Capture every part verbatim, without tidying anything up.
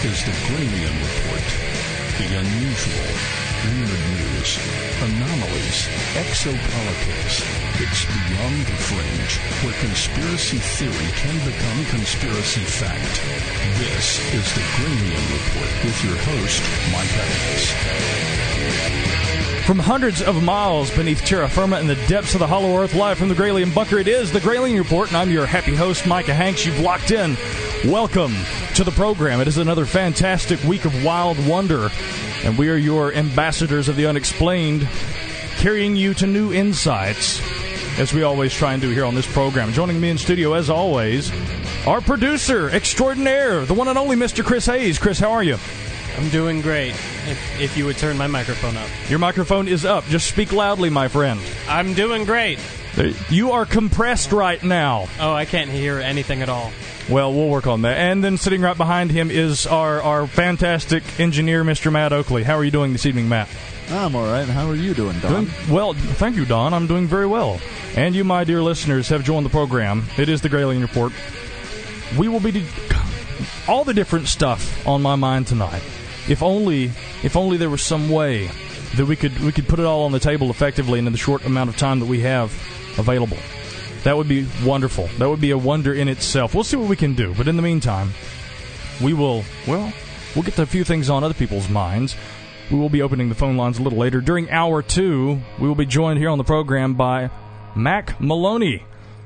is the Gralian Report. The unusual, weird news, anomalies, exopolitics. It's beyond the fringe, where conspiracy theory can become conspiracy fact. This is the Gralian Report with your host, Micah Hanks. From hundreds of miles beneath terra firma in the depths of the hollow earth, live from the Gralian Bunker, it is the Gralian Report, and I'm your happy host, Micah Hanks. You've locked in. Welcome to the program. It is another fantastic week of wild wonder, and we are your ambassadors of the unexplained, carrying you to new insights, as we always try and do here on this program. Joining me in studio, as always, our producer extraordinaire, the one and only Mister Chris Hayes. Chris, how are you? I'm doing great, if, if you would turn my microphone up. Your microphone is up. Just speak loudly, my friend. I'm doing great. You are compressed right now. Oh, I can't hear anything at all. Well, we'll work on that. And then sitting right behind him is our, our fantastic engineer, Mister Matt Oakley. How are you doing this evening, Matt? I'm all right. How are you doing, Don? Doing, well, thank you, Don. I'm doing very well. And you, my dear listeners, have joined the program. It is the Gralian Report. We will be... De- all the different stuff on my mind tonight. If only, if only there was some way that we could we could put it all on the table effectively and in the short amount of time that we have available. That would be wonderful. That would be a wonder in itself. We'll see what we can do. But in the meantime, we will, well, we'll get to a few things on other people's minds. We will be opening the phone lines a little later. During hour two, we will be joined here on the program by Mac Maloney,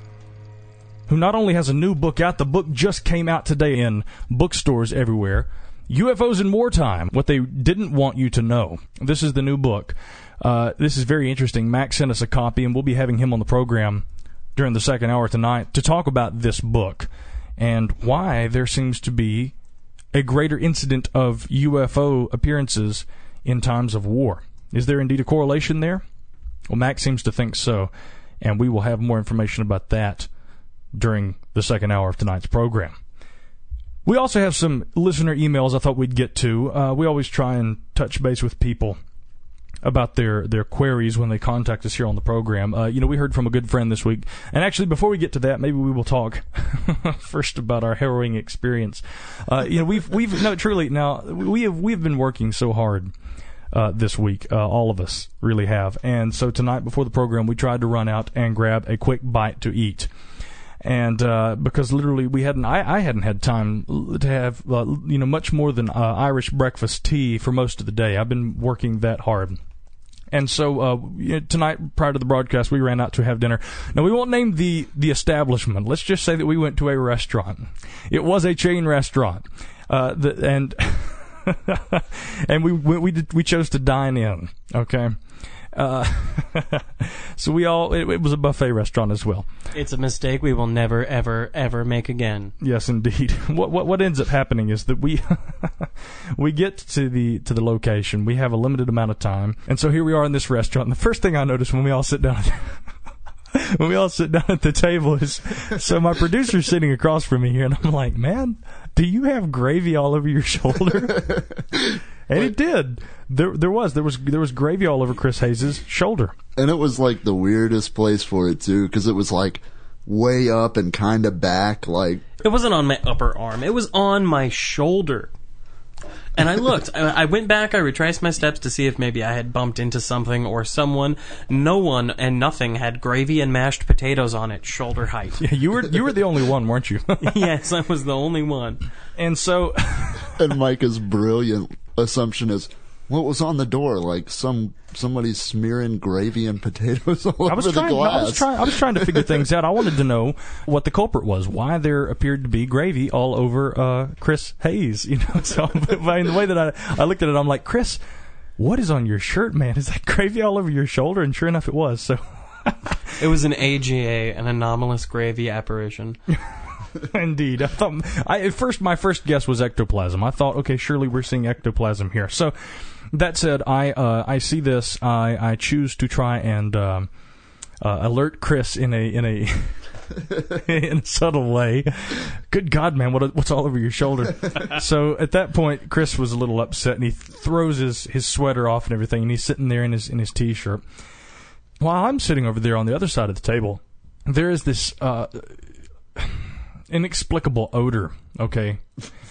who not only has a new book out, the book just came out today in bookstores everywhere, U F Os in Wartime, What They Didn't Want You to Know. This is the new book. Uh, this is very interesting. Mac sent us a copy, and we'll be having him on the program during the second hour tonight to talk about this book and why there seems to be a greater incident of U F O appearances in times of war. Is there indeed a correlation there? Well, Mac seems to think so, and we will have more information about that during the second hour of tonight's program. We also have some listener emails I thought we'd get to. Uh, we always try and touch base with people about their, their queries when they contact us here on the program. Uh, you know, we heard from a good friend this week. And actually, before we get to that, maybe we will talk first about our harrowing experience. Uh, you know, we've, we've, no, truly, now, we have, we've been working so hard uh, this week. Uh, all of us really have. And so tonight, before the program, we tried to run out and grab a quick bite to eat. And uh, because literally we hadn't, I, I hadn't had time to have, uh, you know, much more than uh, Irish breakfast tea for most of the day. I've been working that hard. And so uh, you know, tonight, prior to the broadcast, we ran out to have dinner. Now, we won't name the, the establishment. Let's just say that we went to a restaurant. It was a chain restaurant. Uh, the, and and we we did, we chose to dine in, okay? Uh, so we all, it, it was a buffet restaurant as well. It's a mistake we will never, ever, ever make again. Yes, indeed. What what what ends up happening is that we we get to the to the location. We have a limited amount of time, and so here we are in this restaurant. And the first thing I notice when we all sit down when we all sit down at the table is, so my producer's sitting across from me here, and I'm like, man, do you have gravy all over your shoulder? And it did. There, there was, there was, there was gravy all over Chris Hayes' shoulder. And it was like the weirdest place for it too, because it was like way up and kind of back. Like it wasn't on my upper arm; it was on my shoulder. And I looked. I went back. I retraced my steps to see if maybe I had bumped into something or someone. No one and nothing had gravy and mashed potatoes on it, shoulder height. Yeah, you were you were the only one, weren't you? Yes, I was the only one. And so, and Micah's brilliant assumption is, what was on the door? Like some somebody smearing gravy and potatoes all I was over trying, the glass. I was trying. I was trying to figure things out. I wanted to know what the culprit was. Why there appeared to be gravy all over uh, Chris Hayes. You know, so by the way that I I looked at it, I'm like, Chris, what is on your shirt, man? Is that gravy all over your shoulder? And sure enough, it was. So it was an A G A, an anomalous gravy apparition. Indeed. I thought I, at first my first guess was ectoplasm. I thought, okay, surely we're seeing ectoplasm here. So that said, I uh, I see this. I, I choose to try and um, uh, alert Chris in a in a in a subtle way. Good God, man, what what's all over your shoulder? So at that point, Chris was a little upset, and he throws his, his sweater off and everything, and he's sitting there in his in his t-shirt. While I'm sitting over there on the other side of the table, there is this uh, inexplicable odor, okay,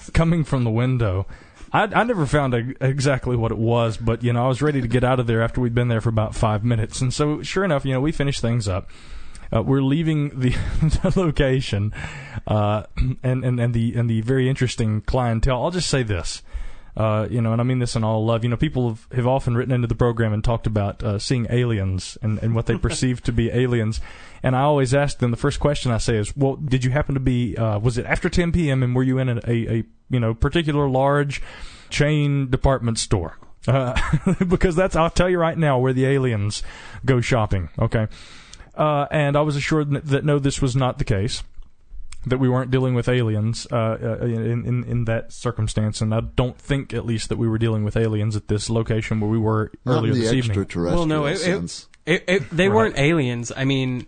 coming from the window. I, I never found a, exactly what it was, but, you know, I was ready to get out of there after we'd been there for about five minutes. And so, sure enough, you know, we finished things up. Uh, we're leaving the, the location, uh, and, and, and the and the very interesting clientele. I'll just say this, uh, you know, and I mean this in all love. You know, people have, have often written into the program and talked about uh, seeing aliens and, and what they perceive to be aliens. And I always ask them, the first question I say is, well, did you happen to be, uh, was it after ten p.m. and were you in a, a, a you know, particular large chain department store? Uh, because that's, I'll tell you right now, where the aliens go shopping, okay? Uh, and I was assured that, that no, this was not the case, that we weren't dealing with aliens uh, in, in in that circumstance, and I don't think, at least, that we were dealing with aliens at this location where we were Not earlier in the this evening. extraterrestrial Well, no, it, sense. it, it, they Right. weren't aliens. I mean,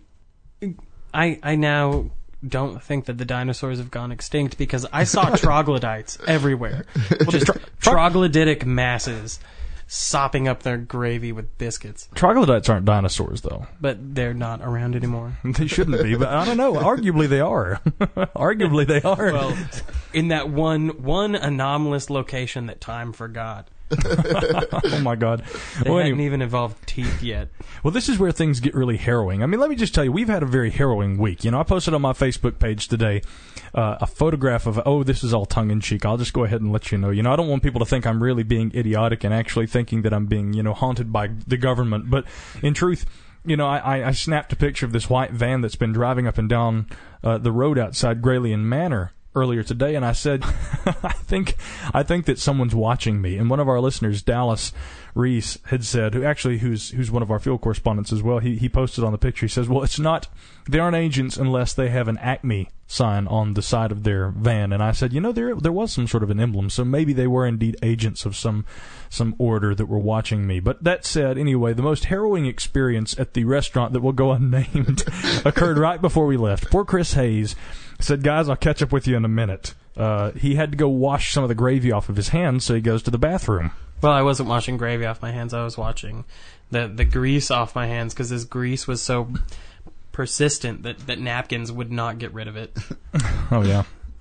I I now don't think that the dinosaurs have gone extinct because I saw troglodytes everywhere. Just tro- tro- troglodytic masses sopping up their gravy with biscuits. Troglodytes aren't dinosaurs, though. But they're not around anymore. They shouldn't be, but I don't know. Arguably, they are. Arguably, they are. Well, in that one one anomalous location that time forgot. Oh, my God. They Well, hadn't anyway. even evolved teeth yet. Well, this is where things get really harrowing. I mean, let me just tell you, we've had a very harrowing week. You know, I posted on my Facebook page today uh, a photograph of, oh, this is all tongue-in-cheek. I'll just go ahead and let you know. You know, I don't want people to think I'm really being idiotic and actually thinking that I'm being, you know, haunted by the government. But in truth, you know, I, I snapped a picture of this white van that's been driving up and down uh, the road outside Graylian Manor earlier today, and I said, I think I think that someone's watching me. And one of our listeners, Dallas Reese, had said, who actually who's who's one of our field correspondents as well. He he posted on the picture. He says, well, it's not, they aren't agents unless they have an Acme sign on the side of their van. And I said, you know, there there was some sort of an emblem, so maybe they were indeed agents of some some order that were watching me. But that said, anyway, the most harrowing experience at the restaurant that will go unnamed occurred right before we left. Poor Chris Hayes said, guys, I'll catch up with you in a minute. Uh, he had to go wash some of the gravy off of his hands, so he goes to the bathroom. Well, I wasn't washing gravy off my hands. I was washing the the grease off my hands because this grease was so persistent that, that napkins would not get rid of it. Oh, yeah.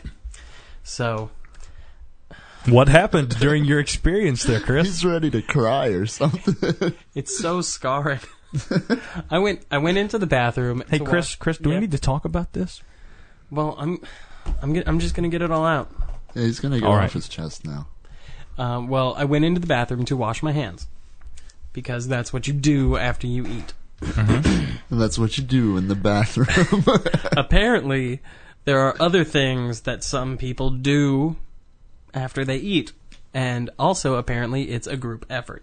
So, What happened during your experience there, Chris? He's ready to cry or something. it's so scarring. I went I went into the bathroom. Hey, to Chris, wash- Chris, do Yeah. we need to talk about this? Well, I'm I'm get, I'm just gonna get it all out. Yeah, he's going to get All off right. his chest now. Um, well, I went into the bathroom to wash my hands because that's what you do after you eat. And that's what you do in the bathroom. Apparently, there are other things that some people do after they eat, and also apparently it's a group effort.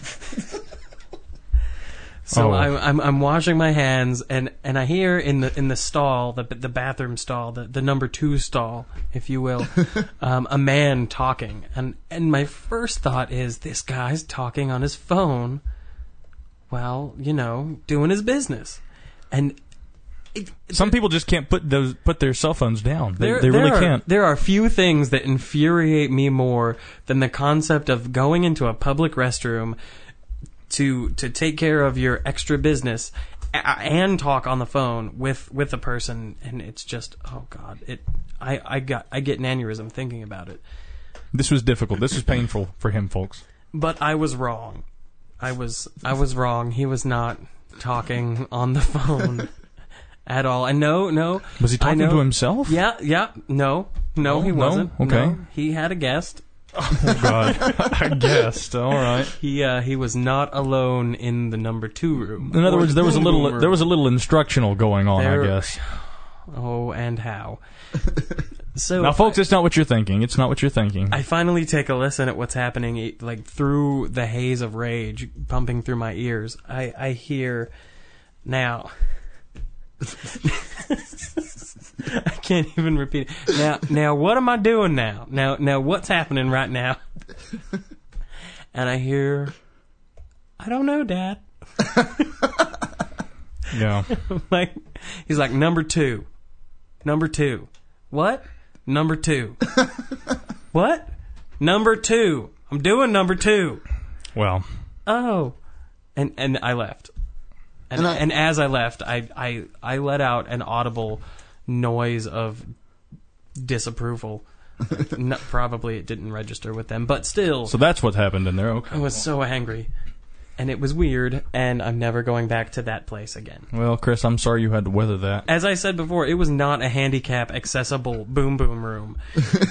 So Oh. I'm, I'm I'm washing my hands, and, and I hear in the in the stall, the the bathroom stall, the, the number two stall, if you will, um, a man talking, and and my first thought is, this guy's talking on his phone. Well, you know, doing his business, and it, Some people just can't put those put their cell phones down. They, there, they there really are, can't. There are few things that infuriate me more than the concept of going into a public restroom to to take care of your extra business a- and talk on the phone with with a person, and it's just, oh God, it I, I got I get an aneurysm thinking about it. This was difficult. This was painful for him, folks. But I was wrong. I was I was wrong. He was not talking on the phone at all. And no, no. Was he I talking know- to himself? Yeah, yeah. No, no, Oh, he no? wasn't. Okay. No, he had a guest. Oh, God. I guessed. All right. He uh, he was not alone in the number two room. In other Or words, there was a the little room. there was a little instructional going on, There- I guess. Oh, and how? So Now, folks, it's not what you're thinking. It's not what you're thinking. I finally take a listen at what's happening, it- like through the haze of rage pumping through my ears. I, I hear now. I can't even repeat it. Now, now, what am I doing now? Now, now, what's happening right now? And I hear, I don't know, Dad. Yeah. Like, he's like, number two, number two, what? Number two, what? Number two. I'm doing number two. Well, Oh, and and I left, and And I- and as I left, I I I let out an audible noise of disapproval. No, probably it didn't register with them, but still. So that's what happened in there. Okay. I was so angry. And it was weird, and I'm never going back to that place again. Well, Chris, I'm sorry you had to weather that. As I said before, it was not a handicap accessible boom boom room.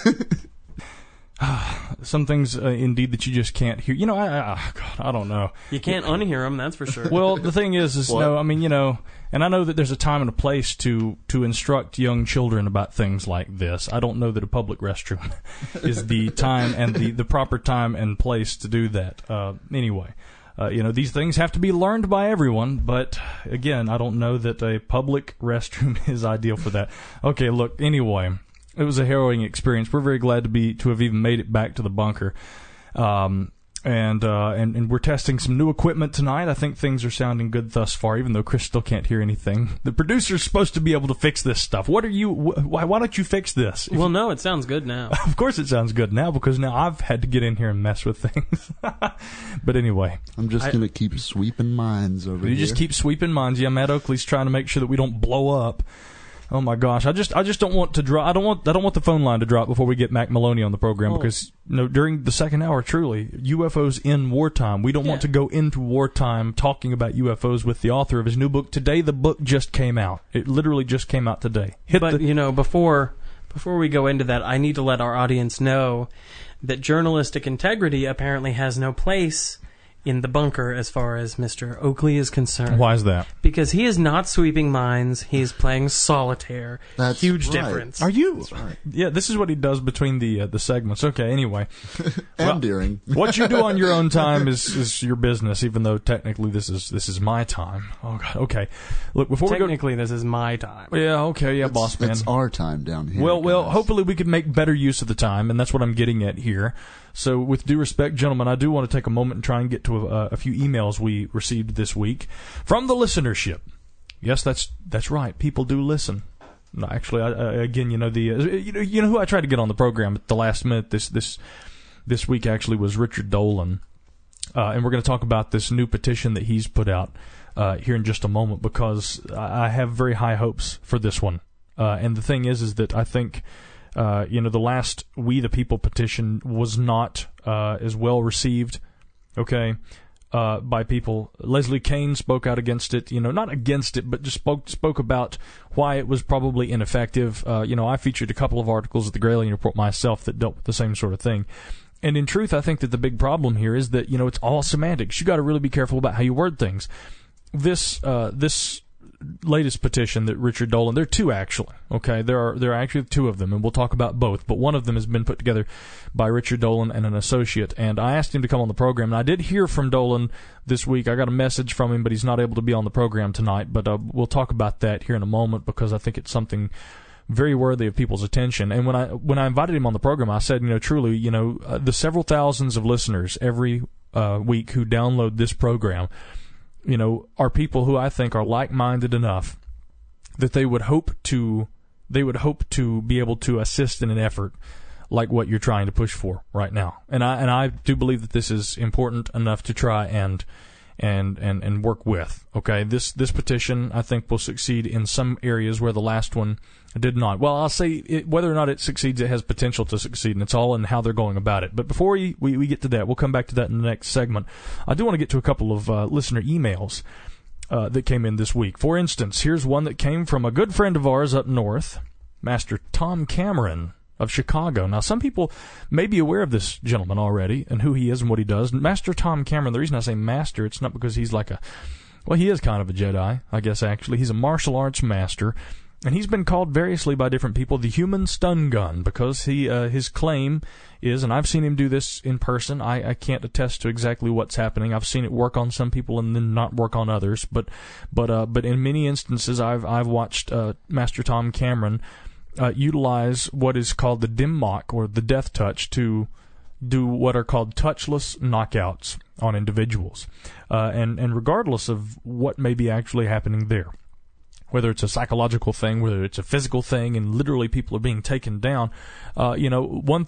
Some things, uh, indeed, that you just can't hear. You know, I, I, God, I don't know. You can't unhear them, that's for sure. Well, the thing is, is no, I mean, you know, and I know that there's a time and a place to, to instruct young children about things like this. I don't know that a public restroom is the time and the, the proper time and place to do that. Uh, anyway. Uh, you know, these things have to be learned by everyone, but again, I don't know that a public restroom is ideal for that. Okay, look, anyway, it was a harrowing experience. We're very glad to be to have even made it back to the bunker. Um, and, uh, and and we're testing some new equipment tonight. I think things are sounding good thus far, even though Chris still can't hear anything. The producer's supposed to be able to fix this stuff. What are you? Wh- why why don't you fix this? Well, no, it sounds good now. Of course it sounds good now, because now I've had to get in here and mess with things. But anyway. I'm just going to keep sweeping mines over you here. You just keep sweeping mines. Yeah, Matt Oakley's trying to make sure that we don't blow up. Oh my gosh, I just I just don't want to drop. I don't want I don't want the phone line to drop before we get Mac Maloney on the program, oh. because you know, during the second hour, truly, U F Os in wartime. We don't yeah. want to go into wartime talking about U F Os with the author of his new book. Today, the book just came out. It literally just came out today. Hit but the- you know, before before we go into that, I need to let our audience know that journalistic integrity apparently has no place in the bunker as far as Mister Oakley is concerned. Why is that? Because he is not sweeping mines, he is playing solitaire. That's Huge right. difference. Are you? That's right. Yeah, this is what he does between the uh, the segments. Okay, anyway. And Well, during. What you do on your own time is, is your business, even though technically this is this is my time. Oh God. Okay. Look, before we go. Technically, this is my time. Yeah. Okay. Yeah, boss man. It's our time down here. Well, well. guys. Hopefully, we can make better use of the time, and that's what I'm getting at here. So, with due respect, gentlemen, I do want to take a moment and try and get to a, a few emails we received this week from the listenership. Yes, that's that's right. People do listen. No, actually, I, I, again, you know the uh, you know you know who I tried to get on the program at the last minute this this this week actually was Richard Dolan, uh, and we're going to talk about this new petition that he's put out uh, here in just a moment, because I have very high hopes for this one. Uh, and the thing is, is that I think. Uh, you know, the last We the People petition was not uh, as well received, okay, uh, by people. Leslie Kean spoke out against it, you know, not against it, but just spoke spoke about why it was probably ineffective. Uh, you know, I featured a couple of articles at the Gralien Report myself that dealt with the same sort of thing. And in truth, I think that the big problem here is that, you know, it's all semantics. You got to really be careful about how you word things. This, uh, this, latest petition that Richard Dolan, there are two actually, okay, there are there are actually two of them, and we'll talk about both, but one of them has been put together by Richard Dolan and an associate, and I asked him to come on the program, and I did hear from Dolan this week. I got a message from him, but he's not able to be on the program tonight, but uh, we'll talk about that here in a moment, because I think it's something very worthy of people's attention. And when I when I invited him on the program, I said, you know, truly, you know, uh, the several thousands of listeners every uh, week who download this program, you know, are people who I think are like-minded enough that they would hope to they would hope to be able to assist in an effort like what you're trying to push for right now. And I and I do believe that this is important enough to try and and and, and work with. Okay, this this petition I think will succeed in some areas where the last one did not. Well, I'll say it, whether or not it succeeds, it has potential to succeed, and it's all in how they're going about it. But before we, we, we get to that, we'll come back to that in the next segment. I do want to get to a couple of uh, listener emails uh, that came in this week. For instance, here's one that came from a good friend of ours up north, Master Tom Cameron of Chicago. Now, some people may be aware of this gentleman already and who he is and what he does. Master Tom Cameron, the reason I say master, it's not because he's like a, well, he is kind of a Jedi, I guess, actually. He's a martial arts master. And he's been called variously by different people the human stun gun, because he uh, his claim is, and I've seen him do this in person. I, I can't attest to exactly what's happening. I've seen it work on some people and then not work on others. But but uh, but in many instances, I've I've watched uh, Master Tom Cameron uh, utilize what is called the dim mock, or the death touch, to do what are called touchless knockouts on individuals, uh, and and regardless of what may be actually happening there. Whether it's a psychological thing, whether it's a physical thing, and literally people are being taken down, uh, you know, one thing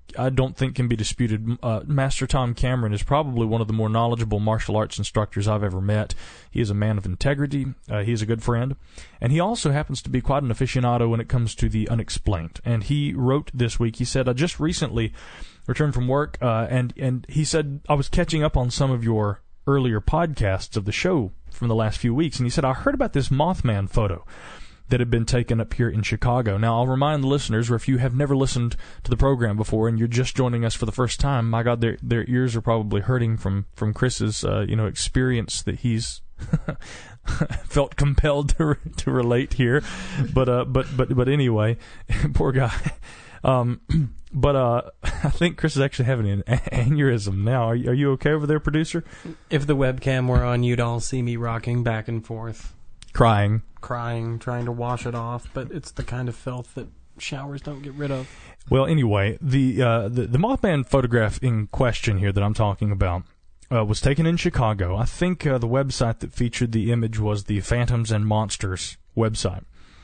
I don't think can be disputed. Uh, Master Tom Cameron is probably one of the more knowledgeable martial arts instructors I've ever met. He is a man of integrity. Uh, he is a good friend. And he also happens to be quite an aficionado when it comes to the unexplained. And he wrote this week, he said, I just recently returned from work, uh, and, and he said, I was catching up on some of your earlier podcasts of the show from the last few weeks, and he said, I heard about this Mothman photo that had been taken up here in Chicago. Now, I'll remind the listeners, or if you have never listened to the program before and you're just joining us for the first time, my God, their their ears are probably hurting from from Chris's uh, you know experience that he's felt compelled to re- to relate here. But uh, but but but anyway, poor guy. Um, but uh, I think Chris is actually having an aneurysm now. Are you, are you okay over there, producer? If the webcam were on, you'd all see me rocking back and forth. Crying. Crying, trying to wash it off, but it's the kind of filth that showers don't get rid of. Well, anyway, the uh, the, the Mothman photograph in question here that I'm talking about uh, was taken in Chicago. I think uh, the website that featured the image was the Phantoms and Monsters website.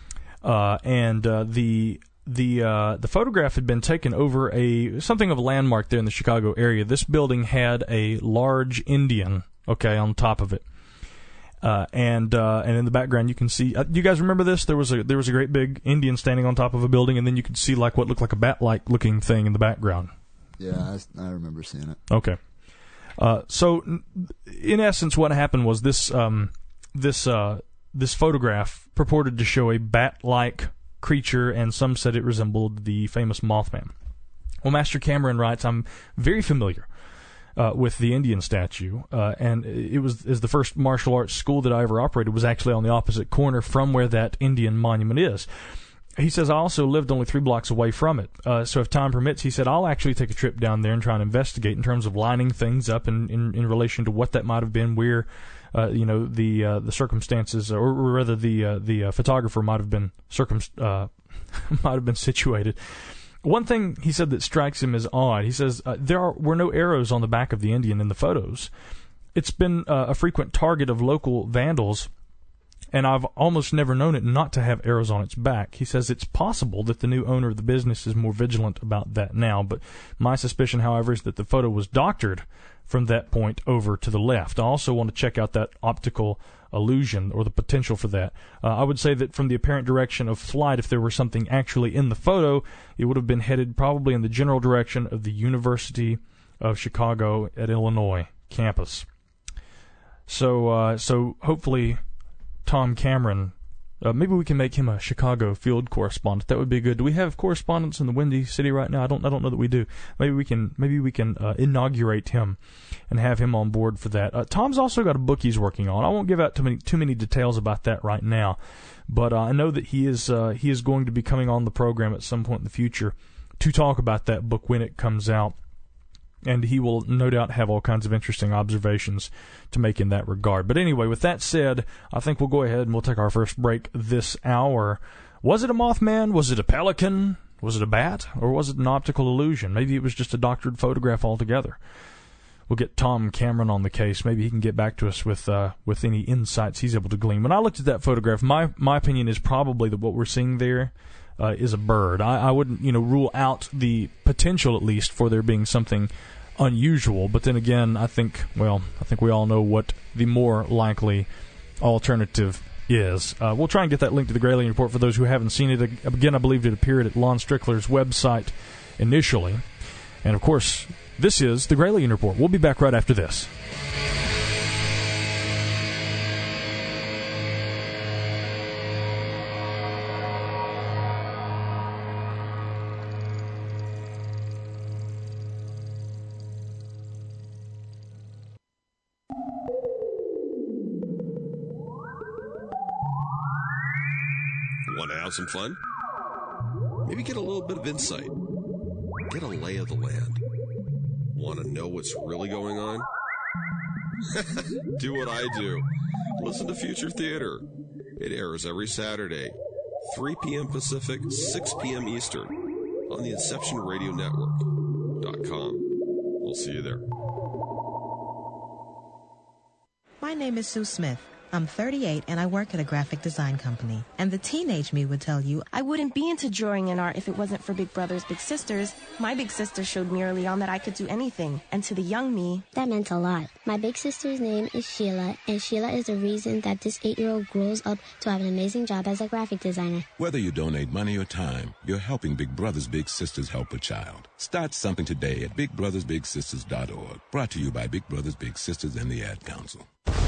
Uh, and uh, the the uh, the photograph had been taken over a something of a landmark there in the Chicago area. This building had a large Indian, okay, on top of it. Uh, and uh, and in the background you can see. Uh, you guys remember this? There was a there was a great big Indian standing on top of a building, and then you could see like what looked like a bat-like looking thing in the background. Yeah, I, I remember seeing it. Okay. Uh, so in essence, what happened was this um, this uh, this photograph purported to show a bat-like creature, and some said it resembled the famous Mothman. Well, Master Cameron writes, I'm very familiar Uh, with the Indian statue, uh, and it was is the first martial arts school that I ever operated was actually on the opposite corner from where that Indian monument is. He says, I also lived only three blocks away from it, uh, so if time permits, he said, I'll actually take a trip down there and try and investigate in terms of lining things up in, in, in relation to what that might have been, where, uh, you know, the uh, the circumstances, or rather the uh, the uh, photographer might have been circum uh, might have been situated. One thing he said that strikes him as odd, he says, uh, there are, were no arrows on the back of the Indian in the photos. It's been uh, a frequent target of local vandals, and I've almost never known it not to have arrows on its back. He says it's possible that the new owner of the business is more vigilant about that now, but my suspicion, however, is that the photo was doctored from that point over to the left. I also want to check out that optical illusion, or the potential for that. Uh, I would say that from the apparent direction of flight, if there were something actually in the photo, it would have been headed probably in the general direction of the University of Chicago at Illinois campus. So, uh, so hopefully Tom Cameron, uh, maybe we can make him a Chicago field correspondent. That would be good. Do we have correspondents in the Windy City right now? I don't. I don't know that we do. Maybe we can. Maybe we can uh, inaugurate him and have him on board for that. Uh, Tom's also got a book he's working on. I won't give out too many too many details about that right now, but uh, I know that he is uh, he is going to be coming on the program at some point in the future to talk about that book when it comes out. And he will no doubt have all kinds of interesting observations to make in that regard. But anyway, with that said, I think we'll go ahead and we'll take our first break this hour. Was it a Mothman? Was it a pelican? Was it a bat? Or was it an optical illusion? Maybe it was just a doctored photograph altogether. We'll get Tom Cameron on the case. Maybe he can get back to us with uh, with any insights he's able to glean. When I looked at that photograph, my, my opinion is probably that what we're seeing there Uh, is a bird. I, I wouldn't, you know, rule out the potential, at least, for there being something unusual. But then again, I think, well, I think we all know what the more likely alternative is. Uh, we'll try and get that link to the Gralien Report for those who haven't seen it. Again, I believe it appeared at Lon Strickler's website initially. And, of course, this is the Gralien Report. We'll be back right after this. Want to have some fun? Maybe get a little bit of insight. Get a lay of the land. Want to know what's really going on? Do what I do. Listen to Future Theater. It airs every Saturday, three p.m. Pacific, six p.m. Eastern, on the Inception Radio Network dot com. We'll see you there. My name is Sue Smith. I'm thirty-eight and I work at a graphic design company. And the teenage me would tell you, I wouldn't be into drawing and art if it wasn't for Big Brothers Big Sisters. My big sister showed me early on that I could do anything. And to the young me, that meant a lot. My big sister's name is Sheila, and Sheila is the reason that this eight-year-old grows up to have an amazing job as a graphic designer. Whether you donate money or time, you're helping Big Brothers Big Sisters help a child. Start something today at big brothers big sisters dot org. Brought to you by Big Brothers Big Sisters and the Ad Council.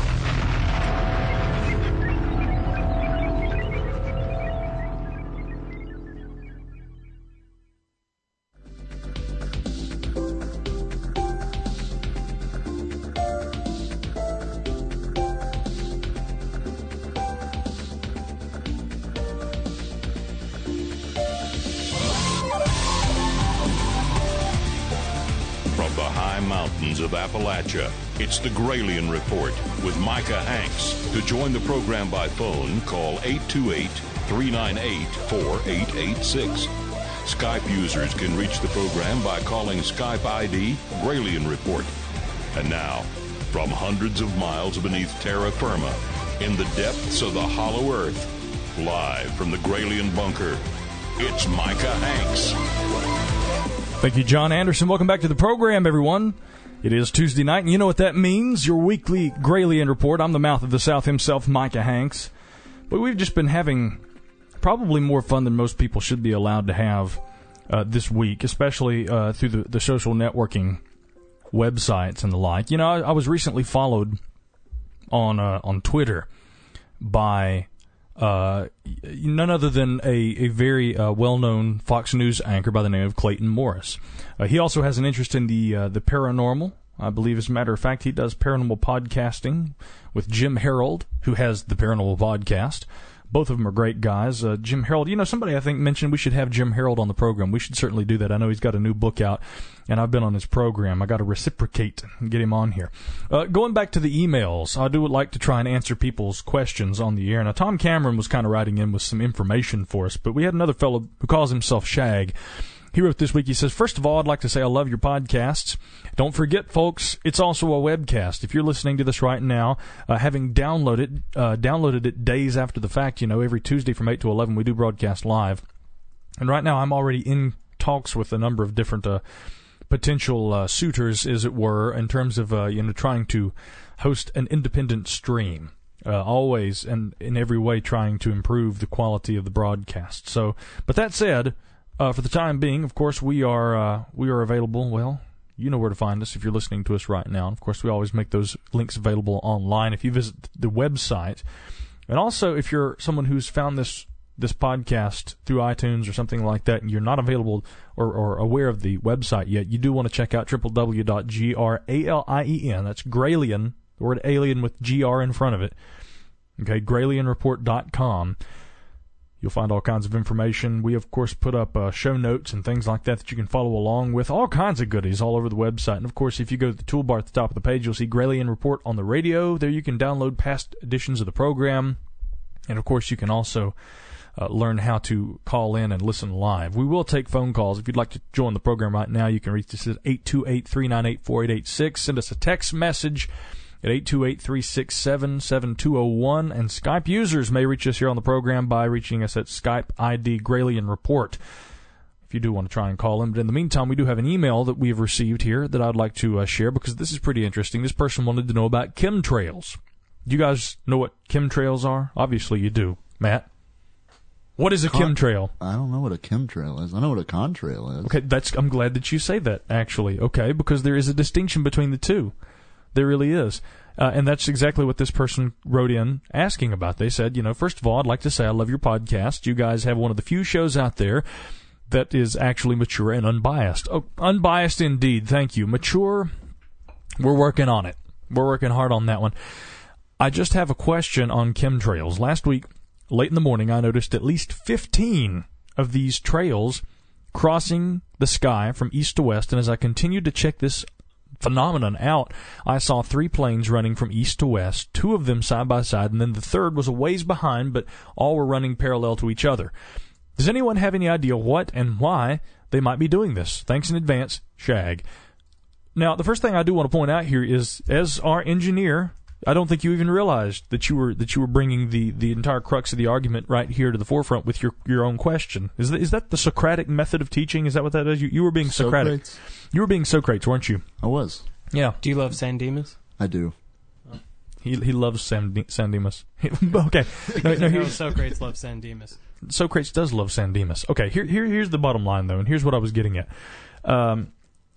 Of Appalachia, it's the Gralien Report with Micah Hanks. To join the program by phone, call eight two eight, three nine eight, four eight eight six. Skype users can reach the program by calling Skype I D Gralien Report. And now, from hundreds of miles beneath terra firma, in the depths of the hollow earth, live from the Gralien Bunker, it's Micah Hanks. Thank you, John Anderson. Welcome back to the program, everyone. It is Tuesday night, and you know what that means. Your weekly Gralien Report. I'm the mouth of the South himself, Micah Hanks. But we've just been having probably more fun than most people should be allowed to have uh, this week, especially uh, through the, the social networking websites and the like. You know, I, I was recently followed on uh, on Twitter by uh, none other than a, a very uh, well-known Fox News anchor by the name of Clayton Morris. Uh, he also has an interest in the uh, the paranormal. I believe, as a matter of fact, he does paranormal podcasting with Jim Harold, who has the Paranormal Podcast. Both of them are great guys. Uh, Jim Harold, you know, somebody I think mentioned we should have Jim Harold on the program. We should certainly do that. I know he's got a new book out, and I've been on his program. I got to reciprocate and get him on here. Uh, going back to the emails, I do like to try and answer people's questions on the air. Now, Tom Cameron was kind of writing in with some information for us, but we had another fellow who calls himself Shag. He wrote this week, he says, first of all, I'd like to say I love your podcasts. Don't forget, folks, it's also a webcast. If you're listening to this right now, uh, having downloaded uh, downloaded it days after the fact, you know, every Tuesday from eight to eleven, we do broadcast live. And right now I'm already in talks with a number of different uh, potential uh, suitors, as it were, in terms of, uh, you know, trying to host an independent stream. Uh, always and in every way trying to improve the quality of the broadcast. So, but that said, Uh, for the time being, of course, we are uh, we are available. Well, you know where to find us if you're listening to us right now. And of course, we always make those links available online if you visit the website. And also, if you're someone who's found this this podcast through iTunes or something like that, and you're not available or, or aware of the website yet, you do want to check out w w w dot gralien. That's Gralien, the word alien with G R in front of it. Okay, gralien report dot com. You'll find all kinds of information. We, of course, put up uh, show notes and things like that that you can follow along with. All kinds of goodies all over the website. And, of course, if you go to the toolbar at the top of the page, you'll see Gralien Report on the radio. There you can download past editions of the program. And, of course, you can also uh, learn how to call in and listen live. We will take phone calls. If you'd like to join the program right now, you can reach us at eight two eight, three nine eight, four eight eight six. Send us a text message at eight two eight, three six seven, seven two zero one, and Skype users may reach us here on the program by reaching us at Skype I D Gralien Report, if you do want to try and call in. But in the meantime, we do have an email that we have received here that I'd like to uh, share, because this is pretty interesting. This person wanted to know about chemtrails. Do you guys know what chemtrails are? Obviously you do. Matt? What is a Con- chemtrail? I don't know what a chemtrail is. I know what a contrail is. Okay, that's. I'm glad that you say that, actually. Okay, because there is a distinction between the two. There really is. Uh, and that's exactly what this person wrote in asking about. They said, you know, first of all, I'd like to say I love your podcast. You guys have one of the few shows out there that is actually mature and unbiased. Oh, unbiased indeed. Thank you. Mature, we're working on it. We're working hard on that one. I just have a question on chemtrails. Last week, late in the morning, I noticed at least fifteen of these trails crossing the sky from east to west. And as I continued to check this phenomenon out, I saw three planes running from east to west, two of them side by side, and then the third was a ways behind, but all were running parallel to each other. Does anyone have any idea what and why they might be doing this? Thanks in advance, Shag. Now, the first thing I do want to point out here is, as our engineer I don't think you even realized that you were that you were bringing the, the entire crux of the argument right here to the forefront with your your own question. Is that, is that the Socratic method of teaching? Is that what that is? You, you were being Socratic. Socrates. You were being Socrates, weren't you? I was. Yeah. Do you love San Dimas? I do. He he loves San, San Dimas. Okay. No, no, no, Socrates loves San Dimas. Socrates does love San Dimas. Okay, here, here here's the bottom line, though, and here's what I was getting at. Um,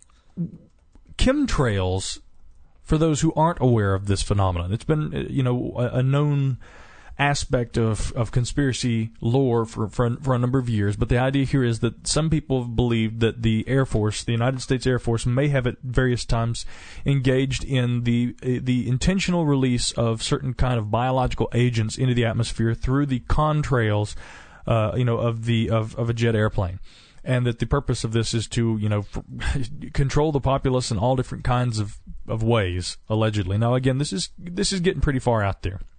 chemtrails, for those who aren't aware of this phenomenon, it's been, you know, a, a known aspect of, of conspiracy lore for, for, for a number of years, but the idea here is that some people have believed that the Air Force, the United States Air Force, may have at various times engaged in the the intentional release of certain kind of biological agents into the atmosphere through the contrails, uh, you know, of the of, of a jet airplane. And that the purpose of this is to, you know, f- control the populace in all different kinds of, of ways, allegedly. Now, again, this is this is getting pretty far out there.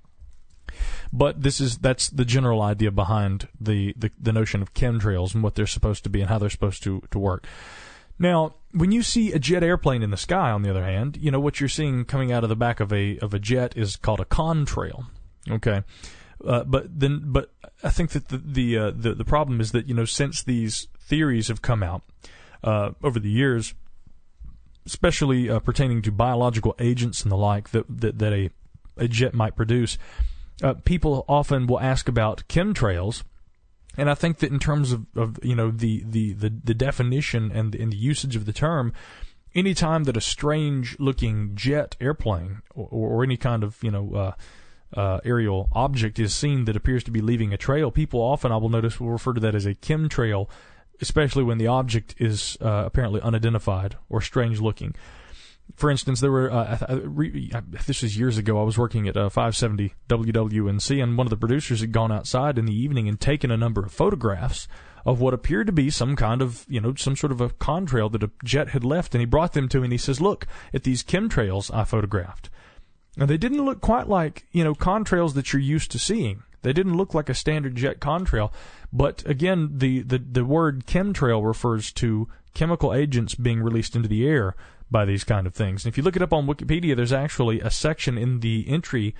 But this is that's the general idea behind the, the, the notion of chemtrails and what they're supposed to be and how they're supposed to, to work. Now, when you see a jet airplane in the sky, on the other hand, you know, what you're seeing coming out of the back of a of a jet is called a contrail. Okay. Uh, but then, but I think that the the, uh, the the problem is that, you know, since these theories have come out uh, over the years, especially uh, pertaining to biological agents and the like that that, that a a jet might produce, uh, people often will ask about chemtrails, and I think that in terms of, of you know the, the, the, the definition and the, and the usage of the term, any time that a strange-looking jet airplane or, or any kind of you know uh, uh, aerial object is seen that appears to be leaving a trail, people often, I will notice, will refer to that as a chemtrail, especially when the object is uh, apparently unidentified or strange-looking. For instance, there were uh, I, re, this was years ago. I was working at uh, five seventy W W N C, and one of the producers had gone outside in the evening and taken a number of photographs of what appeared to be some kind of, you know, some sort of a contrail that a jet had left, and he brought them to me, and he says, "Look at these chemtrails I photographed." Now, they didn't look quite like, you know, contrails that you're used to seeing. They didn't look like a standard jet contrail, but again, the, the, the word chemtrail refers to chemical agents being released into the air by these kind of things. And if you look it up on Wikipedia, there's actually a section in the entry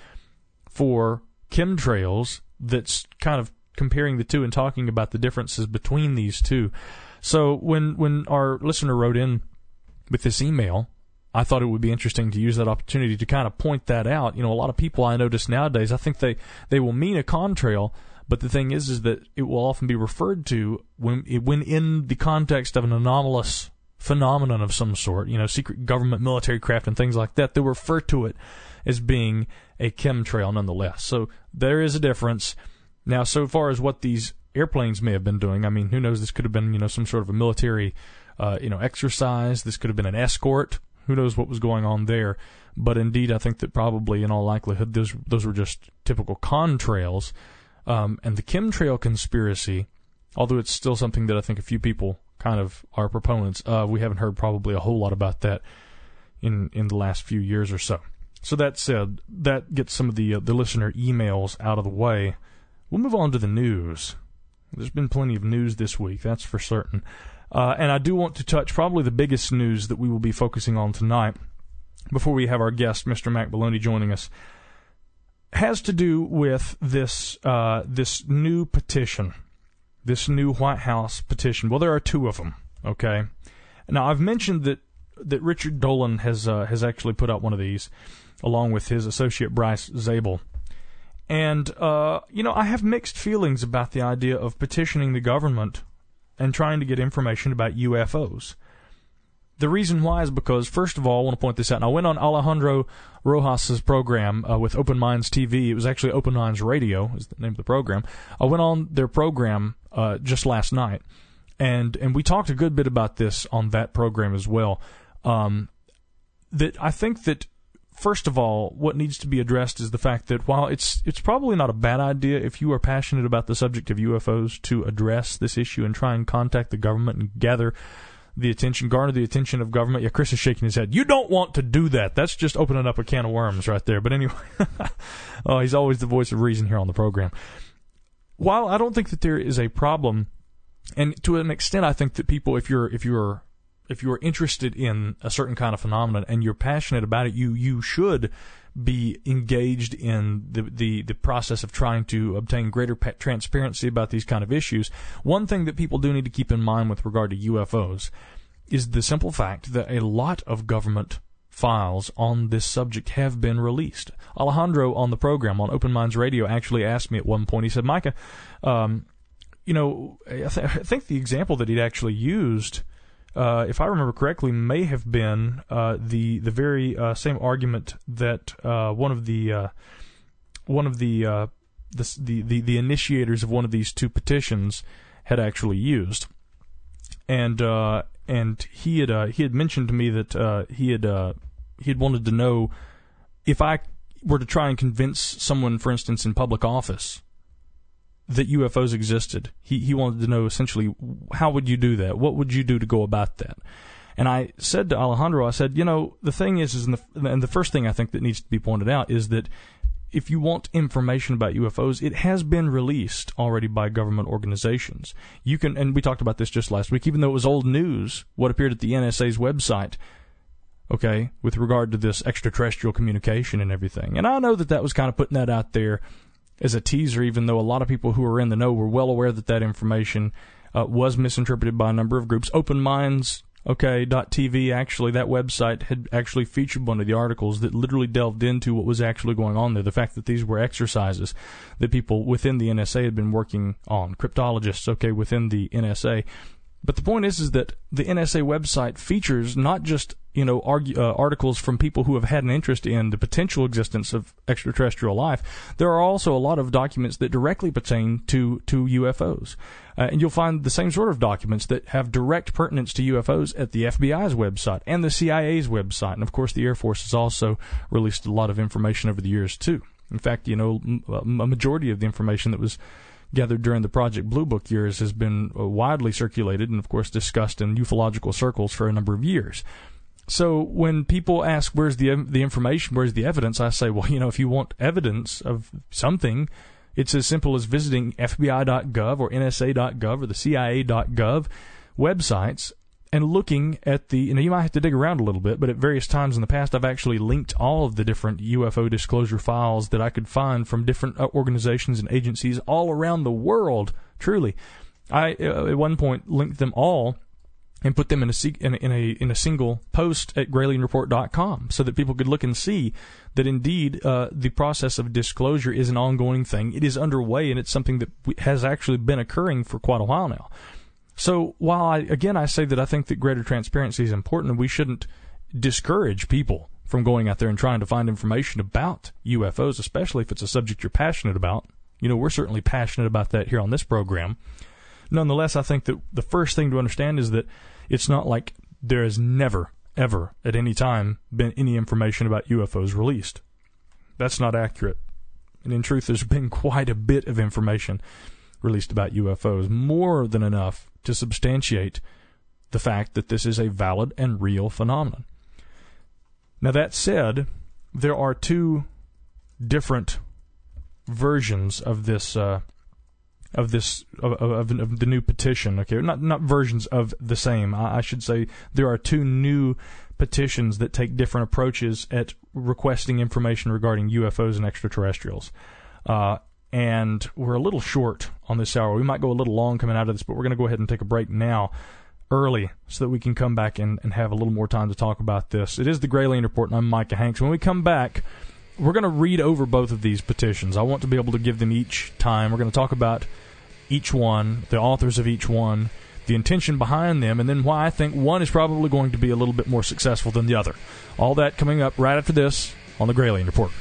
for chemtrails that's kind of comparing the two and talking about the differences between these two. So when when our listener wrote in with this email, I thought it would be interesting to use that opportunity to kind of point that out. You know, a lot of people I notice nowadays, I think they, they will mean a contrail, but the thing is is that it will often be referred to when when in the context of an anomalous phenomenon of some sort, you know, secret government military craft and things like that, they'll refer to it as being a chemtrail nonetheless. So there is a difference. Now, so far as what these airplanes may have been doing, I mean, who knows, this could have been, you know, some sort of a military, uh, you know, exercise. This could have been an escort. Who knows what was going on there. But indeed, I think that probably, in all likelihood, those, those were just typical contrails. Um, and the chemtrail conspiracy, although it's still something that I think a few people kind of are proponents of, we haven't heard probably a whole lot about that in in the last few years or so. So that said, that gets some of the uh, the listener emails out of the way. We'll move on to the news. There's been plenty of news this week, that's for certain. Uh, and I do want to touch probably the biggest news that we will be focusing on tonight, before we have our guest, Mister Mac Baloney, joining us, has to do with this uh, this new petition. This new White House petition. Well, there are two of them, okay? Now, I've mentioned that, that Richard Dolan has uh, has actually put out one of these, along with his associate Bryce Zabel. And, uh, you know, I have mixed feelings about the idea of petitioning the government and trying to get information about U F Os. The reason why is because, first of all, I want to point this out. And I went on Alejandro Rojas's program uh, with Open Minds T V. It was actually Open Minds Radio is the name of the program. I went on their program uh, just last night, and and we talked a good bit about this on that program as well. Um, that I think that, first of all, what needs to be addressed is the fact that while it's it's probably not a bad idea if you are passionate about the subject of U F Os to address this issue and try and contact the government and gather the attention, garner the attention of government. Yeah, Chris is shaking his head. You don't want to do that. That's just opening up a can of worms right there. But anyway, oh, he's always the voice of reason here on the program. While I don't think that there is a problem, and to an extent I think that people, if you're if you're if you are interested in a certain kind of phenomenon and you're passionate about it, you you should be engaged in the, the, the process of trying to obtain greater pa- transparency about these kind of issues. One thing that people do need to keep in mind with regard to U F Os is the simple fact that a lot of government files on this subject have been released. Alejandro on the program on Open Minds Radio actually asked me at one point, he said, Micah, um, you know, I, th- I think the example that he'd actually used, Uh, if I remember correctly, may have been uh, the the very uh, same argument that uh, one of the uh, one of the, uh, the the the the initiators of one of these two petitions had actually used, and uh, and he had uh, he had mentioned to me that uh, he had uh, he had wanted to know if I were to try and convince someone, for instance, in public office, that U F Os existed. He he wanted to know essentially, how would you do that? What would you do to go about that? And I said to Alejandro, I said, you know, the thing is, is in the, and the first thing I think that needs to be pointed out is that if you want information about U F Os, it has been released already by government organizations. You can, and we talked about this just last week, even though it was old news, what appeared at the N S A's website, okay, with regard to this extraterrestrial communication and everything. And I know that that was kind of putting that out there as a teaser, even though a lot of people who are in the know were well aware that that information uh, was misinterpreted by a number of groups. Open Minds, okay, .tv, actually, that website had actually featured one of the articles that literally delved into what was actually going on there, the fact that these were exercises that people within the N S A had been working on, cryptologists, okay, within the N S A. But the point is, is that the N S A website features not just, you know, argue, uh, articles from people who have had an interest in the potential existence of extraterrestrial life. There are also a lot of documents that directly pertain to, to U F Os. Uh, and you'll find the same sort of documents that have direct pertinence to U F Os at the F B I's website and the C I A's website. And, of course, the Air Force has also released a lot of information over the years, too. In fact, you know, a majority of the information that was gathered during the Project Blue Book years has been uh, widely circulated and, of course, discussed in ufological circles for a number of years. So when people ask, where's the the information, where's the evidence, I say, well, you know, if you want evidence of something, it's as simple as visiting F B I dot gov or N S A dot gov or the C I A dot gov websites and looking at the, you know, you might have to dig around a little bit, but at various times in the past, I've actually linked all of the different U F O disclosure files that I could find from different organizations and agencies all around the world. Truly, I uh, at one point linked them all and put them in a in a in a, in a single post at Gralien Report dot com so that people could look and see that indeed uh, the process of disclosure is an ongoing thing. It is underway, and it's something that has actually been occurring for quite a while now. So while, I, again, I say that I think that greater transparency is important, and we shouldn't discourage people from going out there and trying to find information about U F Os, especially if it's a subject you're passionate about. You know, we're certainly passionate about that here on this program. Nonetheless, I think that the first thing to understand is that it's not like there has never, ever, at any time, been any information about U F Os released. That's not accurate. And in truth, there's been quite a bit of information released about U F Os, more than enough to substantiate the fact that this is a valid and real phenomenon. Now, that said, there are two different versions of this uh, of this of, of, of the new petition. Okay, not not versions of the same. I, I should say there are two new petitions that take different approaches at requesting information regarding U F Os and extraterrestrials. Uh, And we're a little short on this hour. We might go a little long coming out of this, but we're going to go ahead and take a break now, early, so that we can come back and, and have a little more time to talk about this. It is the Gralien Report, and I'm Micah Hanks. When we come back, we're going to read over both of these petitions. I want to be able to give them each time. We're going to talk about each one, the authors of each one, the intention behind them, and then why I think one is probably going to be a little bit more successful than the other. All that coming up right after this on the Gralien Report.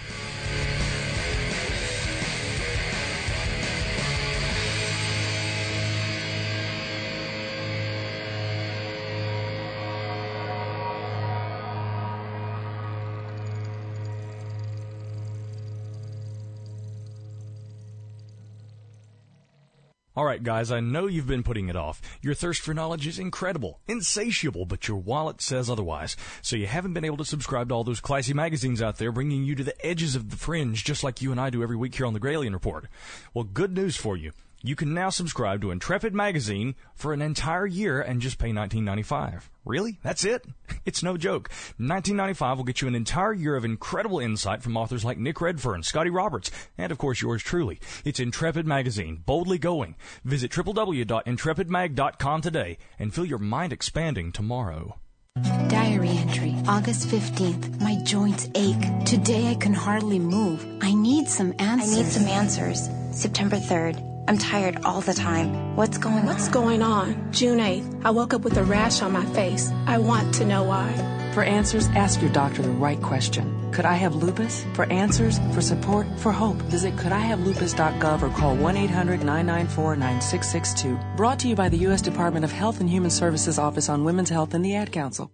All right, guys, I know you've been putting it off. Your thirst for knowledge is incredible, insatiable, but your wallet says otherwise. So you haven't been able to subscribe to all those classy magazines out there bringing you to the edges of the fringe, just like you and I do every week here on the Gralien Report. Well, good news for you. You can now subscribe to Intrepid Magazine for an entire year and just pay nineteen ninety-five dollars. Really? That's it? It's no joke. nineteen ninety-five dollars will get you an entire year of incredible insight from authors like Nick Redfern, Scotty Roberts, and, of course, yours truly. It's Intrepid Magazine, boldly going. Visit w w w dot intrepid mag dot com today and feel your mind expanding tomorrow. Diary entry, August fifteenth. My joints ache. Today I can hardly move. I need some answers. I need some answers. September third. I'm tired all the time. What's going What's on? going on? June eighth. I woke up with a rash on my face. I want to know why. For answers, ask your doctor the right question. Could I have lupus? For answers, for support, for hope, visit could I have lupus dot gov or call one eight hundred nine nine four nine six six two. Brought to you by the U S Department of Health and Human Services Office on Women's Health and the Ad Council.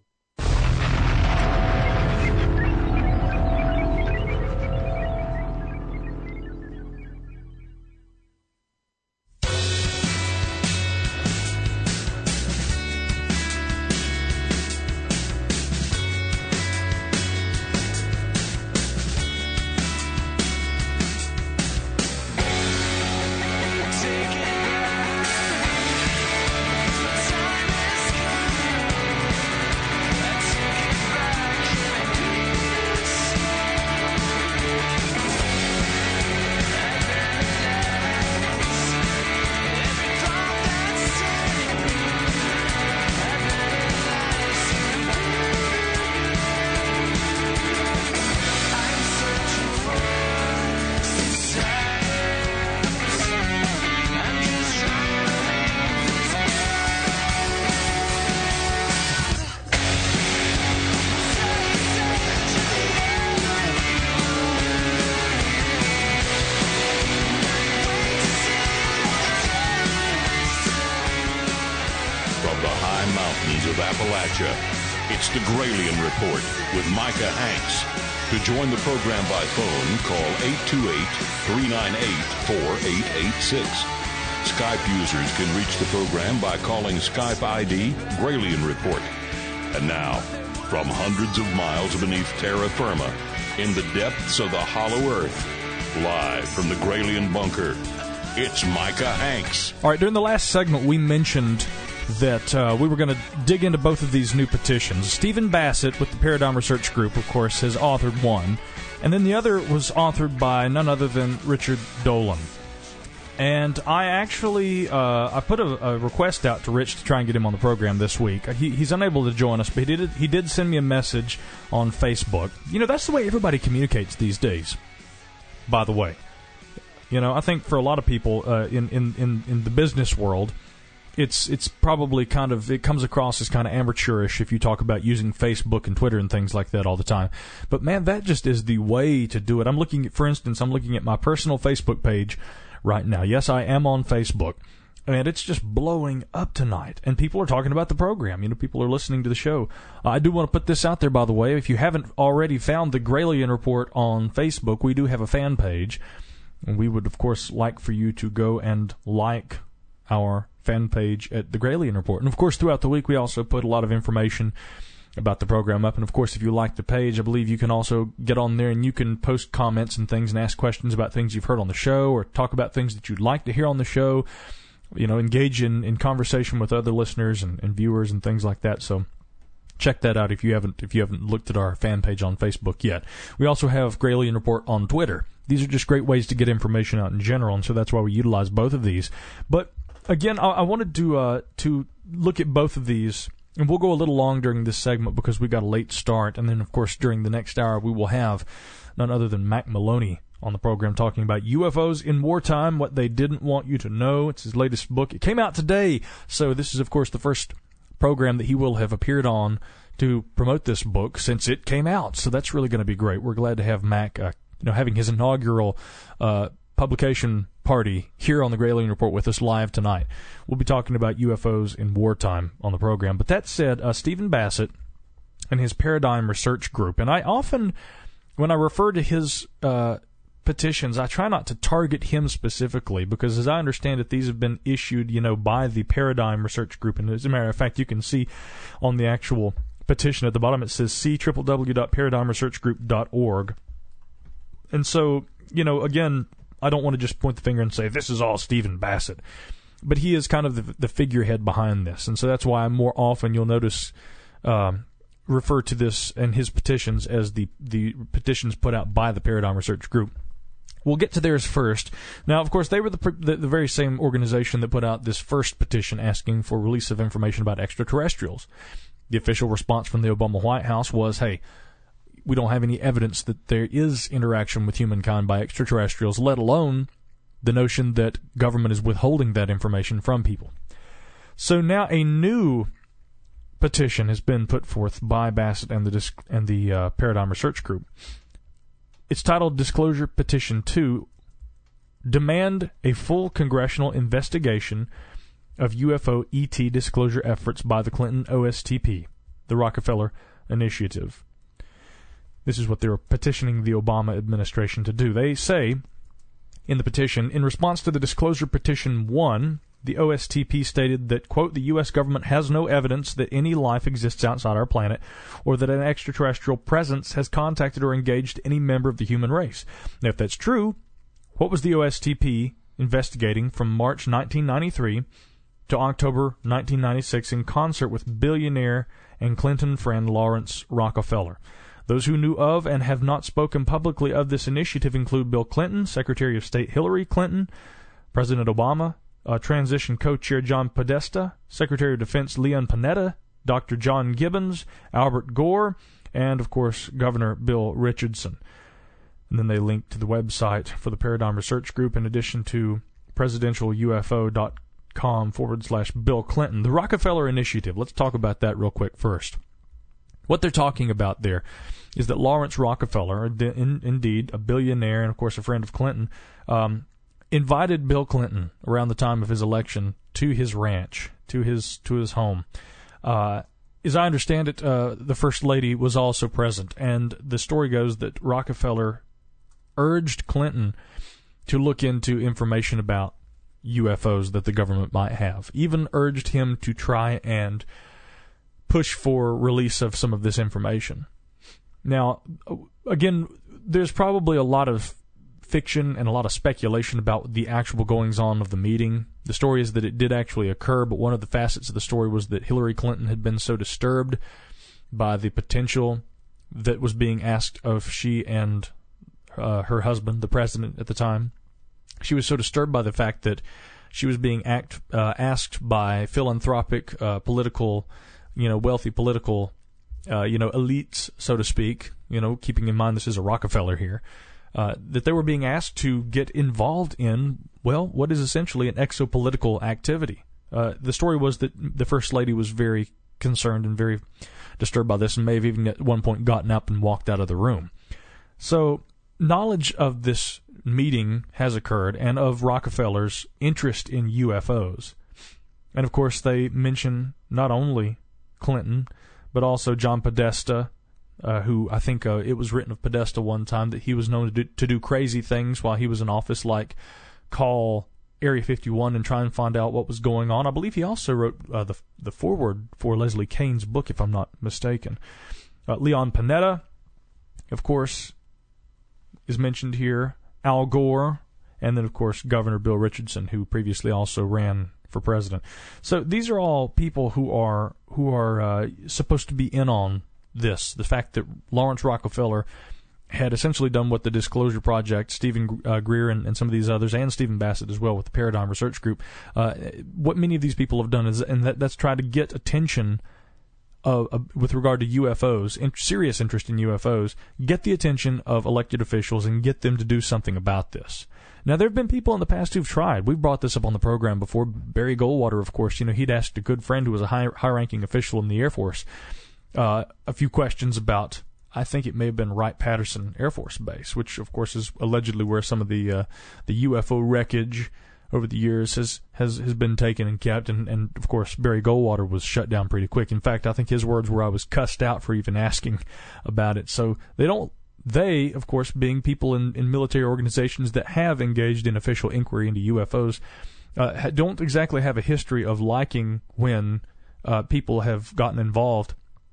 It's the Gralien Report with Micah Hanks. To join the program by phone, call eight two eight, three nine eight, four eight eight six. Skype users can reach the program by calling Skype I D Gralien Report. And now, from hundreds of miles beneath terra firma, in the depths of the hollow earth, live from the Gralien Bunker, it's Micah Hanks. All right, during the last segment, we mentioned that uh, we were going to dig into both of these new petitions. Stephen Bassett with the Paradigm Research Group, of course, has authored one, and then the other was authored by none other than Richard Dolan. And I actually uh, I put a, a request out to Rich to try and get him on the program this week. He, he's unable to join us, but he did he did send me a message on Facebook. You know, that's the way everybody communicates these days, by the way. You know, I think for a lot of people uh, in, in, in, in the business world, It's it's probably kind of, it comes across as kind of amateurish if you talk about using Facebook and Twitter and things like that all the time. But, man, that just is the way to do it. I'm looking at, for instance, I'm looking at my personal Facebook page right now. Yes, I am on Facebook. And it's just blowing up tonight. And people are talking about the program. You know, people are listening to the show. Uh, I do want to put this out there, by the way. If you haven't already found the Gralien Report on Facebook, we do have a fan page. And we would, of course, like for you to go and like our fan page at the Gralien Report. And, of course, throughout the week, we also put a lot of information about the program up. And, of course, if you like the page, I believe you can also get on there and you can post comments and things and ask questions about things you've heard on the show or talk about things that you'd like to hear on the show. You know, engage in, in conversation with other listeners and, and viewers and things like that. So check that out if you haven't if you haven't looked at our fan page on Facebook yet. We also have Gralien Report on Twitter. These are just great ways to get information out in general, and so that's why we utilize both of these. But again, I, I wanted to uh, to look at both of these, and we'll go a little long during this segment because we got a late start, and then of course during the next hour we will have none other than Mac Maloney on the program talking about U F Os in wartime, what they didn't want you to know. It's his latest book. It came out today, so this is, of course, the first program that he will have appeared on to promote this book since it came out. So that's really going to be great. We're glad to have Mac, uh, you know, having his inaugural uh, publication party here on the Gralien Report with us live tonight. We'll be talking about U F Os in wartime on the program. But that said, uh, Stephen Bassett and his Paradigm Research Group, and I often, when I refer to his uh, petitions, I try not to target him specifically because, as I understand it, these have been issued, you know, by the Paradigm Research Group. And as a matter of fact, you can see on the actual petition at the bottom it says see w w w dot paradigm research group dot org. And so, you know, again, I don't want to just point the finger and say this is all Stephen Bassett, but he is kind of the, the figurehead behind this, and so that's why more often you'll notice um, refer to this and his petitions as the the petitions put out by the Paradigm Research Group. We'll get to theirs first. Now, of course, they were the, the the very same organization that put out this first petition asking for release of information about extraterrestrials. The official response from the Obama White House was, hey, we don't have any evidence that there is interaction with humankind by extraterrestrials, let alone the notion that government is withholding that information from people. So now a new petition has been put forth by Bassett and the and the uh, Paradigm Research Group. It's titled Disclosure Petition two, Demand a Full Congressional Investigation of U F O E T Disclosure Efforts by the Clinton O S T P, the Rockefeller Initiative. This is what they're petitioning the Obama administration to do. They say in the petition, in response to the Disclosure Petition one, the O S T P stated that, quote, the U S government has no evidence that any life exists outside our planet or that an extraterrestrial presence has contacted or engaged any member of the human race. Now, if that's true, what was the O S T P investigating from March nineteen ninety-three to October nineteen ninety-six in concert with billionaire and Clinton friend Lawrence Rockefeller? Those who knew of and have not spoken publicly of this initiative include Bill Clinton, Secretary of State Hillary Clinton, President Obama, uh, Transition Co-Chair John Podesta, Secretary of Defense Leon Panetta, Doctor John Gibbons, Albert Gore, and, of course, Governor Bill Richardson. And then they link to the website for the Paradigm Research Group in addition to presidentialufo.com forward slash Bill Clinton. The Rockefeller Initiative, let's talk about that real quick first. What they're talking about there is that Lawrence Rockefeller, in, indeed a billionaire and, of course, a friend of Clinton, um, invited Bill Clinton around the time of his election to his ranch, to his to his home. Uh, as I understand it, uh, the First Lady was also present, and the story goes that Rockefeller urged Clinton to look into information about U F Os that the government might have, even urged him to try and push for release of some of this information. Now, again, there's probably a lot of fiction and a lot of speculation about the actual goings-on of the meeting. The story is that it did actually occur, but one of the facets of the story was that Hillary Clinton had been so disturbed by the potential that was being asked of she and uh, her husband, the president at the time. She was so disturbed by the fact that she was being act, uh, asked by philanthropic, uh, political you know, wealthy political, uh, you know, elites, so to speak, you know, keeping in mind this is a Rockefeller here, uh, that they were being asked to get involved in, well, what is essentially an exopolitical activity. Uh, the story was that the First Lady was very concerned and very disturbed by this and may have even at one point gotten up and walked out of the room. So knowledge of this meeting has occurred and of Rockefeller's interest in U F Os. And, of course, they mention not only Clinton, but also John Podesta, uh, who I think uh, it was written of Podesta one time that he was known to do, to do crazy things while he was in office, like call Area fifty-one and try and find out what was going on. I believe he also wrote uh, the the foreword for Leslie Kane's book, if I'm not mistaken. Uh, Leon Panetta, of course, is mentioned here. Al Gore, and then, of course, Governor Bill Richardson, who previously also ran for president. So these are all people who are who are uh, supposed to be in on this. The fact that Lawrence Rockefeller had essentially done what the Disclosure Project, Stephen uh, Greer and, and some of these others, and Stephen Bassett as well with the Paradigm Research Group, uh, what many of these people have done is, and that, that's try to get attention uh, uh, with regard to U F Os, in, serious interest in U F Os, get the attention of elected officials and get them to do something about this. Now, there have been people in the past who've tried. We've brought this up on the program before. Barry Goldwater, of course, you know, he'd asked a good friend who was a high, high-ranking official in the Air Force uh, a few questions about, I think it may have been Wright-Patterson Air Force Base, which, of course, is allegedly where some of the uh, the U F O wreckage over the years has, has, has been taken and kept. And, and, of course, Barry Goldwater was shut down pretty quick. In fact, I think his words were, I was cussed out for even asking about it. So they don't... They, of course, being people in, in military organizations that have engaged in official inquiry into U F Os, uh, don't exactly have a history of liking when uh, people have gotten involved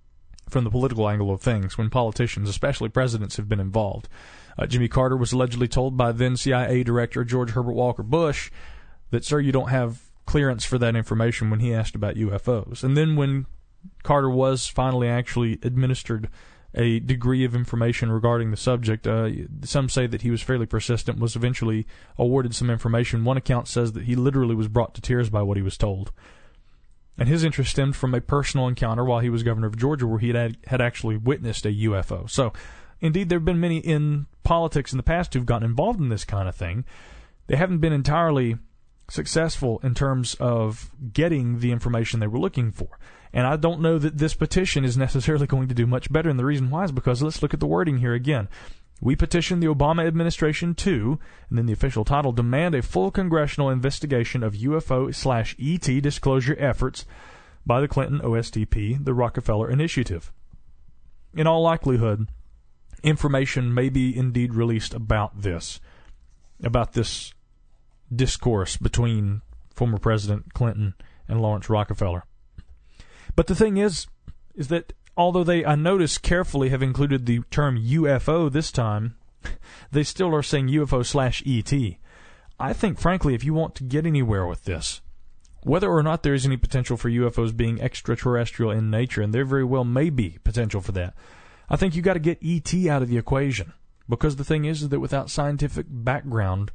from the political angle of things when politicians, especially presidents, have been involved. Uh, Jimmy Carter was allegedly told by then C I A Director George Herbert Walker Bush that, sir, you don't have clearance for that information when he asked about U F Os. And then when Carter was finally actually administered a degree of information regarding the subject, uh, some say that he was fairly persistent, was eventually awarded some information. One account says that he literally was brought to tears by what he was told. And his interest stemmed from a personal encounter while he was governor of Georgia where he had, had actually witnessed a U F O. So, indeed, there have been many in politics in the past who've gotten involved in this kind of thing. They haven't been entirely successful in terms of getting the information they were looking for. And I don't know that this petition is necessarily going to do much better. And the reason why is because let's look at the wording here again. We petition the Obama administration to, and then the official title, demand a full congressional investigation of U F O slash E T disclosure efforts by the Clinton O S T P, the Rockefeller Initiative. In all likelihood, information may be indeed released about this, about this discourse between former President Clinton and Lawrence Rockefeller. But the thing is, is that although they, I notice, carefully have included the term U F O this time, they still are saying U F O slash E T. I think, frankly, if you want to get anywhere with this, whether or not there is any potential for U F Os being extraterrestrial in nature, and there very well may be potential for that, I think you got to get E T out of the equation. Because the thing is, is that without scientific background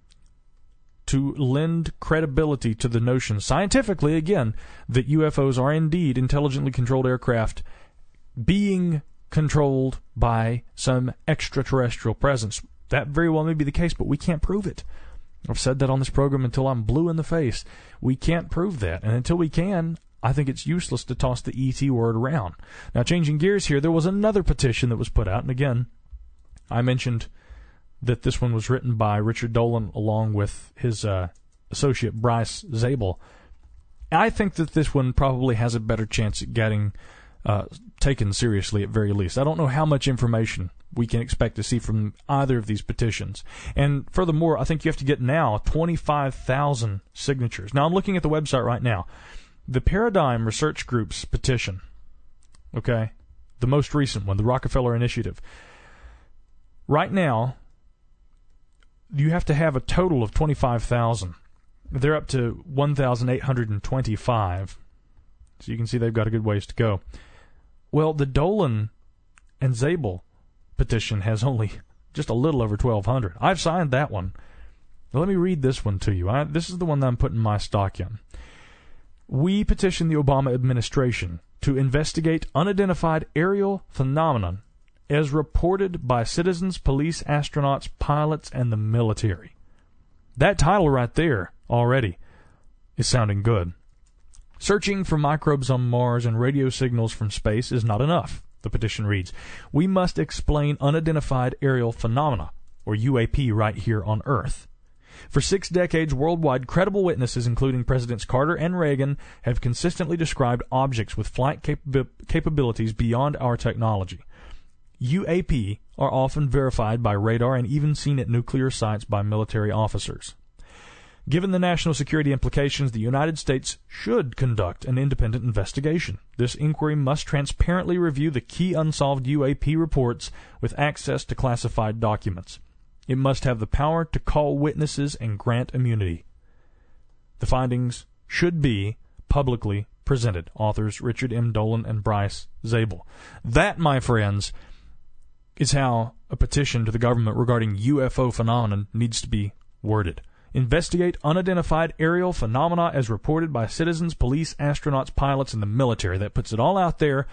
to lend credibility to the notion, scientifically again, that U F Os are indeed intelligently controlled aircraft being controlled by some extraterrestrial presence. That very well may be the case, but we can't prove it. I've said that on this program until I'm blue in the face. We can't prove that, and until we can, I think it's useless to toss the E T word around. Now, changing gears here, there was another petition that was put out, and again, I mentioned that this one was written by Richard Dolan along with his uh, associate Bryce Zabel. I think that this one probably has a better chance at getting uh, taken seriously at very least. I don't know how much information we can expect to see from either of these petitions. And furthermore, I think you have to get now twenty-five thousand signatures. Now, I'm looking at the website right now. The Paradigm Research Group's petition, okay, the most recent one, the Rockefeller Initiative. Right now, you have to have a total of twenty-five thousand. They're up to one thousand eight hundred twenty-five. So you can see they've got a good ways to go. Well, the Dolan and Zabel petition has only just a little over twelve hundred. I've signed that one. Now, let me read this one to you. I, this is the one that I'm putting my stock in. We petition the Obama administration to investigate unidentified aerial phenomenon as reported by citizens, police, astronauts, pilots, and the military. That title right there already is sounding good. Searching for microbes on Mars and radio signals from space is not enough, the petition reads. We must explain unidentified aerial phenomena, or U A P, right here on Earth. For six decades worldwide, credible witnesses, including Presidents Carter and Reagan, have consistently described objects with flight cap- capabilities beyond our technology. U A P are often verified by radar and even seen at nuclear sites by military officers. Given the national security implications, the United States should conduct an independent investigation. This inquiry must transparently review the key unsolved U A P reports with access to classified documents. It must have the power to call witnesses and grant immunity. The findings should be publicly presented. Authors Richard M. Dolan and Bryce Zabel. That, my friends, is how a petition to the government regarding U F O phenomenon needs to be worded. Investigate unidentified aerial phenomena as reported by citizens, police, astronauts, pilots, and the military. That puts it all out there,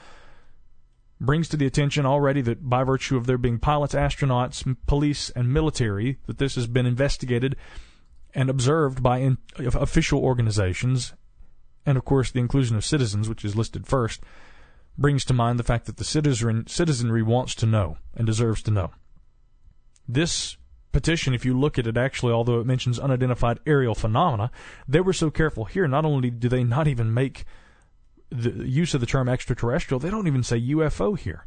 brings to the attention already that by virtue of there being pilots, astronauts, police, and military, that this has been investigated and observed by in, official organizations, and of course the inclusion of citizens, which is listed first, brings to mind the fact that the citizen, citizenry wants to know and deserves to know. This petition, if you look at it actually, although it mentions unidentified aerial phenomena, they were so careful here. Not only do they not even make the use of the term extraterrestrial, they don't even say U F O here.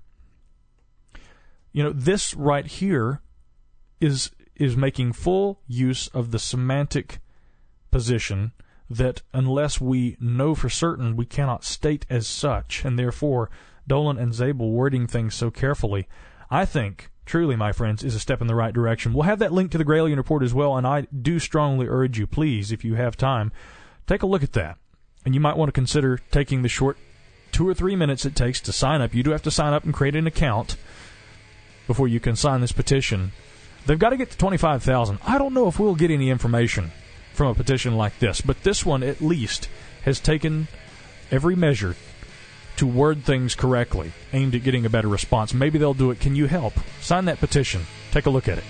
You know, this right here is is making full use of the semantic position that unless we know for certain, we cannot state as such, and therefore Dolan and Zabel wording things so carefully, I think, truly, my friends, is a step in the right direction. We'll have that link to the Gralien Report as well, and I do strongly urge you, please, if you have time, take a look at that. And you might want to consider taking the short two or three minutes it takes to sign up. You do have to sign up and create an account before you can sign this petition. They've got to get to twenty-five thousand. I don't know if we'll get any information from a petition like this, but this one at least has taken every measure to word things correctly, aimed at getting a better response. Maybe they'll do it. Can you help? Sign that petition. Take a look at it.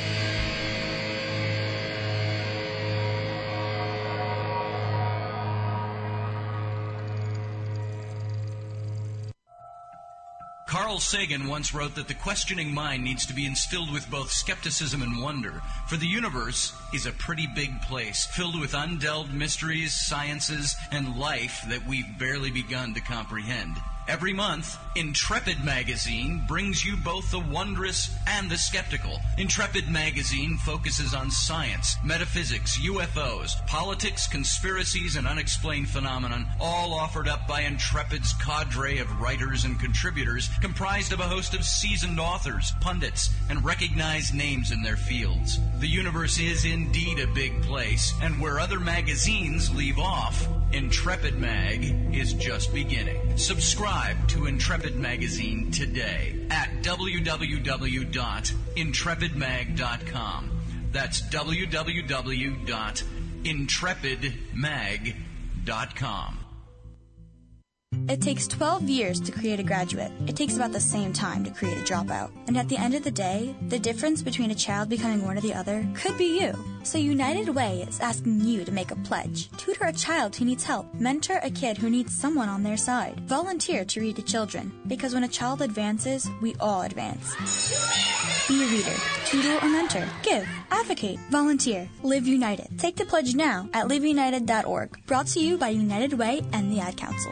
Carl Sagan once wrote that the questioning mind needs to be instilled with both skepticism and wonder, for the universe is a pretty big place, filled with undelved mysteries, sciences, and life that we've barely begun to comprehend. Every month, Intrepid Magazine brings you both the wondrous and the skeptical. Intrepid Magazine focuses on science, metaphysics, U F Os, politics, conspiracies, and unexplained phenomenon, all offered up by Intrepid's cadre of writers and contributors, comprised of a host of seasoned authors, pundits, and recognized names in their fields. The universe is indeed a big place, and where other magazines leave off, Intrepid Mag is just beginning. Subscribe to Intrepid Magazine today at w w w dot intrepid mag dot com. That's w w w dot intrepid mag dot com. It takes twelve years to create a graduate. It takes about the same time to create a dropout. And at the end of the day, the difference between a child becoming one or the other could be you. So United Way is asking you to make a pledge. Tutor a child who needs help. Mentor a kid who needs someone on their side. Volunteer to read to children. Because when a child advances, we all advance. Be a reader, tutor or mentor. Give, advocate, volunteer. Live United. Take the pledge now at live united dot org. Brought to you by United Way and the Ad Council.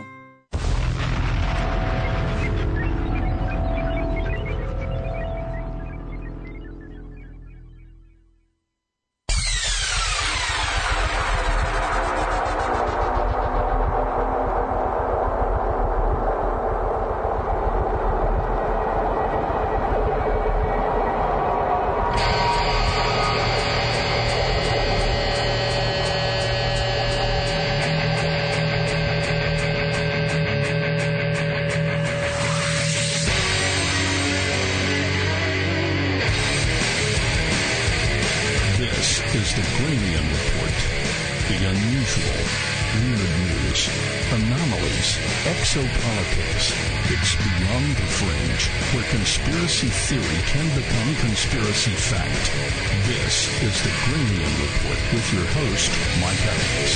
Exopolitics. It's beyond the fringe, where conspiracy theory can become conspiracy fact. This is the Gralien Report with your host, Mike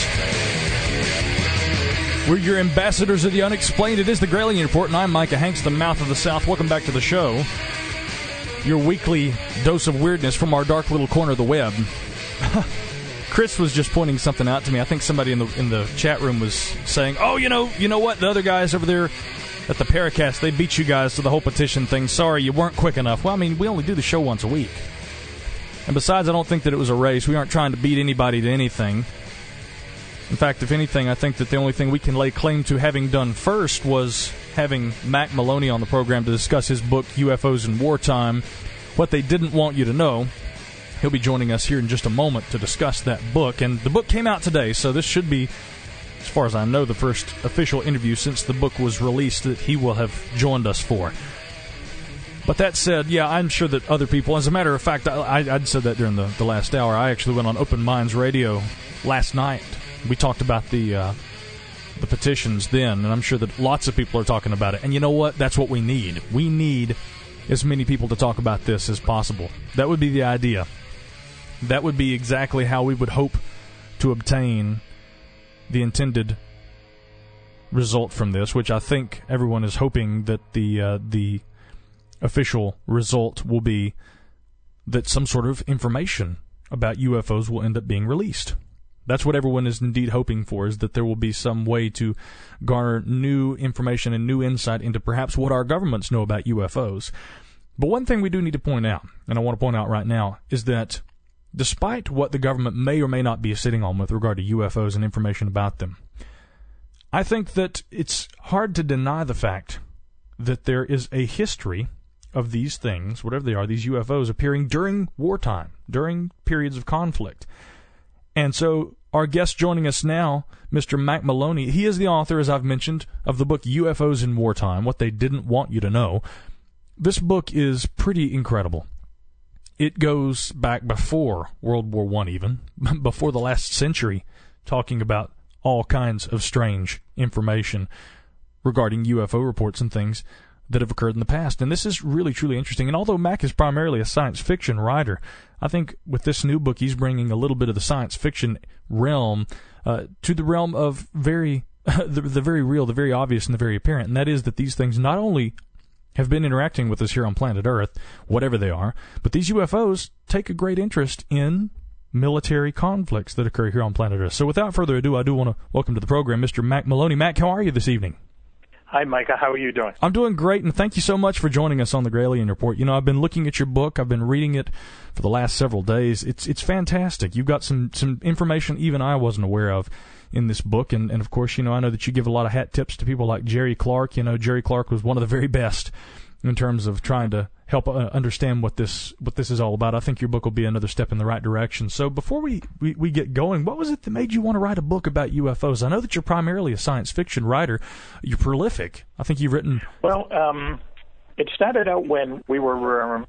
Hanks. We're your ambassadors of the unexplained. It is the Gralien Report, and I'm Micah Hanks, the mouth of the South. Welcome back to the show. Your weekly dose of weirdness from our dark little corner of the web. Chris was just pointing something out to me. I think somebody in the in the chat room was saying, "Oh, you know, you know what? The other guys over there at the Paracast, they beat you guys to the whole petition thing. Sorry, you weren't quick enough." Well, I mean, we only do the show once a week, and besides, I don't think that it was a race. We aren't trying to beat anybody to anything. In fact, if anything, I think that the only thing we can lay claim to having done first was having Mac Maloney on the program to discuss his book U F Os in Wartime. What they didn't want you to know. He'll be joining us here in just a moment to discuss that book. And the book came out today, so this should be, as far as I know, the first official interview since the book was released that he will have joined us for. But that said, yeah, I'm sure that other people, as a matter of fact, I, I'd said that during the, the last hour. I actually went on Open Minds Radio last night. We talked about the uh, the petitions then, and I'm sure that lots of people are talking about it. And you know what? That's what we need. We need as many people to talk about this as possible. That would be the idea. That would be exactly how we would hope to obtain the intended result from this, which I think everyone is hoping that the uh, the official result will be that some sort of information about U F Os will end up being released. That's what everyone is indeed hoping for, is that there will be some way to garner new information and new insight into perhaps what our governments know about U F Os. But one thing we do need to point out, and I want to point out right now, is that despite what the government may or may not be sitting on with regard to U F Os and information about them, I think that it's hard to deny the fact that there is a history of these things, whatever they are, these U F Os, appearing during wartime, during periods of conflict. And so our guest joining us now, Mister Mac Maloney, he is the author, as I've mentioned, of the book U F Os in Wartime, What They Didn't Want You to Know. This book is pretty incredible. It goes back before World War One, even, before the last century, talking about all kinds of strange information regarding U F O reports and things that have occurred in the past. And this is really, truly interesting. And although Mac is primarily a science fiction writer, I think with this new book, he's bringing a little bit of the science fiction realm uh, to the realm of very, the, the very real, the very obvious, and the very apparent. And that is that these things not only have been interacting with us here on planet Earth, whatever they are, but these U F Os take a great interest in military conflicts that occur here on planet Earth. So without further ado, I do want to welcome to the program Mister Mac Maloney. Mac, how are you this evening? Hi, Micah. How are you doing? I'm doing great, and thank you so much for joining us on the Gralien Report. You know, I've been looking at your book. I've been reading it for the last several days. It's it's fantastic. You've got some, some information even I wasn't aware of in this book, and, and of course, you know, I know that you give a lot of hat tips to people like Jerry Clark. You know, Jerry Clark was one of the very best in terms of trying to help uh, understand what this what this is all about. I think your book will be another step in the right direction. So before we, we, we get going, what was it that made you want to write a book about U F Os? I know that you're primarily a science fiction writer. You're prolific. I think you've written... Well, um, it started out when we were... Um,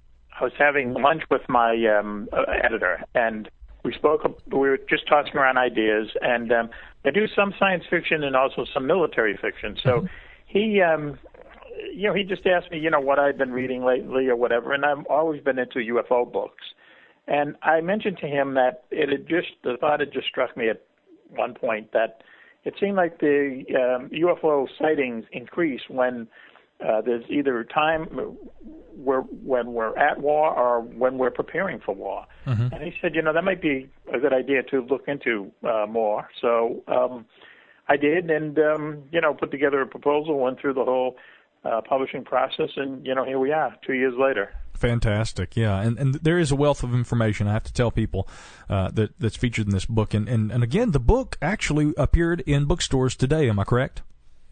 I was having lunch with my um, uh, editor, and we spoke... We were just tossing around ideas, and um, I do some science fiction and also some military fiction. So mm-hmm. he... Um, You know, he just asked me, you know, what I'd been reading lately or whatever, and I've always been into U F O books. And I mentioned to him that it had just, the thought had just struck me at one point that it seemed like the um, U F O sightings increase when uh, there's either time where, when we're at war or when we're preparing for war. Mm-hmm. And he said, you know, that might be a good idea to look into uh, more. So um, I did, and, um, you know, put together a proposal, went through the whole Uh, publishing process, and, you know, here we are, two years later. Fantastic, yeah. And and there is a wealth of information, I have to tell people, uh, that that's featured in this book. And, and, and again, the book actually appeared in bookstores today, am I correct?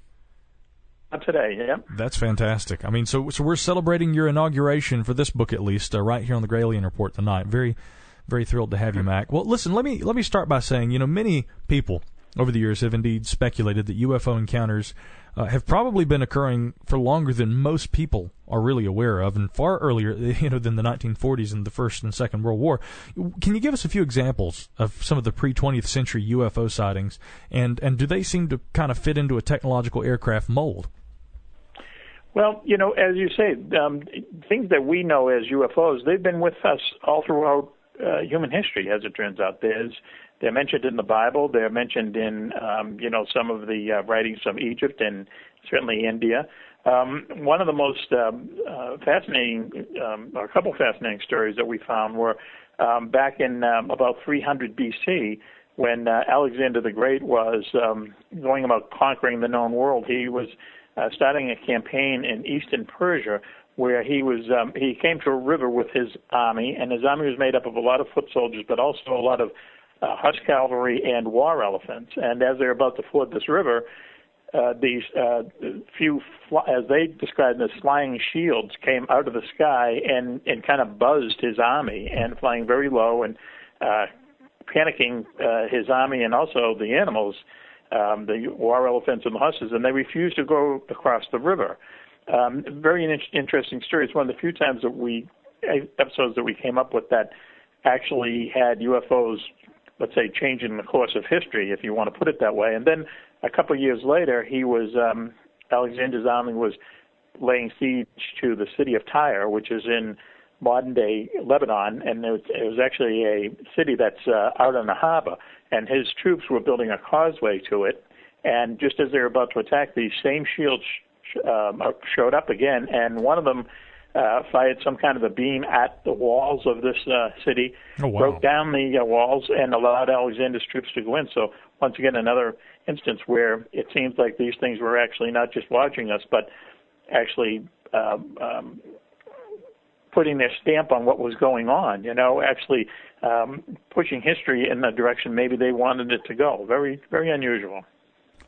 Not today, yeah. That's fantastic. I mean, so so we're celebrating your inauguration for this book, at least, uh, right here on the Gralien Report tonight. Very, very thrilled to have you, Mac. Well, listen, let me let me start by saying, you know, many people over the years have indeed speculated that U F O encounters uh, have probably been occurring for longer than most people are really aware of, and far earlier, you know, than the nineteen forties and the First and Second World War. Can you give us a few examples of some of the pre-twentieth century U F O sightings, and, and do they seem to kind of fit into a technological aircraft mold? Well, you know, as you say, um, things that we know as U F Os, they've been with us all throughout uh, human history, as it turns out. There's They're mentioned in the Bible. They're mentioned in, um, you know, some of the uh, writings from Egypt and certainly India. Um, one of the most um, uh, fascinating, um, or a couple fascinating stories that we found were um, back in um, about three hundred B C, when uh, Alexander the Great was um, going about conquering the known world. He was uh, starting a campaign in eastern Persia, where he was um, he came to a river with his army, and his army was made up of a lot of foot soldiers, but also a lot of Uh, horse cavalry and war elephants. And as they're about to ford this river, uh, these uh, few, fly, as they described them, as flying shields came out of the sky and, and kind of buzzed his army, and flying very low and uh, panicking uh, his army and also the animals, um, the war elephants and the horses, and they refused to go across the river. Um, very in- interesting story. It's one of the few times that we, episodes that we came up with that actually had U F Os, let's say, changing the course of history, if you want to put it that way. And then a couple of years later, he was um, Alexander's army was laying siege to the city of Tyre, which is in modern-day Lebanon, and it was, it was actually a city that's uh, out on the harbor. And his troops were building a causeway to it, and just as they were about to attack, these same shields sh- um, showed up again, and one of them Uh, fired some kind of a beam at the walls of this uh, city, oh, wow. broke down the uh, walls, and allowed Alexander's troops to go in. So once again, another instance where it seems like these things were actually not just watching us, but actually uh, um, putting their stamp on what was going on, you know, actually um, pushing history in the direction maybe they wanted it to go. Very, very unusual.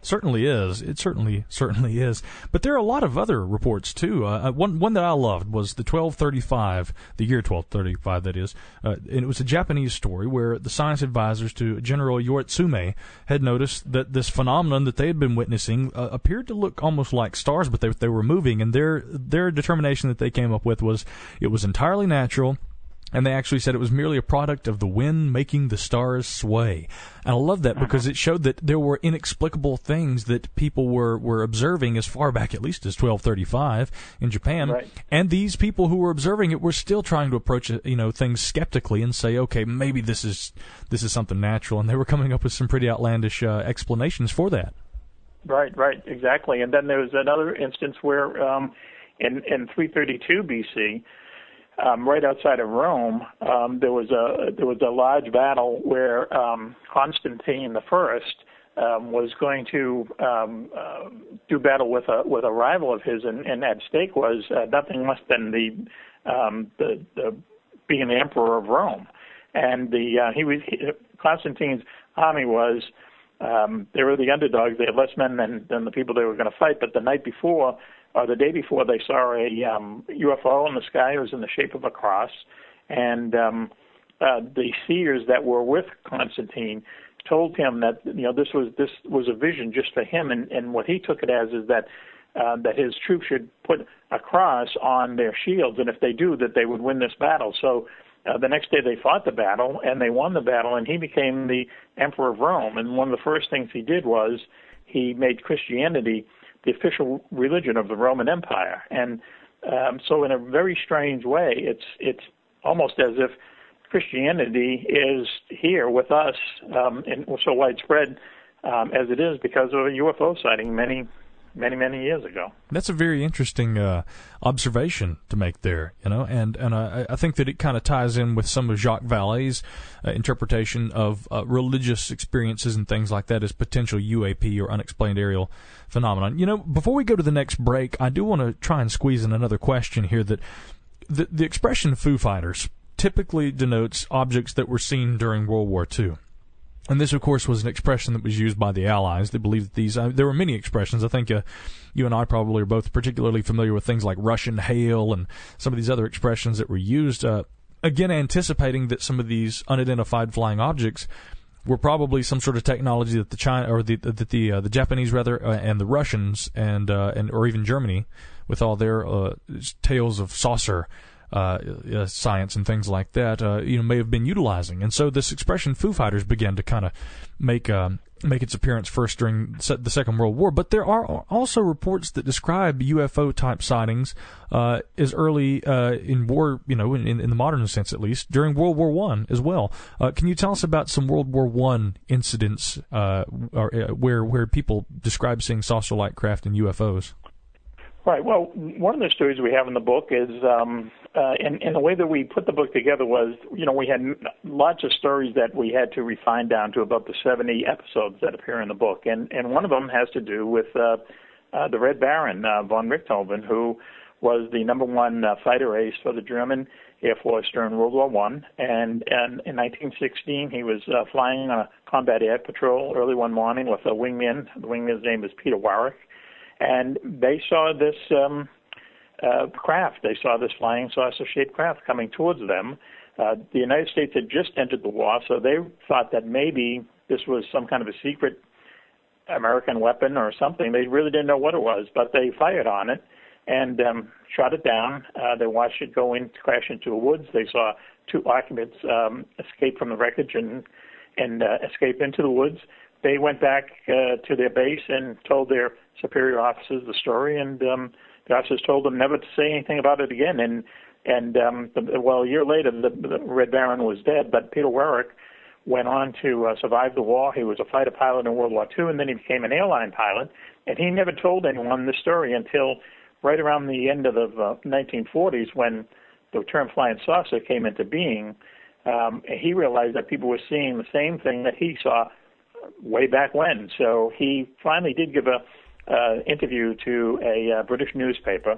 Certainly is. It certainly certainly is. But there are a lot of other reports too. Uh, one one that I loved was the twelve thirty-five, the year twelve thirty-five, that is. Uh, and it was a Japanese story where the science advisors to General Yoritsume had noticed that this phenomenon that they had been witnessing uh, appeared to look almost like stars, but they they were moving. And their their determination that they came up with was it was entirely natural. And they actually said it was merely a product of the wind making the stars sway. And I love that because it showed that there were inexplicable things that people were, were observing as far back at least as twelve thirty-five in Japan. Right. And these people who were observing it were still trying to approach you know things skeptically and say, okay, maybe this is this is something natural. And they were coming up with some pretty outlandish uh, explanations for that. Right, right, exactly. And then there was another instance where um, in, in three thirty-two B C, Um, right outside of Rome, um, there was a there was a large battle where um, Constantine the First um, was going to um, uh, do battle with a with a rival of his, and, and at stake was uh, nothing less than the, um, the the being the emperor of Rome, and the uh, he was he, Constantine's army was um, they were the underdogs. They had less men than than the people they were going to fight, but the night before. Or the day before, they saw a um, U F O in the sky. It was in the shape of a cross, and um, uh, the seers that were with Constantine told him that you know this was this was a vision just for him, and, and what he took it as is that uh, that his troops should put a cross on their shields, and if they do, that they would win this battle. So uh, the next day they fought the battle, and they won the battle, and he became the emperor of Rome. And one of the first things he did was he made Christianity the official religion of the Roman Empire. And um, so in a very strange way, it's it's almost as if Christianity is here with us um, and so widespread um, as it is because of a U F O sighting many, many, many years ago. That's a very interesting uh, observation to make there, you know, and, and I, I think that it kind of ties in with some of Jacques Vallée's uh, interpretation of uh, religious experiences and things like that as potential U A P or unexplained aerial phenomenon. You know, before we go to the next break, I do want to try and squeeze in another question here that the, the expression Foo Fighters typically denotes objects that were seen during World War Two. And this, of course, was an expression that was used by the Allies. They believed that these, uh, there were many expressions. I think uh, you and I probably are both particularly familiar with things like Russian hail and some of these other expressions that were used, uh, again, anticipating that some of these unidentified flying objects were probably some sort of technology that the China or the that the uh, the Japanese rather uh, and the Russians and uh, and or even Germany, with all their uh, tales of saucer uh, uh, science and things like that, uh, you know, may have been utilizing. And so this expression "Foo Fighters" began to kind of make um, make its appearance first during the Second World War. But there are also reports that describe U F O type sightings uh, as early uh, in war, you know, in, in the modern sense at least, during World War One as well. Uh, can you tell us about some World War One incidents uh, or, uh, where where people describe seeing saucer-like craft and U F Os? Right. Well, one of the stories we have in the book is, um, uh, and, and the way that we put the book together was, you know, we had lots of stories that we had to refine down to about the seventy episodes that appear in the book. And, and one of them has to do with uh, uh, the Red Baron, uh, von Richthofen, who was the number one uh, fighter ace for the German Air Force during World War One. And, and in nineteen sixteen, he was uh, flying on a combat air patrol early one morning with a wingman. The wingman's name is Peter Warwick. And they saw this um, uh, craft. They saw this flying saucer-shaped craft coming towards them. Uh, the United States had just entered the war, so they thought that maybe this was some kind of a secret American weapon or something. They really didn't know what it was, but they fired on it and um, shot it down. Uh, they watched it go in, crash into the woods. They saw two occupants um, escape from the wreckage and, and uh, escape into the woods. They went back uh, to their base and told their superior officers the story, and um, the officers told them never to say anything about it again. And and um, the, well, a year later, the, the Red Baron was dead, but Peter Warwick went on to uh, survive the war. He was a fighter pilot in World War Two, and then he became an airline pilot. And he never told anyone the story until right around the end of the uh, nineteen forties, when the term flying saucer came into being. Um, he realized that people were seeing the same thing that he saw way back when. So he finally did give a uh, interview to a uh, British newspaper,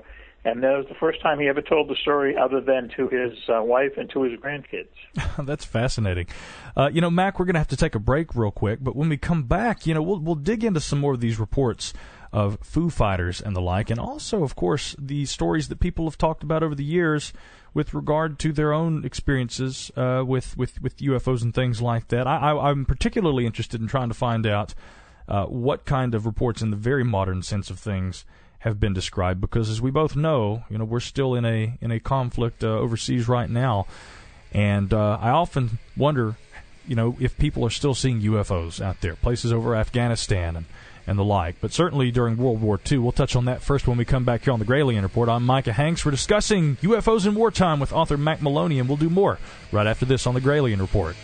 And that was the first time he ever told the story other than to his uh, wife and to his grandkids. That's fascinating. Uh, you know, Mac, we're going to have to take a break real quick, but when we come back, you know, we'll we'll dig into some more of these reports of Foo Fighters and the like, and also, of course, the stories that people have talked about over the years with regard to their own experiences uh, with, with, with U F Os and things like that. I, I, I'm particularly interested in trying to find out uh, what kind of reports in the very modern sense of things have been described, because as we both know, you know, we're still in a in a conflict uh, overseas right now, and uh, I often wonder, you know, if people are still seeing U F Os out there, places over Afghanistan and, and the like. But certainly during World War Two, we'll touch on that first when we come back here on the Gralien Report. I'm Micah Hanks. We're discussing U F Os in wartime with author Mac Maloney, and we'll do more right after this on the Gralien Report.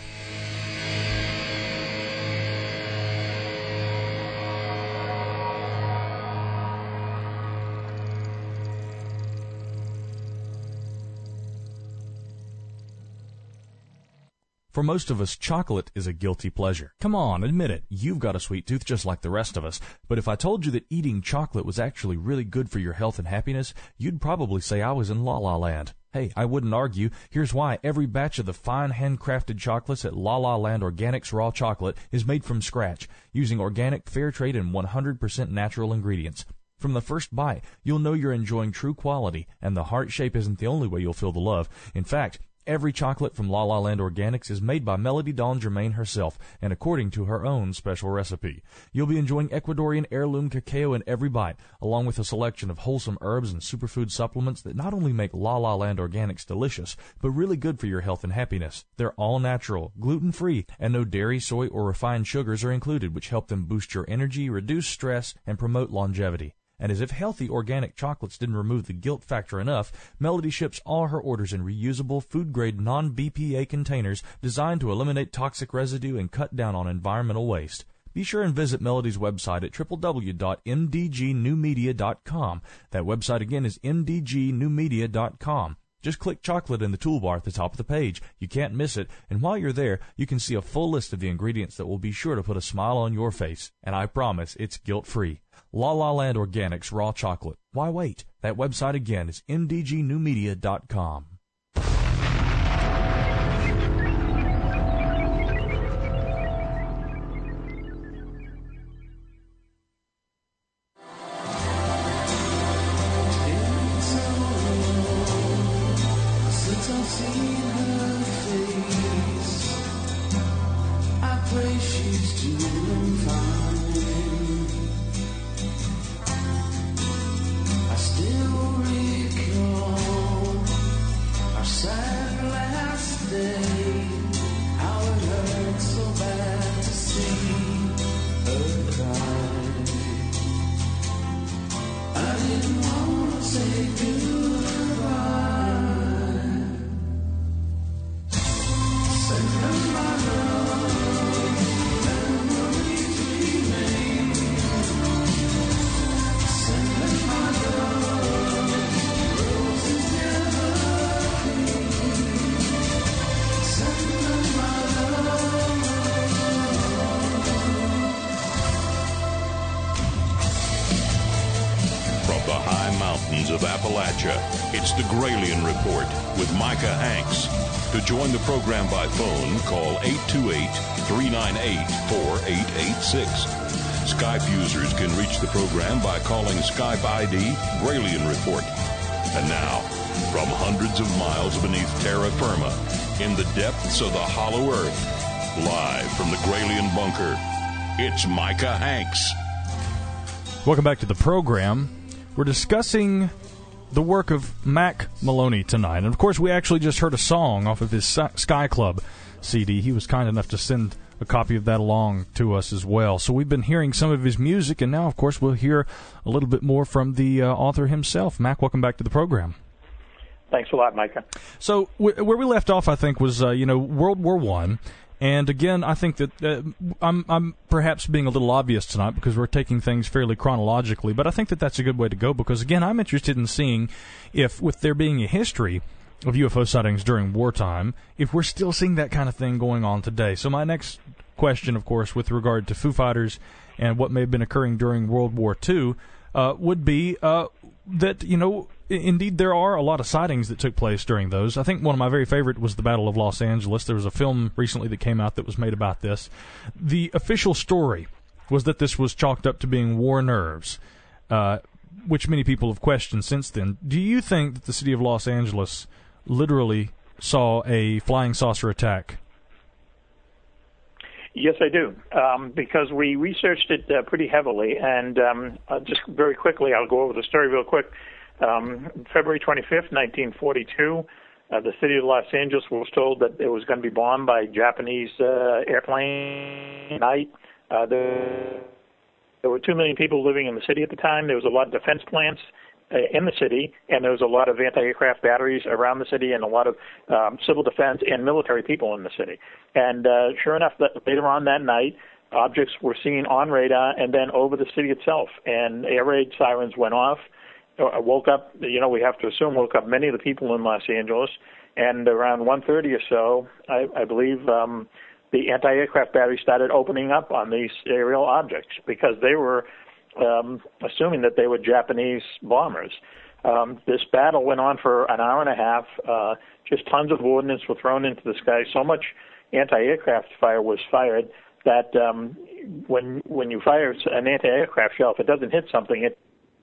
For most of us, chocolate is a guilty pleasure. Come on, admit it. You've got a sweet tooth just like the rest of us. But if I told you that eating chocolate was actually really good for your health and happiness, you'd probably say I was in La La Land. Hey, I wouldn't argue. Here's why. Every batch of the fine handcrafted chocolates at La La Land Organics Raw Chocolate is made from scratch, using organic, fair trade, and one hundred percent natural ingredients. From the first bite, you'll know you're enjoying true quality, and the heart shape isn't the only way you'll feel the love. In fact, every chocolate from La La Land Organics is made by Melody Dawn Germain herself, and according to her own special recipe. You'll be enjoying Ecuadorian heirloom cacao in every bite, along with a selection of wholesome herbs and superfood supplements that not only make La La Land Organics delicious, but really good for your health and happiness. They're all natural, gluten-free, and no dairy, soy, or refined sugars are included, which help them boost your energy, reduce stress, and promote longevity. And as if healthy organic chocolates didn't remove the guilt factor enough, Melody ships all her orders in reusable, food-grade, non-B P A containers designed to eliminate toxic residue and cut down on environmental waste. Be sure and visit Melody's website at w w w dot m d g new media dot com. That website again is m d g new media dot com. Just click chocolate in the toolbar at the top of the page. You can't miss it, and while you're there, you can see a full list of the ingredients that will be sure to put a smile on your face. And I promise, it's guilt-free. La La Land Organics Raw Chocolate. Why wait? That website again is m d g new media dot com. Of Appalachia, it's the Gralien Report with Micah Hanks. To join the program by phone, call eight two eight, three nine eight, four eight eight six. Skype users can reach the program by calling Skype I D Gralien Report. And now, from hundreds of miles beneath terra firma, in the depths of the hollow earth, live from the Gralien Bunker, it's Micah Hanks. Welcome back to the program. We're discussing the work of Mac Maloney tonight. And, of course, we actually just heard a song off of his Sky Club C D. He was kind enough to send a copy of that along to us as well. So we've been hearing some of his music, and now, of course, we'll hear a little bit more from the uh, author himself. Mac, welcome back to the program. Thanks a lot, Micah. So w- where we left off, I think, was, uh, you know, World War One. And again, I think that uh, I'm, I'm perhaps being a little obvious tonight because we're taking things fairly chronologically, but I think that that's a good way to go because, again, I'm interested in seeing if, with there being a history of U F O sightings during wartime, if we're still seeing that kind of thing going on today. So my next question, of course, with regard to Foo Fighters and what may have been occurring during World War Two, uh, would be uh, that, you know, indeed, there are a lot of sightings that took place during those. I think one of my very favorite was the Battle of Los Angeles. There was a film recently that came out that was made about this. The official story was that this was chalked up to being war nerves, uh, which many people have questioned since then. Do you think that the city of Los Angeles literally saw a flying saucer attack? Yes, I do, um, because we researched it uh, pretty heavily, and um, uh, just very quickly, I'll go over the story real quick. Um, February twenty-fifth, nineteen forty-two, uh, the city of Los Angeles was told that it was going to be bombed by Japanese uh, airplane at night. Uh, there, there were two million people living in the city at the time. There was a lot of defense plants uh, in the city, and there was a lot of anti-aircraft batteries around the city, and a lot of um, civil defense and military people in the city. And uh, sure enough, that later on that night, objects were seen on radar and then over the city itself, and air raid sirens went off. I woke up, you know, we have to assume woke up many of the people in Los Angeles, and around one thirty or so, I, I believe um, the anti-aircraft batteries started opening up on these aerial objects because they were um, assuming that they were Japanese bombers. Um, this battle went on for an hour and a half. Uh, just tons of ordnance were thrown into the sky. So much anti-aircraft fire was fired that um, when when you fire an anti-aircraft shell, if it doesn't hit something, it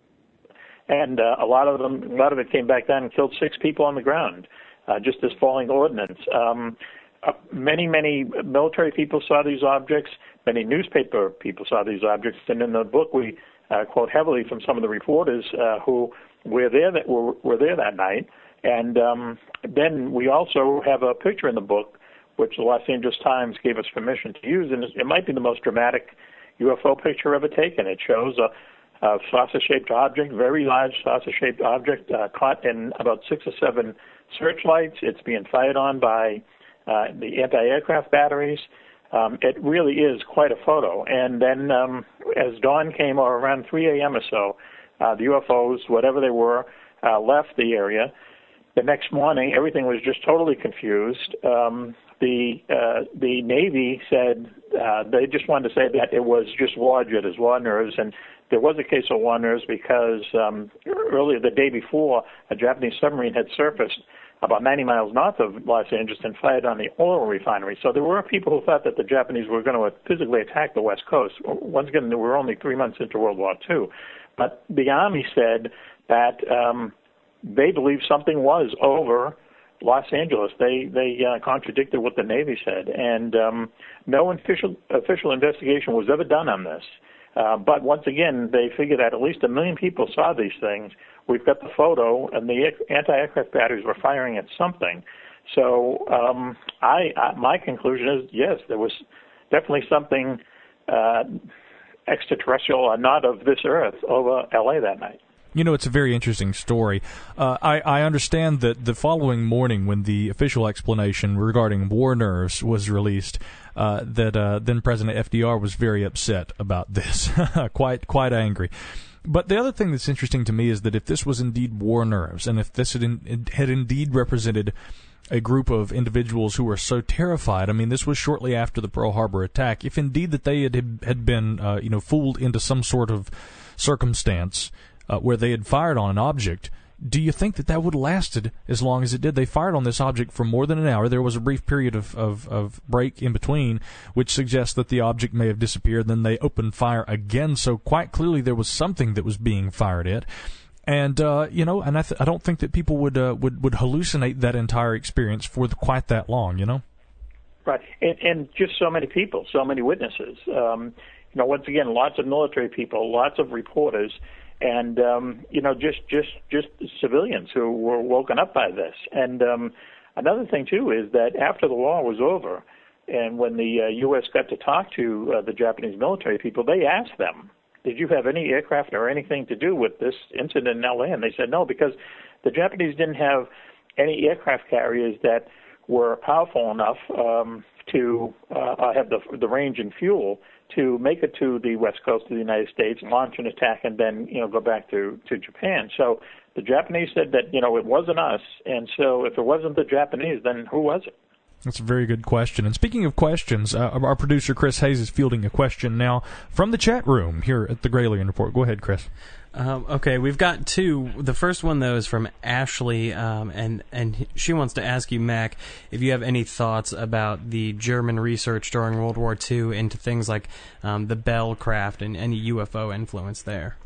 and uh, a lot of them, a lot of it came back down and killed six people on the ground, uh, just as falling ordnance. Um, uh, many, many military people saw these objects. Many newspaper people saw these objects, and in the book we uh, quote heavily from some of the reporters uh, who were there that were, were there that night. And um, then we also have a picture in the book, which the Los Angeles Times gave us permission to use, and it might be the most dramatic U F O picture ever taken. It shows a A saucer-shaped object, very large saucer-shaped object, uh, caught in about six or seven searchlights. It's being fired on by uh, the anti-aircraft batteries. Um, it really is quite a photo. And then um, as dawn came, or around three a.m. or so, uh, the U F Os, whatever they were, uh, left the area. The next morning, everything was just totally confused. Um, the uh, the Navy said uh, they just wanted to say that it was just war jitters, war nerves, and there was a case of war nerves because um, earlier the day before, a Japanese submarine had surfaced about ninety miles north of Los Angeles and fired on the oil refinery. So there were people who thought that the Japanese were going to physically attack the West Coast. Once again, we were only three months into World War Two. But the Army said that um, they believed something was over Los Angeles. They they uh, contradicted what the Navy said, and um, no official official investigation was ever done on this. Uh, but once again, they figured that at least a million people saw these things. We've got the photo, and the anti-aircraft batteries were firing at something. So um, I, I, my conclusion is, yes, there was definitely something uh, extraterrestrial or not of this earth over L A that night. You know, it's a very interesting story. Uh, I, I understand that the following morning, when the official explanation regarding war nerves was released, uh, that uh, then President F D R was very upset about this, quite quite angry. But the other thing that's interesting to me is that if this was indeed war nerves, and if this had, in, had indeed represented a group of individuals who were so terrified, I mean, this was shortly after the Pearl Harbor attack, if indeed that they had had been, uh, you know, fooled into some sort of circumstance Uh, where they had fired on an object, do you think that that would have lasted as long as it did? They fired on this object for more than an hour. There was a brief period of, of, of break in between, which suggests that the object may have disappeared. Then they opened fire again, so quite clearly there was something that was being fired at. And, uh, you know, and I, th- I don't think that people would, uh, would, would hallucinate that entire experience for the, quite that long, you know? Right, and, and just so many people, so many witnesses. Um, you know, once again, lots of military people, lots of reporters, and um, you know, just just just civilians who were woken up by this. And um, another thing too is that after the war was over, and when the uh, U S got to talk to uh, the Japanese military people, they asked them, "Did you have any aircraft or anything to do with this incident in L A?" And they said no, because the Japanese didn't have any aircraft carriers that were powerful enough um, to uh, have the the range and fuel to make it to the west coast of the United States, launch an attack, and then, you know, go back to, to Japan. So the Japanese said that, you know, it wasn't us, and so if it wasn't the Japanese, then who was it? That's a very good question. And speaking of questions, uh, our producer Chris Hayes is fielding a question now from the chat room here at the Gralien Report. Go ahead, Chris. Um, okay, we've got two. The first one, though, is from Ashley, um, and, and she wants to ask you, Mac, if you have any thoughts about the German research during World War Two into things like um, the Bell craft and any U F O influence there.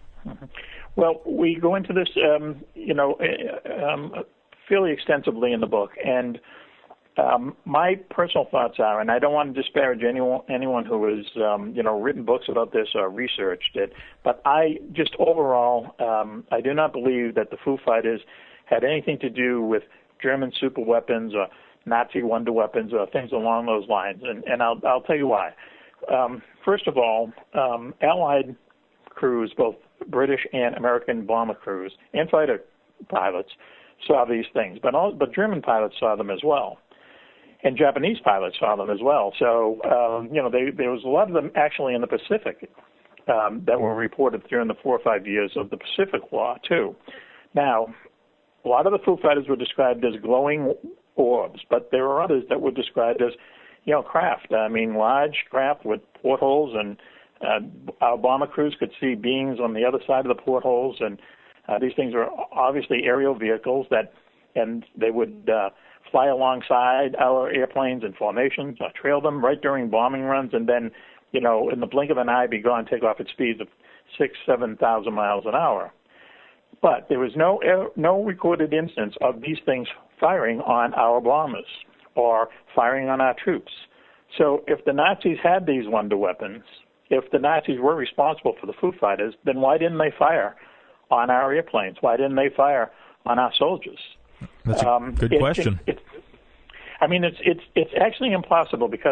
Well, we go into this, um, you know, um, fairly extensively in the book, and Um, my personal thoughts are, and I don't want to disparage anyone, anyone who has, um, you know, written books about this or researched it, but I just overall, um, I do not believe that the Foo Fighters had anything to do with German super weapons or Nazi wonder weapons or things along those lines, and, and I'll, I'll tell you why. Um, first of all, um, Allied crews, both British and American bomber crews and fighter pilots, saw these things, but all, but German pilots saw them as well. And Japanese pilots saw them as well. So, um, you know, they, there was a lot of them actually in the Pacific um, that were reported during the four or five years of the Pacific War, too. Now, a lot of the Foo Fighters were described as glowing orbs, but there were others that were described as, you know, craft. I mean, large craft with portholes, and uh, our bomber crews could see beings on the other side of the portholes, and uh, these things were obviously aerial vehicles that, and they would uh, fly alongside our airplanes in formations, or trail them right during bombing runs, and then, you know, in the blink of an eye, be gone, take off at speeds of six, seven thousand miles an hour. But there was no no recorded instance of these things firing on our bombers or firing on our troops. So if the Nazis had these wonder weapons, if the Nazis were responsible for the Foo Fighters, then why didn't they fire on our airplanes? Why didn't they fire on our soldiers? That's a um, good it, question. It, it, I mean, it's it's it's actually impossible, because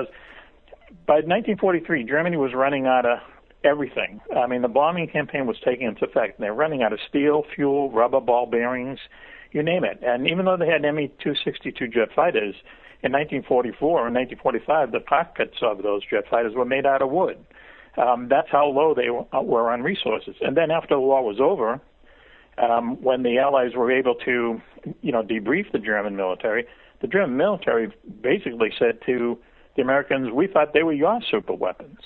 by nineteen forty-three, Germany was running out of everything. I mean, the bombing campaign was taking into effect, and they're running out of steel, fuel, rubber, ball bearings, you name it. And even though they had M E two sixty-two jet fighters, in nineteen forty-four and nineteen forty-five, the cockpits of those jet fighters were made out of wood. Um, that's how low they were on resources. And then after the war was over, Um, when the Allies were able to, you know, debrief the German military, the German military basically said to the Americans, "We thought they were your super weapons."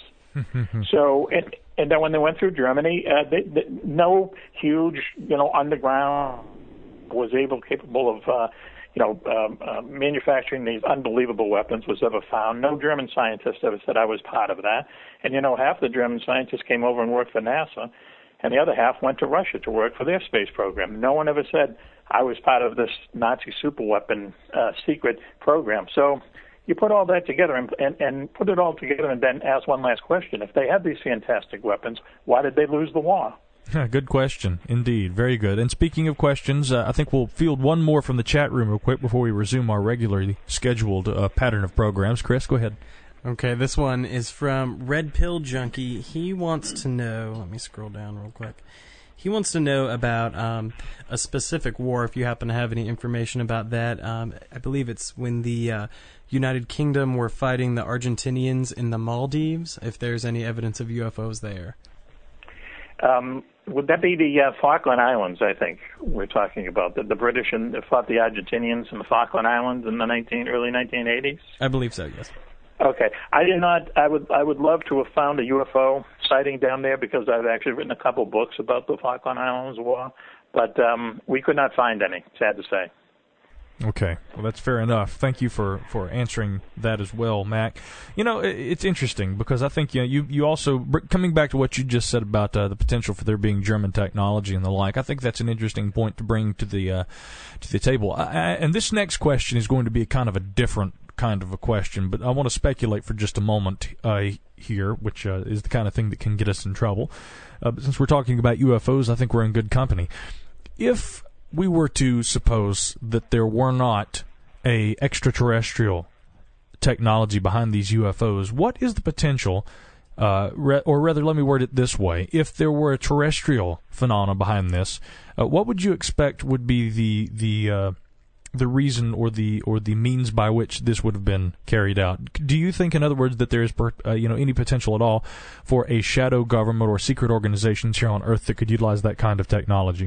So, and, and then when they went through Germany, uh, they, they, no huge, you know, underground was able, capable of, uh, you know, um, uh, manufacturing these unbelievable weapons was ever found. No German scientist ever said, "I was part of that." And, you know, half the German scientists came over and worked for NASA, and the other half went to Russia to work for their space program. No one ever said, "I was part of this Nazi superweapon uh, secret program." So you put all that together and, and, and put it all together and then ask one last question. If they had these fantastic weapons, why did they lose the war? Good question, indeed. Very good. And speaking of questions, uh, I think we'll field one more from the chat room real quick before we resume our regularly scheduled uh, pattern of programs. Chris, go ahead. Okay, this one is from Red Pill Junkie. He wants to know, let me scroll down real quick. He wants to know about um, a specific war, if you happen to have any information about that. Um, I believe it's when the uh, United Kingdom were fighting the Argentinians in the Maldives, if there's any evidence of U F Os there. Um, would that be the uh, Falkland Islands, I think we're talking about? The, the British and fought the Argentinians in the Falkland Islands in the nineteen, early nineteen eighties? I believe so, yes. Okay, I did not. I would. I would love to have found a U F O sighting down there, because I've actually written a couple books about the Falkland Islands War, but um, we could not find any. Sad to say. Okay, well, that's fair enough. Thank you for, for answering that as well, Mac. You know, it, it's interesting because I think you know, you you also coming back to what you just said about uh, the potential for there being German technology and the like. I think that's an interesting point to bring to the uh, to the table. I, I, and this next question is going to be a kind of a different kind of a question, but I want to speculate for just a moment uh, here, which uh, is the kind of thing that can get us in trouble. Uh, but since we're talking about U F Os, I think we're in good company. If we were to suppose that there were not a extraterrestrial technology behind these U F Os, what is the potential, uh, re- or rather, let me word it this way, if there were a terrestrial phenomena behind this, uh, what would you expect would be the the uh, the reason or the or the means by which this would have been carried out? Do you think, in other words, that there is uh, you know any potential at all for a shadow government or secret organizations here on Earth that could utilize that kind of technology?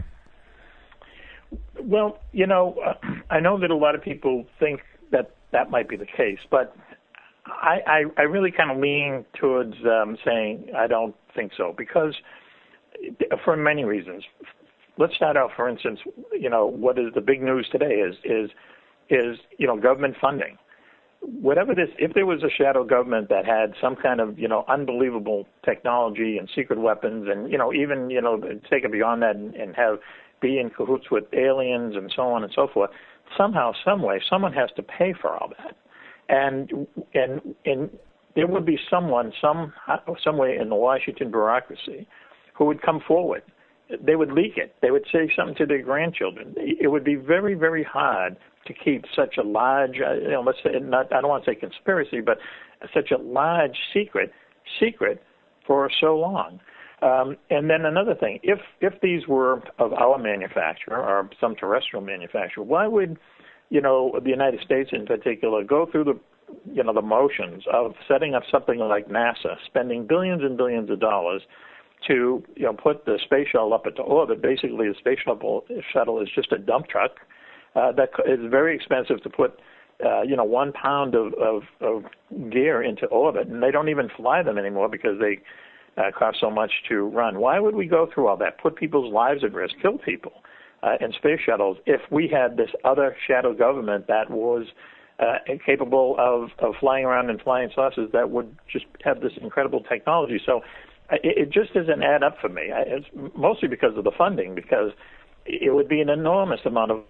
Well, you know, uh, I know that a lot of people think that that might be the case, but I, I, I really kind of lean towards um, saying I don't think so, because for many reasons. Let's start out, for instance, you know, what is the big news today is, is, is, you know, government funding. Whatever this, if there was a shadow government that had some kind of, you know, unbelievable technology and secret weapons and, you know, even, you know, take it beyond that and, and have, be in cahoots with aliens and so on and so forth, somehow, some way, someone has to pay for all that. And, and, and there would be someone, some, some way in the Washington bureaucracy who would come forward. They would leak it. They would say something to their grandchildren. It would be very, very hard to keep such a large, uh, you know, let's say, not, I don't want to say conspiracy, but such a large secret, secret for so long. Um, and then another thing, if if these were of our manufacturer or some terrestrial manufacturer, why would, you know, the United States in particular go through the, you know, the motions of setting up something like NASA, spending billions and billions of dollars to, you know, put the space shuttle up into orbit? Basically, the space shuttle, shuttle is just a dump truck. Uh, that is very expensive to put, uh, you know, one pound of, of, of gear into orbit, and they don't even fly them anymore because they uh, cost so much to run. Why would we go through all that, put people's lives at risk, kill people uh, in space shuttles, if we had this other shadow government that was uh, capable of, of flying around in flying saucers that would just have this incredible technology? So uh, it, it just doesn't add up for me. I, it's mostly because of the funding, because it would be an enormous amount of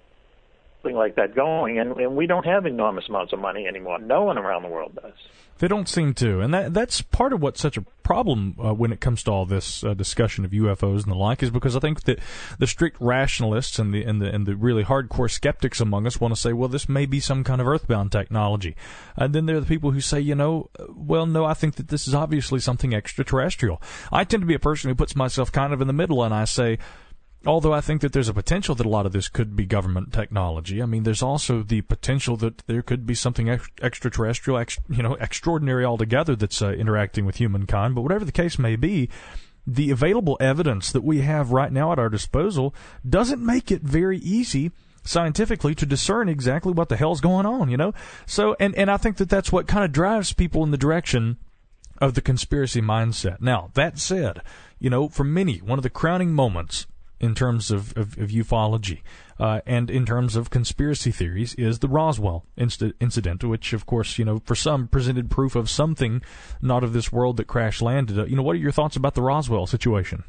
like that going, and, and we don't have enormous amounts of money anymore. No one around the world does. They don't seem to, and that that's part of what's such a problem uh, when it comes to all this uh, discussion of U F Os and the like, is because I think that the strict rationalists and the and the and the really hardcore skeptics among us want to say, well, this may be some kind of earthbound technology, and then there are the people who say, you know, well, no, I think that this is obviously something extraterrestrial. I tend to be a person who puts myself kind of in the middle, and I say, although I think that there's a potential that a lot of this could be government technology, I mean, there's also the potential that there could be something ex- extraterrestrial, ex- you know, extraordinary altogether that's uh, interacting with humankind. But whatever the case may be, the available evidence that we have right now at our disposal doesn't make it very easy scientifically to discern exactly what the hell's going on, you know? So, and, and I think that that's what kind of drives people in the direction of the conspiracy mindset. Now, that said, you know, for many, one of the crowning moments in terms of, of, of ufology uh, and in terms of conspiracy theories is the Roswell inc- incident, which, of course, you know, for some presented proof of something not of this world that crash landed. Uh, you know, what are your thoughts about the Roswell situation?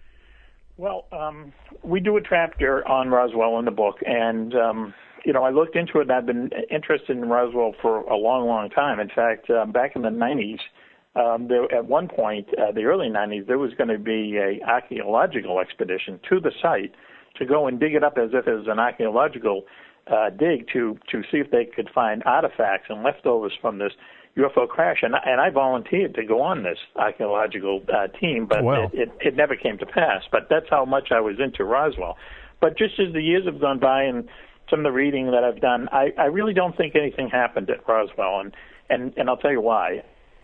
Well, um, we do a chapter on Roswell in the book, and, um, you know, I looked into it, and I've been interested in Roswell for a long, long time. In fact, uh, back in the nineties, Um, there, at one point, uh, the early nineties, there was going to be a archaeological expedition to the site to go and dig it up as if it was an archaeological uh, dig to to see if they could find artifacts and leftovers from this U F O crash. And, and I volunteered to go on this archaeological uh, team, but well. it, it, it never came to pass. But that's how much I was into Roswell. But just as the years have gone by and some of the reading that I've done, I, I really don't think anything happened at Roswell, and, and, and I'll tell you why.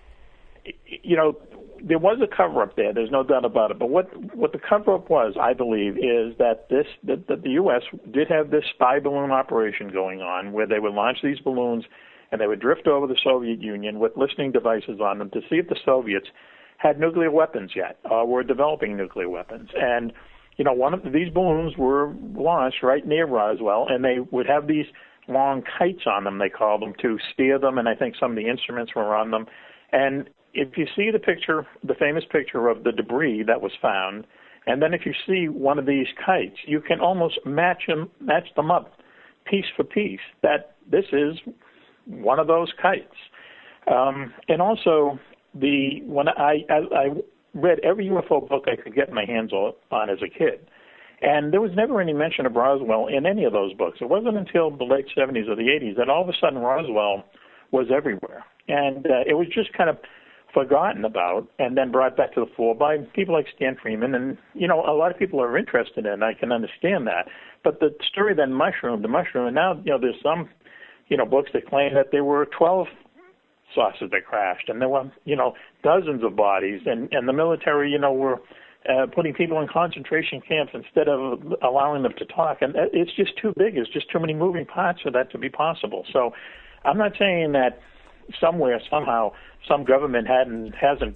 You know, there was a cover-up there. There's no doubt about it. But what what the cover-up was, I believe, is that this that, that the U S did have this spy balloon operation going on, where they would launch these balloons and they would drift over the Soviet Union with listening devices on them to see if the Soviets had nuclear weapons yet or were developing nuclear weapons. And you know, one of the, these balloons were launched right near Roswell, and they would have these long kites on them, they called them, to steer them. And I think some of the instruments were on them. And if you see the picture, the famous picture of the debris that was found, and then if you see one of these kites, you can almost match them, match them up piece for piece, that this is one of those kites. Um, and also, the when I, I, I read every U F O book I could get my hands on as a kid, and there was never any mention of Roswell in any of those books. It wasn't until the late seventies or the eighties that all of a sudden Roswell was everywhere. And uh, it was just kind of forgotten about and then brought back to the fore by people like Stan Freeman. And, you know, a lot of people are interested in it. I can understand that. But the story then mushroomed, the mushroom, and now, you know, there's some, you know, books that claim that there were twelve saucers that crashed, and there were, you know, dozens of bodies, and, and the military, you know, were uh, putting people in concentration camps instead of allowing them to talk. And it's just too big. It's just too many moving parts for that to be possible. So I'm not saying that somewhere, somehow, some government hadn't hasn't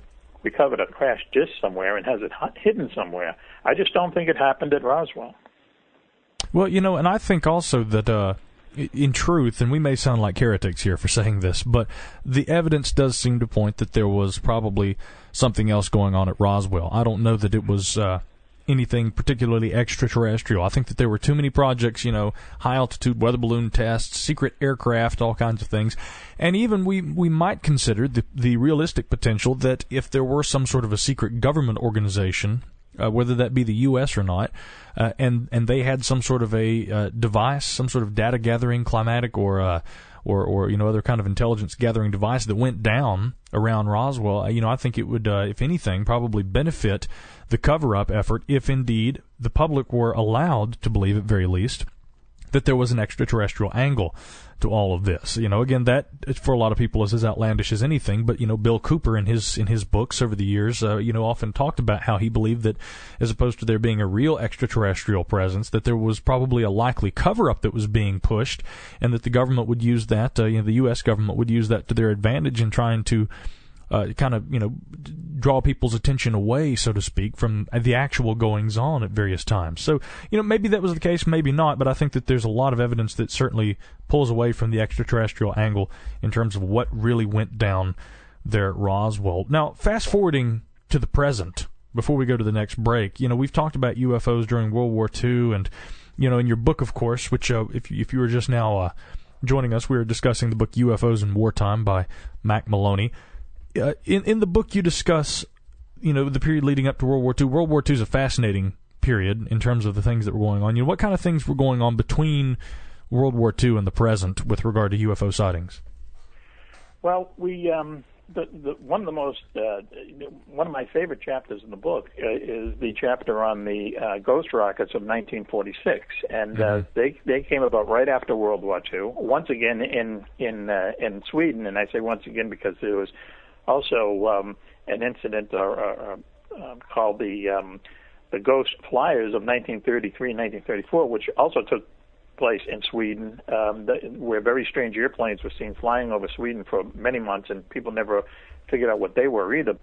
recovered a crashed disk somewhere and has it hidden somewhere. I just don't think it happened at Roswell. Well, you know, and I think also that uh, in truth, and we may sound like heretics here for saying this, but the evidence does seem to point that there was probably something else going on at Roswell. I don't know that it was uh, anything particularly extraterrestrial. I think that there were too many projects, you know, high-altitude weather balloon tests, secret aircraft, all kinds of things. And even we, we might consider the, the realistic potential that if there were some sort of a secret government organization, Uh, whether that be the U S or not, uh, and and they had some sort of a uh, device, some sort of data gathering, climatic or uh, or or you know other kind of intelligence gathering device that went down around Roswell. You know, I think it would, uh, if anything, probably benefit the cover-up effort if indeed the public were allowed to believe, at very least, that there was an extraterrestrial angle to all of this. You know, again, that for a lot of people is as outlandish as anything. But you know, Bill Cooper in his in his books over the years, uh, you know, often talked about how he believed that, as opposed to there being a real extraterrestrial presence, that there was probably a likely cover-up that was being pushed, and that the government would use that. Uh, you know, the U S government would use that to their advantage in trying to uh, kind of you know draw people's attention away, so to speak, from the actual goings-on at various times. So, you know, maybe that was the case, maybe not, but I think that there's a lot of evidence that certainly pulls away from the extraterrestrial angle in terms of what really went down there at Roswell. Now, fast-forwarding to the present, before we go to the next break, you know, we've talked about U F Os during World War Two, and, you know, in your book, of course, which, uh, if, if you were just now uh, joining us, we were discussing the book U F Os in Wartime by Mac Maloney. Uh, in, in the book, you discuss, you know, the period leading up to World War Two. World War Two is a fascinating period in terms of the things that were going on. You know, what kind of things were going on between World War Two and the present with regard to U F O sightings? Well, we um, the, the one of the most uh, one of my favorite chapters in the book uh, is the chapter on the uh, ghost rockets of nineteen forty-six, and uh, mm-hmm. they they came about right after World War Two. Once again in in uh, in Sweden, and I say once again because there was also um, an incident or, or, uh, called the um, the Ghost Flyers of nineteen thirty-three and nineteen thirty-four, which also took place in Sweden, um, the, where very strange airplanes were seen flying over Sweden for many months, and people never figured out what they were either.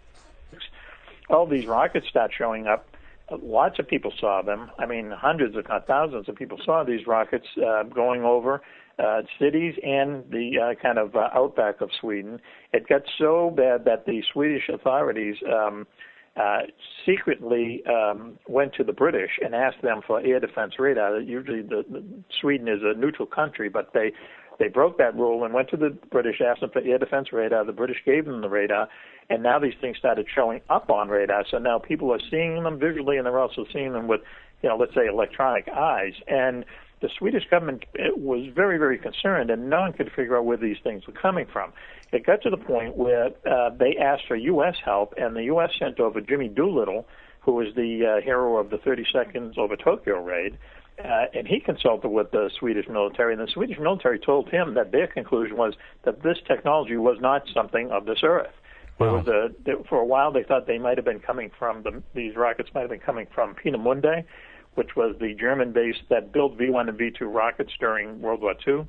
All these rockets start showing up. Lots of people saw them. I mean, hundreds, if not thousands, of people saw these rockets uh, going over Uh, cities and the uh, kind of uh, outback of Sweden. It got so bad that the Swedish authorities um, uh, secretly um, went to the British and asked them for air defense radar. Usually the, the, Sweden is a neutral country, but they, they broke that rule and went to the British, asked them for air defense radar. The British gave them the radar, and now these things started showing up on radar. So now people are seeing them visually, and they're also seeing them with, you know, let's say electronic eyes. And the Swedish government was very, very concerned, and no one could figure out where these things were coming from. It got to the point where uh, they asked for U S help, and the U S sent over Jimmy Doolittle, who was the uh, hero of the thirty seconds over Tokyo raid, uh, and he consulted with the Swedish military, and the Swedish military told him that their conclusion was that this technology was not something of this earth. Wow. There was a, there, for a while, they thought they might have been coming from, the, these rockets might have been coming from Peenemünde, which was the German base that built V one and V two rockets during World War Two.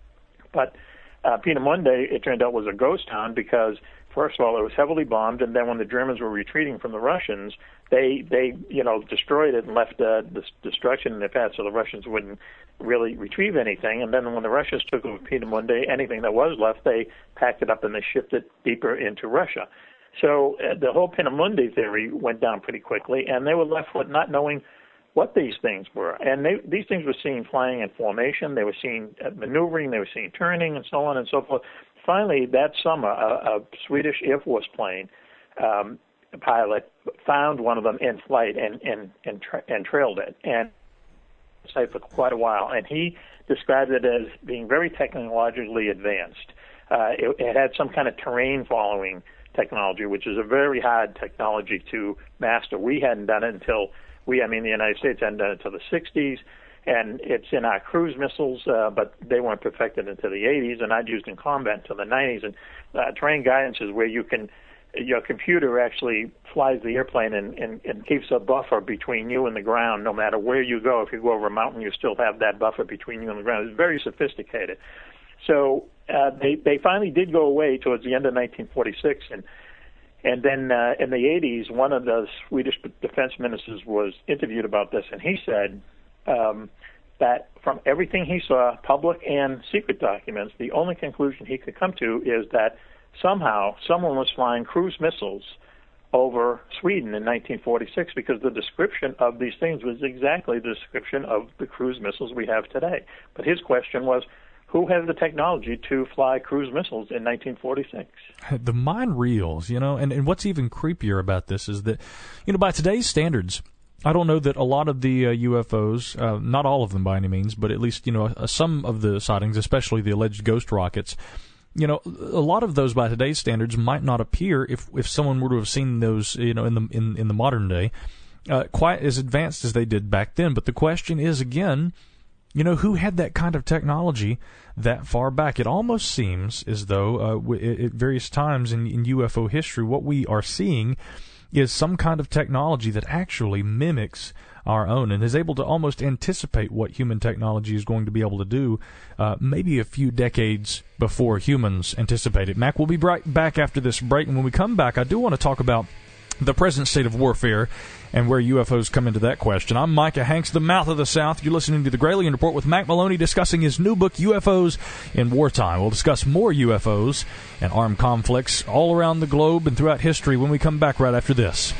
But uh, Peenemünde, it turned out, was a ghost town because, first of all, it was heavily bombed, and then when the Germans were retreating from the Russians, they, they you know, destroyed it and left uh, this destruction in their path so the Russians wouldn't really retrieve anything. And then when the Russians took over Peenemünde, anything that was left, they packed it up and they shipped it deeper into Russia. So uh, the whole Peenemünde theory went down pretty quickly, and they were left with not knowing what these things were. And they, these things were seen flying in formation. They were seen maneuvering. They were seen turning and so on and so forth. Finally, that summer, a, a Swedish Air Force plane um, pilot found one of them in flight and, and, and, tra- and trailed it. And stayed for quite a while. And he described it as being very technologically advanced. Uh, it, it had some kind of terrain following technology, which is a very hard technology to master. We hadn't done it until We, I mean, the United States hadn't done it until the sixties, and it's in our cruise missiles, uh, but they weren't perfected until the eighties, and not used in combat until the nineties. And uh, terrain guidance is where you can, your computer actually flies the airplane and, and, and keeps a buffer between you and the ground. No matter where you go, if you go over a mountain, you still have that buffer between you and the ground. It's very sophisticated. So uh, they they finally did go away towards the end of nineteen forty-six, and And then uh, in the eighties, one of the Swedish defense ministers was interviewed about this, and he said um, that from everything he saw, public and secret documents, the only conclusion he could come to is that somehow someone was flying cruise missiles over Sweden in nineteen forty-six, because the description of these things was exactly the description of the cruise missiles we have today. But his question was, who has the technology to fly cruise missiles in nineteen forty-six? The mind reels, you know, and, and what's even creepier about this is that, you know, by today's standards, I don't know that a lot of the uh, U F Os, uh, not all of them by any means, but at least, you know, uh, some of the sightings, especially the alleged ghost rockets, you know, a lot of those by today's standards might not appear if if someone were to have seen those, you know, in the in, in the modern day, uh, quite as advanced as they did back then. But the question is, again, you know, who had that kind of technology that far back? It almost seems as though uh, w- at various times in, in U F O history, what we are seeing is some kind of technology that actually mimics our own and is able to almost anticipate what human technology is going to be able to do, uh, maybe a few decades before humans anticipate it. Mac, we'll be right back after this break, and when we come back, I do want to talk about the present state of warfare and where U F Os come into that question. I'm Micah Hanks, the mouth of the South. You're listening to the Gralien Report with Mac Maloney, discussing his new book, U F Os in Wartime. We'll discuss more U F Os and armed conflicts all around the globe and throughout history when we come back right after this.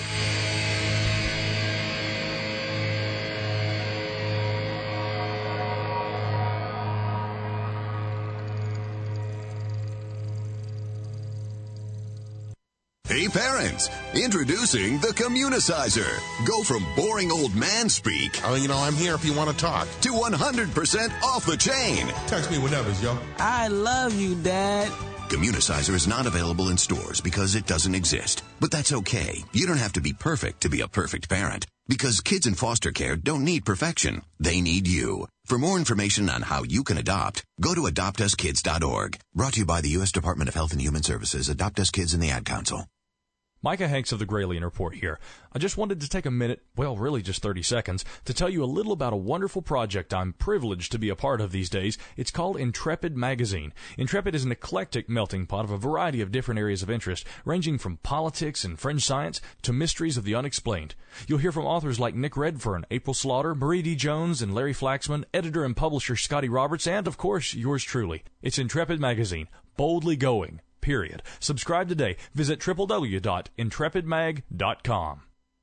Hey parents, introducing the Communicizer. Go from boring old man speak, oh, you know, I'm here if you want to talk, to one hundred percent off the chain. Text me whenever, yo. I love you, Dad. Communicizer is not available in stores because it doesn't exist. But that's okay. You don't have to be perfect to be a perfect parent. Because kids in foster care don't need perfection. They need you. For more information on how you can adopt, go to adopt us kids dot org. Brought to you by the U S Department of Health and Human Services, Adopt Us Kids, and the Ad Council. Micah Hanks of the Gralien Report here. I just wanted to take a minute, well, really just thirty seconds, to tell you a little about a wonderful project I'm privileged to be a part of these days. It's called Intrepid Magazine. Intrepid is an eclectic melting pot of a variety of different areas of interest, ranging from politics and fringe science to mysteries of the unexplained. You'll hear from authors like Nick Redfern, April Slaughter, Marie D. Jones, and Larry Flaxman, editor and publisher Scotty Roberts, and, of course, yours truly. It's Intrepid Magazine. Boldly going. Period. Subscribe today. Visit w w w dot intrepid mag dot com.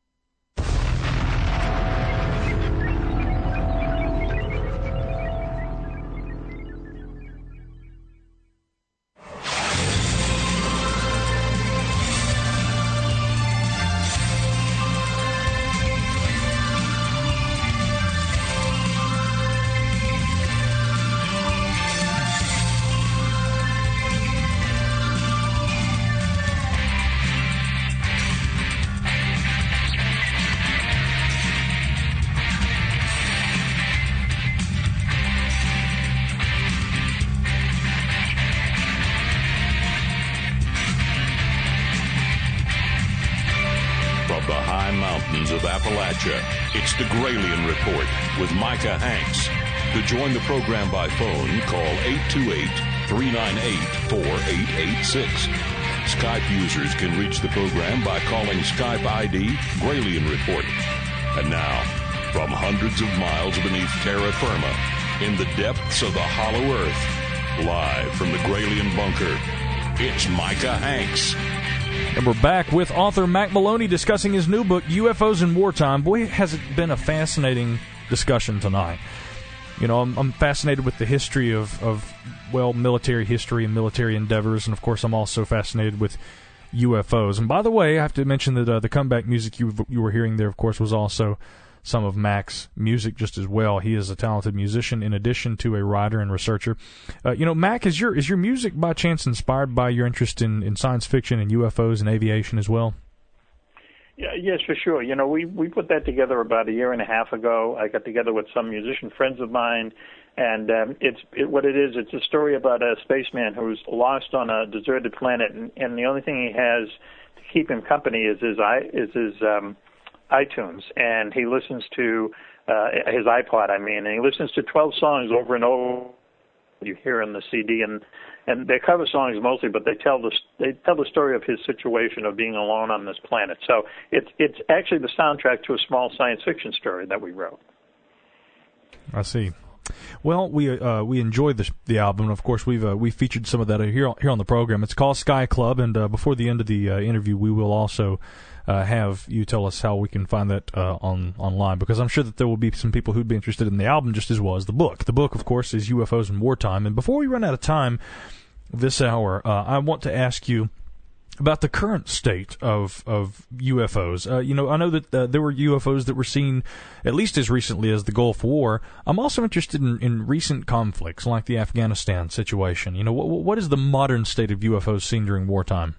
Of Appalachia, it's the Gralien Report with Micah Hanks. To join the program by phone, call eight two eight, three nine eight, four eight eight six. Skype users can reach the program by calling Skype I D Gralien Report. And now, from hundreds of miles beneath terra firma, in the depths of the hollow earth, live from the Gralien Bunker, it's Micah Hanks. And we're back with author Mac Maloney discussing his new book, U F Os in Wartime. Boy, has it been a fascinating discussion tonight. You know, I'm, I'm fascinated with the history of, of, well, military history and military endeavors, and of course I'm also fascinated with U F Os. And by the way, I have to mention that uh, the comeback music you you were hearing there, of course, was also some of Mac's music just as well. He is a talented musician in addition to a writer and researcher. Uh, you know, Mac, is your is your music by chance inspired by your interest in, in science fiction and U F Os and aviation as well? Yeah, yes, for sure. You know, we, we put that together about a year and a half ago. I got together with some musician friends of mine, and um, it's it, what it is, it's a story about a spaceman who's lost on a deserted planet, and, and the only thing he has to keep him company is his, is his um, iTunes, and he listens to uh, his iPod, I mean, and he listens to twelve songs over and over you hear in the C D, and and they cover songs mostly, but they tell the they tell the story of his situation of being alone on this planet. So it's it's actually the soundtrack to a small science fiction story that we wrote. I see. Well, we uh, we enjoyed the the album, and of course we've uh, we featured some of that here on, here on the program. It's called Sky Club, and uh, before the end of the uh, interview, we will also uh, have you tell us how we can find that uh, on online, because I'm sure that there will be some people who'd be interested in the album just as well as the book. The book, of course, is U F Os in Wartime. And before we run out of time this hour, uh, I want to ask you about the current state of of U F Os. Uh, you know, I know that uh, there were U F Os that were seen at least as recently as the Gulf War. I'm also interested in, in recent conflicts like the Afghanistan situation. You know, what, what is the modern state of U F Os seen during wartime?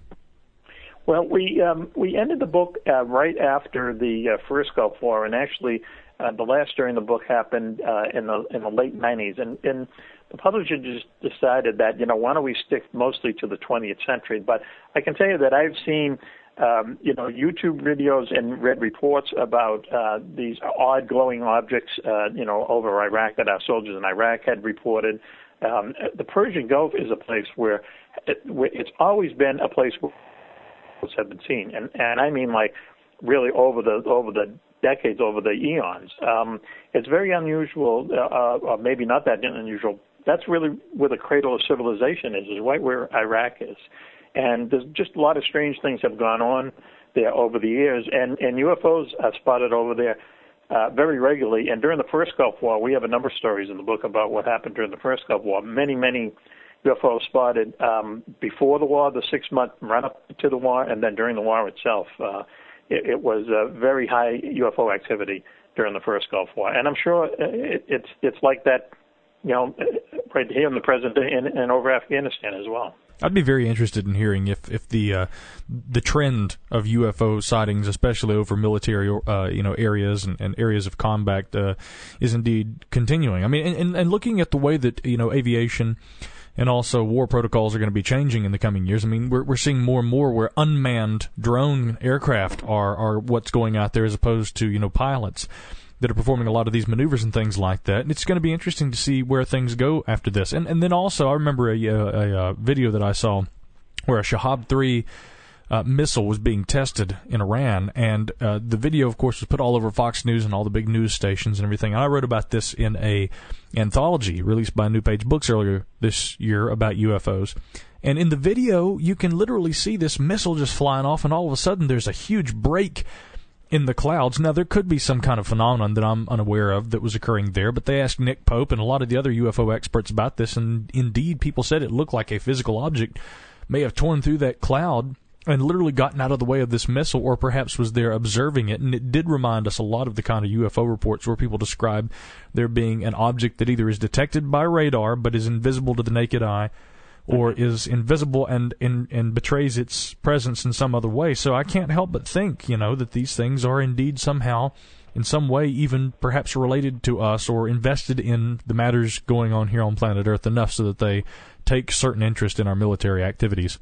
Well, we um, we ended the book uh, right after the uh, first Gulf War, and actually uh, the last story in the book happened uh, in the in the late nineties, and, and the publisher just decided that, you know, why don't we stick mostly to the twentieth century? But I can tell you that I've seen, um, you know, YouTube videos and read reports about uh, these odd glowing objects, uh, you know, over Iraq that our soldiers in Iraq had reported. Um, the Persian Gulf is a place where, it, where it's always been a place where have been seen, and and I mean like really over the over the decades, over the eons. Um, it's very unusual, uh, or maybe not that unusual. That's really where the cradle of civilization is, is right where Iraq is. And there's just a lot of strange things have gone on there over the years, and, and U F Os are spotted over there uh, very regularly. And during the first Gulf War, we have a number of stories in the book about what happened during the first Gulf War. Many, many U F Os spotted um, before the war, the six-month run-up to the war, and then during the war itself. Uh, it, it was uh, very high U F O activity during the first Gulf War. And I'm sure it, it's it's like that, you know, right here in the present day and, and over Afghanistan as well. I'd be very interested in hearing if if the uh, the trend of U F O sightings, especially over military uh, you know areas and, and areas of combat, uh, is indeed continuing. I mean, and, and looking at the way that you know aviation and also war protocols are going to be changing in the coming years. I mean, we're we're seeing more and more where unmanned drone aircraft are are what's going out there as opposed to you know pilots that are performing a lot of these maneuvers and things like that. And it's going to be interesting to see where things go after this. And and then also, I remember a, a, a video that I saw where a Shahab three uh, missile was being tested in Iran, and uh, the video, of course, was put all over Fox News and all the big news stations and everything. And I wrote about this in a anthology released by New Page Books earlier this year about U F Os. And in the video, you can literally see this missile just flying off, and all of a sudden there's a huge break in the clouds. Now, there could be some kind of phenomenon that I'm unaware of that was occurring there, but they asked Nick Pope and a lot of the other U F O experts about this, and indeed people said it looked like a physical object may have torn through that cloud and literally gotten out of the way of this missile, or perhaps was there observing it. And it did remind us a lot of the kind of U F O reports where people describe there being an object that either is detected by radar but is invisible to the naked eye, or is invisible and, and and betrays its presence in some other way. So I can't help but think, you know, that these things are indeed somehow, in some way, even perhaps related to us or invested in the matters going on here on planet Earth enough so that they take certain interest in our military activities.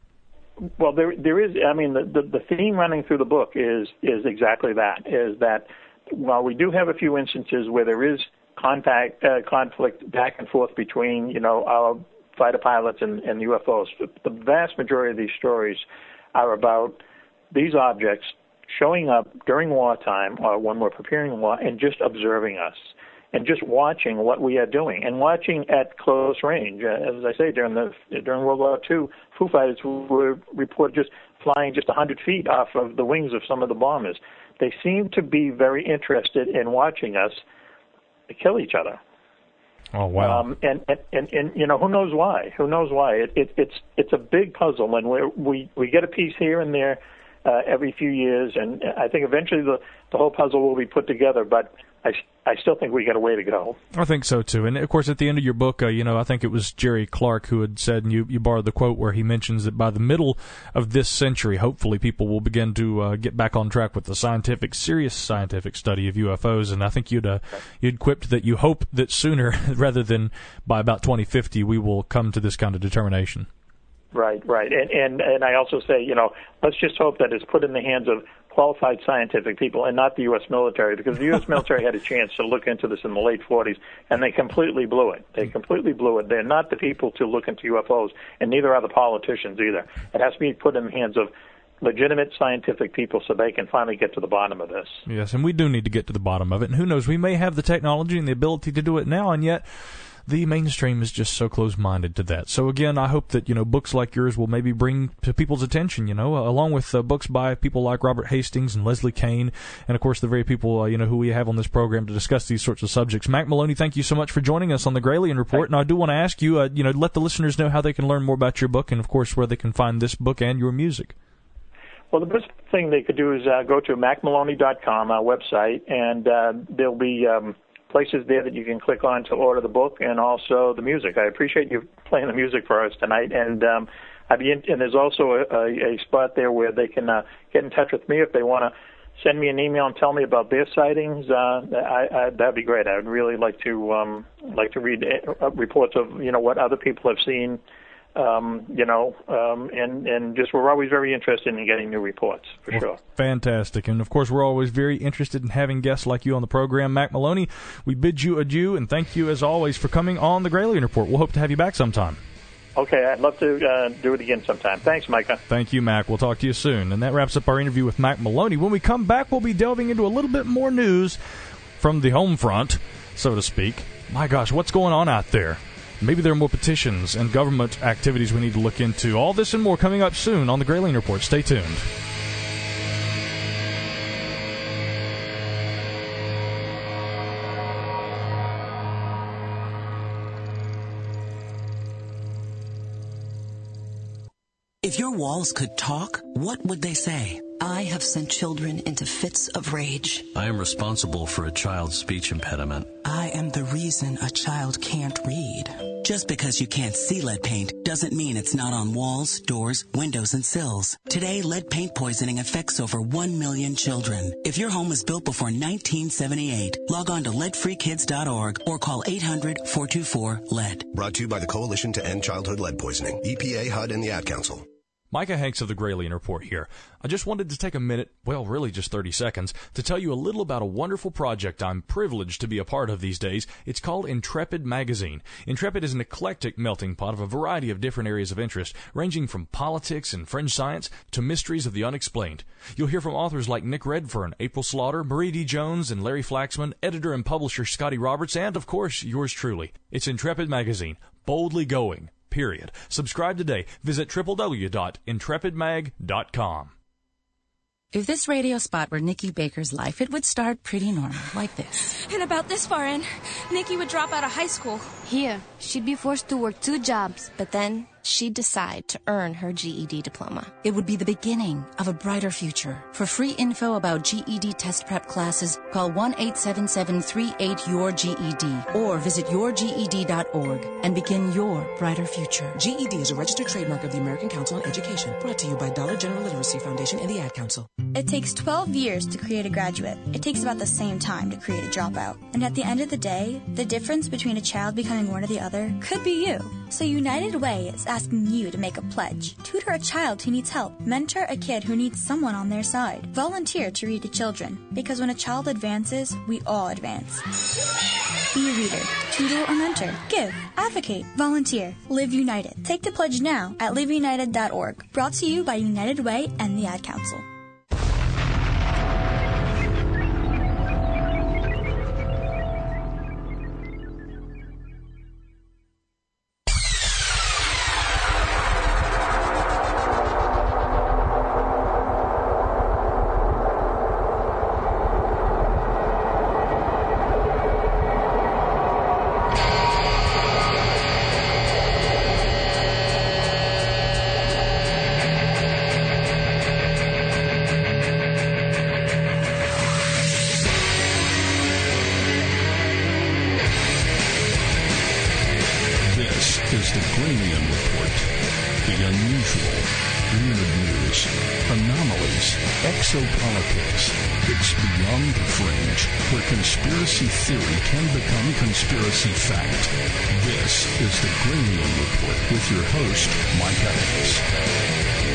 Well, there there is, I mean, the, the, the theme running through the book is is exactly that, is that while we do have a few instances where there is contact, uh, conflict back and forth between, you know, our fighter pilots and, and U F Os, the vast majority of these stories are about these objects showing up during wartime or when we're preparing war and just observing us and just watching what we are doing and watching at close range. Uh, as I say, during the during World War Two, Foo Fighters were reported just flying just one hundred feet off of the wings of some of the bombers. They seem to be very interested in watching us kill each other. Oh wow! Um, and, and, and and you know, who knows why? Who knows why? It, it, it's it's a big puzzle, and we we we get a piece here and there uh, every few years, and I think eventually the the whole puzzle will be put together. But I, I still think we got a way to go. I think so too. And of course, at the end of your book, uh, you know, I think it was Jerry Clark who had said, and you you borrowed the quote where he mentions that by the middle of this century, hopefully, people will begin to uh, get back on track with the scientific, serious scientific study of U F Os. And I think you'd uh, you'd quipped that you hope that sooner rather than by about twenty fifty, we will come to this kind of determination. Right, right. And, and and I also say, you know, let's just hope that it's put in the hands of qualified scientific people and not the U S military, because the U S military had a chance to look into this in the late forties, and they completely blew it. They completely blew it. They're not the people to look into U F Os, and neither are the politicians either. It has to be put in the hands of legitimate scientific people so they can finally get to the bottom of this. Yes, and we do need to get to the bottom of it. And who knows, we may have the technology and the ability to do it now, and yet the mainstream is just so close-minded to that. So again, I hope that, you know, books like yours will maybe bring to people's attention, you know, uh, along with uh, books by people like Robert Hastings and Leslie Kean, and of course the very people, uh, you know, who we have on this program to discuss these sorts of subjects. Mac Maloney, thank you so much for joining us on the Gralien Report. And I do want to ask you, uh, you know, let the listeners know how they can learn more about your book, and of course where they can find this book and your music. Well, the best thing they could do is uh, go to mac maloney dot com, our website, and uh, there'll be um, places there that you can click on to order the book and also the music. I appreciate you playing the music for us tonight, and um, I'd be in, and there's also a, a, a spot there where they can uh, get in touch with me if they want to send me an email and tell me about their sightings. Uh, I, I, that'd be great. I would really like to um, like to read uh, reports of you know what other people have seen. Um, you know, um, and, and just we're always very interested in getting new reports, for well, sure. Fantastic. And, of course, we're always very interested in having guests like you on the program. Mac Maloney, we bid you adieu, and thank you, as always, for coming on the Gralien Report. We'll hope to have you back sometime. Okay, I'd love to uh, do it again sometime. Thanks, Micah. Thank you, Mac. We'll talk to you soon. And that wraps up our interview with Mac Maloney. When we come back, we'll be delving into a little bit more news from the home front, so to speak. My gosh, what's going on out there? Maybe there are more petitions and government activities we need to look into. All this and more coming up soon on the Gralien Report. Stay tuned. If your walls could talk, what would they say? I have sent children into fits of rage. I am responsible for a child's speech impediment. I am the reason a child can't read. Just because you can't see lead paint doesn't mean it's not on walls, doors, windows, and sills. Today, lead paint poisoning affects over one million children. If your home was built before nineteen seventy-eight, log on to lead free kids dot org or call eight hundred, four two four, lead. Brought to you by the Coalition to End Childhood Lead Poisoning, E P A, H U D, and the Ad Council. Micah Hanks of the Gralien Report here. I just wanted to take a minute, well, really just thirty seconds, to tell you a little about a wonderful project I'm privileged to be a part of these days. It's called Intrepid Magazine. Intrepid is an eclectic melting pot of a variety of different areas of interest, ranging from politics and fringe science to mysteries of the unexplained. You'll hear from authors like Nick Redfern, April Slaughter, Marie D. Jones, and Larry Flaxman, editor and publisher Scotty Roberts, and, of course, yours truly. It's Intrepid Magazine. Boldly going. Period. Subscribe today. Visit w w w dot intrepid mag dot com. If this radio spot were Nikki Baker's life, it would start pretty normal, like this. And about this far in, Nikki would drop out of high school. Here, she'd be forced to work two jobs, but then she'd decide to earn her G E D diploma. It would be the beginning of a brighter future. For free info about G E D test prep classes, call one eight seven seven, three eight, Y O U R G E D or visit your G E D dot org and begin your brighter future. G E D is a registered trademark of the American Council on Education, brought to you by Dollar General Literacy Foundation and the Ad Council. It takes twelve years to create a graduate. It takes about the same time to create a dropout. And at the end of the day, the difference between a child becoming one or the other could be you. So United Way is asking you to make a pledge. Tutor a child who needs help. Mentor a kid who needs someone on their side. Volunteer to read to children. Because when a child advances, we all advance. Be a reader. Tutor or mentor. Give. Advocate. Volunteer. Live United. Take the pledge now at live united dot org. Brought to you by United Way and the Ad Council. Exopolitics. It's beyond the fringe, where conspiracy theory can become conspiracy fact. This is the Gralien Report with your host, Micah Hanks.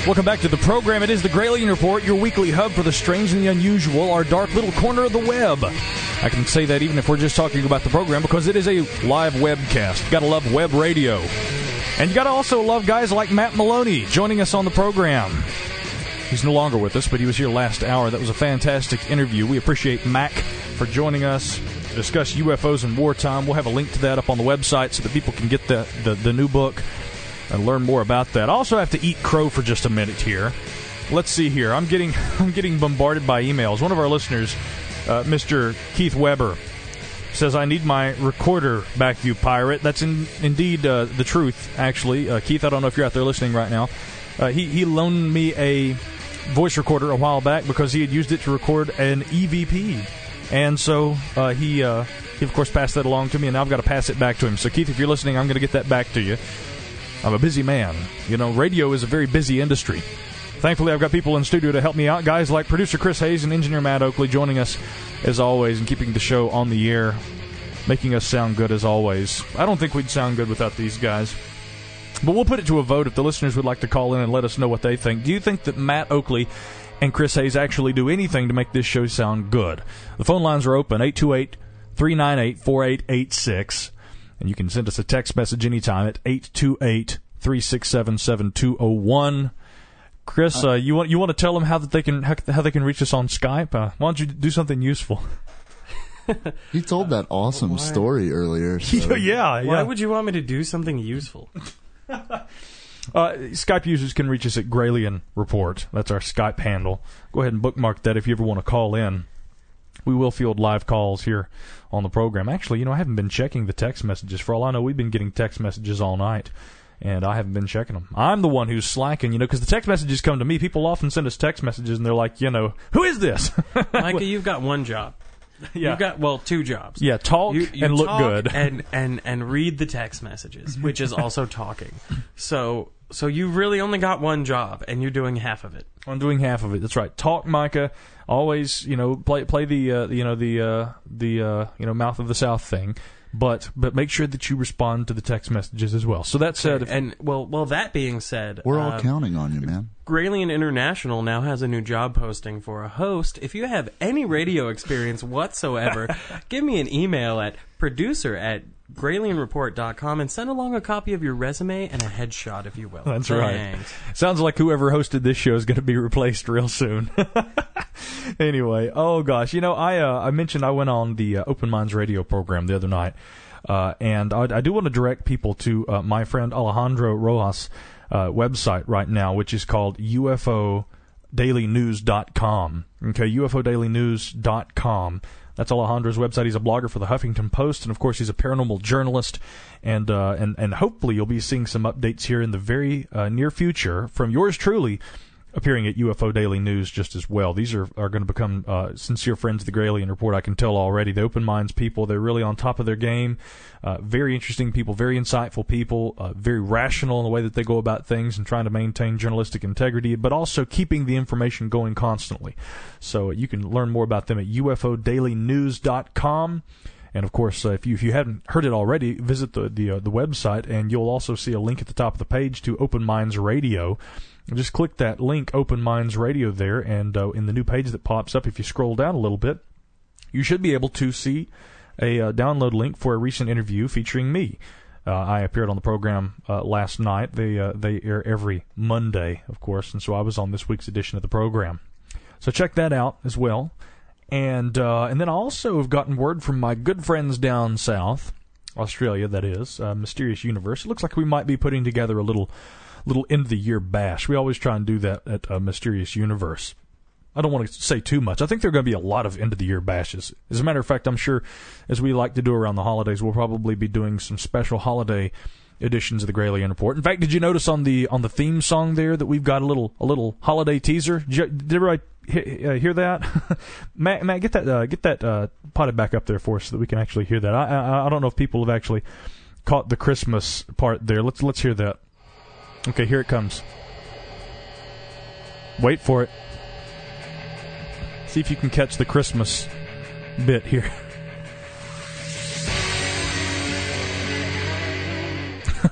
Welcome back to the program. It is the Gralien Report, your weekly hub for the strange and the unusual, our dark little corner of the web. I can say that even if we're just talking about the program, because it is a live webcast. You gotta love web radio. And you gotta also love guys like Matt Maloney joining us on the program. He's no longer with us, but he was here last hour. That was a fantastic interview. We appreciate Mac for joining us to discuss U F Os in wartime. We'll have a link to that up on the website so that people can get the, the, the new book and learn more about that. I also have to eat crow for just a minute here. Let's see here. I'm getting I'm getting bombarded by emails. One of our listeners, uh, Mister Keith Weber, says, I need my recorder back, you pirate. That's in, indeed uh, the truth, actually. Uh, Keith, I don't know if you're out there listening right now. Uh, he, he loaned me a voice recorder a while back because he had used it to record an E V P. And so uh, he, uh, he, of course, passed that along to me, and now I've got to pass it back to him. So, Keith, if you're listening, I'm going to get that back to you. I'm a busy man. You know, radio is a very busy industry. Thankfully, I've got people in studio to help me out. Guys like producer Chris Hayes and engineer Matt Oakley joining us, as always, and keeping the show on the air, making us sound good, as always. I don't think we'd sound good without these guys. But we'll put it to a vote if the listeners would like to call in and let us know what they think. Do you think that Matt Oakley and Chris Hayes actually do anything to make this show sound good? The phone lines are open, eight two eight, three nine eight, four eight eight six. And you can send us a text message anytime at eight two eight, three six seven, seven two zero one. Chris, uh, you want you want to tell them how that they can how, how they can reach us on Skype? Uh, why don't you do something useful? You told that awesome Why? story earlier. So. yeah, yeah. Why would you want me to do something useful? uh, Skype users can reach us at Gralien Report. That's our Skype handle. Go ahead and bookmark that if you ever want to call in. We will field live calls here on the program. Actually, you know, I haven't been checking the text messages. For all I know, we've been getting text messages all night, and I haven't been checking them. I'm the one who's slacking, you know, because the text messages come to me. People often send us text messages, and they're like, you know, who is this? Micah, you've got one job. Yeah. You've got, well, two jobs. Yeah, talk you, you and look talk good. and, and, and read the text messages, which is also talking. So so you really only got one job, and you're doing half of it. I'm doing half of it. That's right. Talk, Micah. Always, you know, play play the uh, you know the uh, the uh, you know mouth of the South thing, but but make sure that you respond to the text messages as well. So that said, if and well well that being said, we're all uh, counting on you, man. Gralien International now has a new job posting for a host. If you have any radio experience whatsoever, give me an email at producer at gralien report dot com and send along a copy of your resume and a headshot, if you will. That's Thanks. right. Sounds like whoever hosted this show is going to be replaced real soon. Anyway, oh gosh, you know, I uh, I mentioned I went on the uh, Open Minds radio program the other night, uh, and I, I do want to direct people to uh, my friend Alejandro Rojas' uh, website right now, which is called U F O daily news dot com. Okay, U F O daily news dot com. That's Alejandro's website. He's a blogger for the Huffington Post, and of course, he's a paranormal journalist. And uh, and and hopefully, you'll be seeing some updates here in the very uh, near future from yours truly, appearing at U F O Daily News just as well. These are, are going to become uh, sincere friends of the Gralien Report, I can tell already. The Open Minds people, they're really on top of their game. Uh, very interesting people, very insightful people, uh, very rational in the way that they go about things and trying to maintain journalistic integrity, but also keeping the information going constantly. So you can learn more about them at U F O daily news dot com. And, of course, uh, if you if you haven't heard it already, visit the the, uh, the website, and you'll also see a link at the top of the page to Open Minds Radio. Just click that link, Open Minds Radio, there, and uh, in the new page that pops up, if you scroll down a little bit, you should be able to see a uh, download link for a recent interview featuring me. Uh, I appeared on the program uh, last night. They uh, they air every Monday, of course, and so I was on this week's edition of the program. So check that out as well. And uh, and then I also have gotten word from my good friends down south, Australia, that is, uh, Mysterious Universe. It looks like we might be putting together a little little end-of-the-year bash. We always try and do that at uh, Mysterious Universe. I don't want to say too much. I think there are going to be a lot of end-of-the-year bashes. As a matter of fact, I'm sure, as we like to do around the holidays, we'll probably be doing some special holiday editions of the Gralien Report. In fact, did you notice on the on the theme song there that we've got a little a little holiday teaser? Did, you, did everybody he, uh, hear that? Matt, Matt, get that uh, get that uh, potted back up there for us so that we can actually hear that. I, I I don't know if people have actually caught the Christmas part there. Let's let's hear that. Okay, here it comes. Wait for it. See if you can catch the Christmas bit here.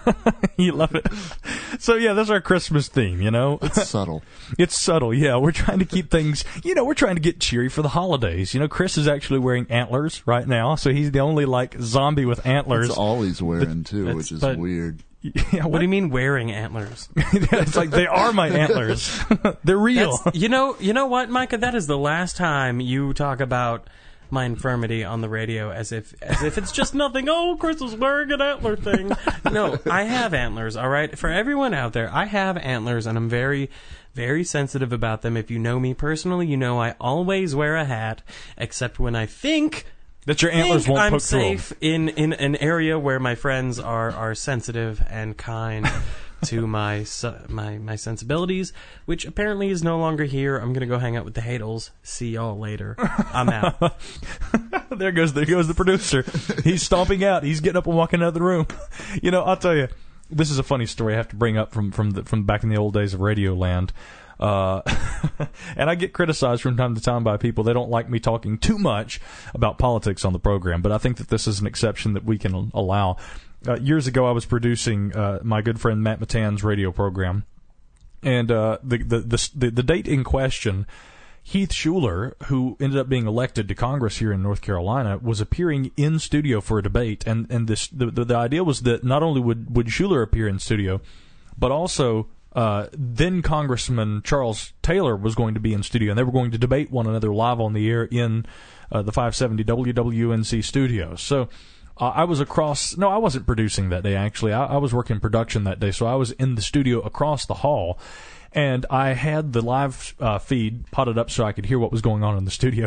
You love it. So, yeah, that's our Christmas theme, you know? It's subtle. It's subtle, yeah. We're trying to keep things, you know, we're trying to get cheery for the holidays. You know, Chris is actually wearing antlers right now, so he's the only, like, zombie with antlers. That's all he's wearing, too, which is but, weird. Yeah, what? what do you mean wearing antlers? It's like, they are my antlers. They're real. That's, you know, you know what, Micah? That is the last time you talk about my infirmity on the radio as if as if it's just nothing. Oh, Chris is wearing an antler thing. No, I have antlers, all right? For everyone out there, I have antlers, and I'm very, very sensitive about them. If you know me personally, you know I always wear a hat, except when I think... That your antlers won't I'm poke through them. safe in, in an area where my friends are, are sensitive and kind to my my my sensibilities, which apparently is no longer here. I'm gonna go hang out with the Hadels. See y'all later. I'm out. there goes there goes the producer. He's stomping out. He's getting up and walking out of the room. You know, I'll tell you, this is a funny story I have to bring up from from the, from back in the old days of Radio Land. Uh, and I get criticized from time to time by people. They don't like me talking too much about politics on the program, but I think that this is an exception that we can allow. Uh, years ago, I was producing uh, my good friend Matt Matan's radio program, and uh, the, the the the date in question, Heath Shuler, who ended up being elected to Congress here in North Carolina, was appearing in studio for a debate, and and this the the, the idea was that not only would would Shuler appear in studio, but also Uh, then Congressman Charles Taylor was going to be in studio, and they were going to debate one another live on the air in uh, the five seventy W W N C studios. So uh, I was across. No, I wasn't producing that day, actually. I, I was working production that day, so I was in the studio across the hall, and I had the live uh, feed potted up so I could hear what was going on in the studio.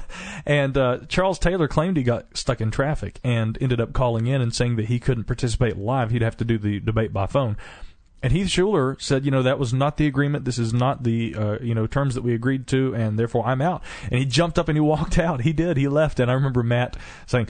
and uh, Charles Taylor claimed he got stuck in traffic and ended up calling in and saying that he couldn't participate live. He'd have to do the debate by phone. And Heath Shuler said, you know, that was not the agreement. This is not the, uh, you know, terms that we agreed to, and therefore I'm out. And he jumped up and he walked out. He did. He left. And I remember Matt saying,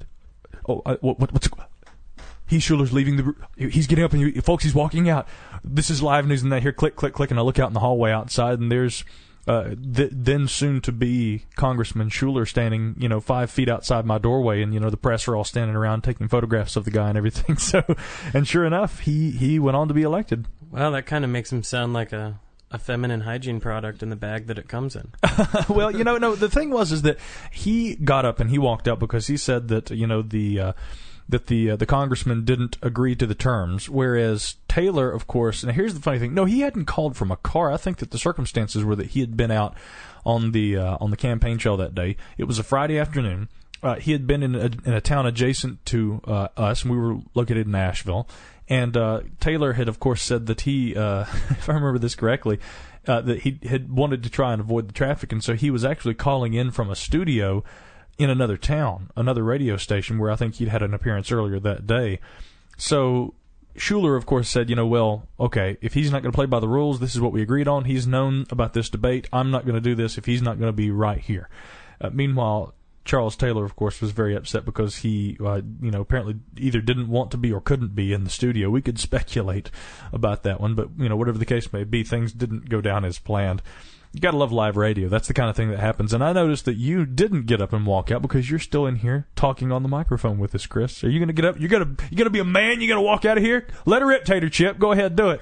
oh, uh, what, what, what's... Heath Shuler's leaving the... He's getting up and, he, folks, he's walking out. This is live news, and I hear click, click, click, and I look out in the hallway outside, and there's... Uh, th- then soon-to-be Congressman Shuler standing, you know, five feet outside my doorway, and, you know, the press are all standing around taking photographs of the guy and everything. So, and sure enough, he, he went on to be elected. Well, that kind of makes him sound like a, a feminine hygiene product in the bag that it comes in. Well, you know, no, the thing was is that he got up and he walked out because he said that, you know, the... Uh, that the uh, the congressman didn't agree to the terms, whereas Taylor, of course, and here's the funny thing, no, he hadn't called from a car. I think that the circumstances were that he had been out on the uh, on the campaign trail that day. It was a Friday afternoon. Uh, he had been in a, in a town adjacent to uh, us, and we were located in Nashville. And uh, Taylor had, of course, said that he, uh, if I remember this correctly, uh, that he had wanted to try and avoid the traffic, and so he was actually calling in from a studio in another town, another radio station where I think he'd had an appearance earlier that day. So Shuler, of course, said, you know, well, okay, if he's not going to play by the rules, this is what we agreed on. He's known about this debate. I'm not going to do this if he's not going to be right here. Uh, meanwhile, Charles Taylor, of course, was very upset because he, uh, you know, apparently either didn't want to be or couldn't be in the studio. We could speculate about that one, but, you know, whatever the case may be, things didn't go down as planned. You gotta love live radio. That's the kind of thing that happens. And I noticed that you didn't get up and walk out because you're still in here talking on the microphone with us, Chris. Are you gonna get up? You're gonna you gonna be a man? You gonna walk out of here? Let her rip, Tater Chip. Go ahead, do it.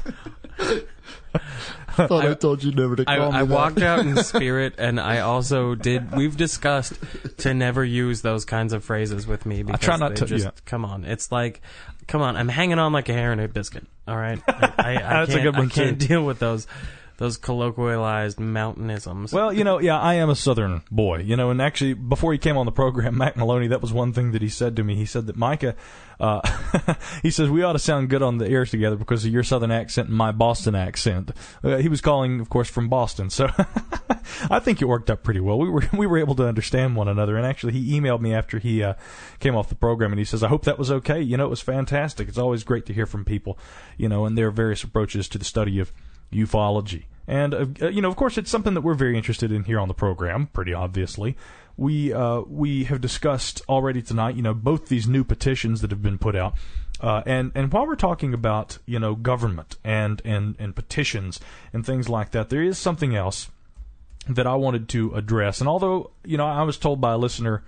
I thought I, I told you never to call I, me I that. walked out in spirit, and I also did. We've discussed to never use those kinds of phrases with me because I try not they to. Just, yeah. Come on, it's like, come on. I'm hanging on like a hair in a biscuit. All right, I, I, I That's can't, a good one I can't too. deal with those. Those colloquialized mountainisms. Well, you know, yeah, I am a Southern boy, you know, and actually, before he came on the program, Mac Maloney, that was one thing that he said to me. He said that, Micah, uh, he says, we ought to sound good on the air together because of your Southern accent and my Boston accent. Uh, he was calling, of course, from Boston, so I think it worked out pretty well. We were we were able to understand one another, and actually, he emailed me after he uh, came off the program, and he says, I hope that was okay. You know, it was fantastic. It's always great to hear from people, you know, and their various approaches to the study of ufology. And, uh, you know, of course, it's something that we're very interested in here on the program, pretty obviously. We uh, we have discussed already tonight, you know, both these new petitions that have been put out. Uh, and, and while we're talking about, you know, government and, and, and petitions and things like that, there is something else that I wanted to address. And although, you know, I was told by a listener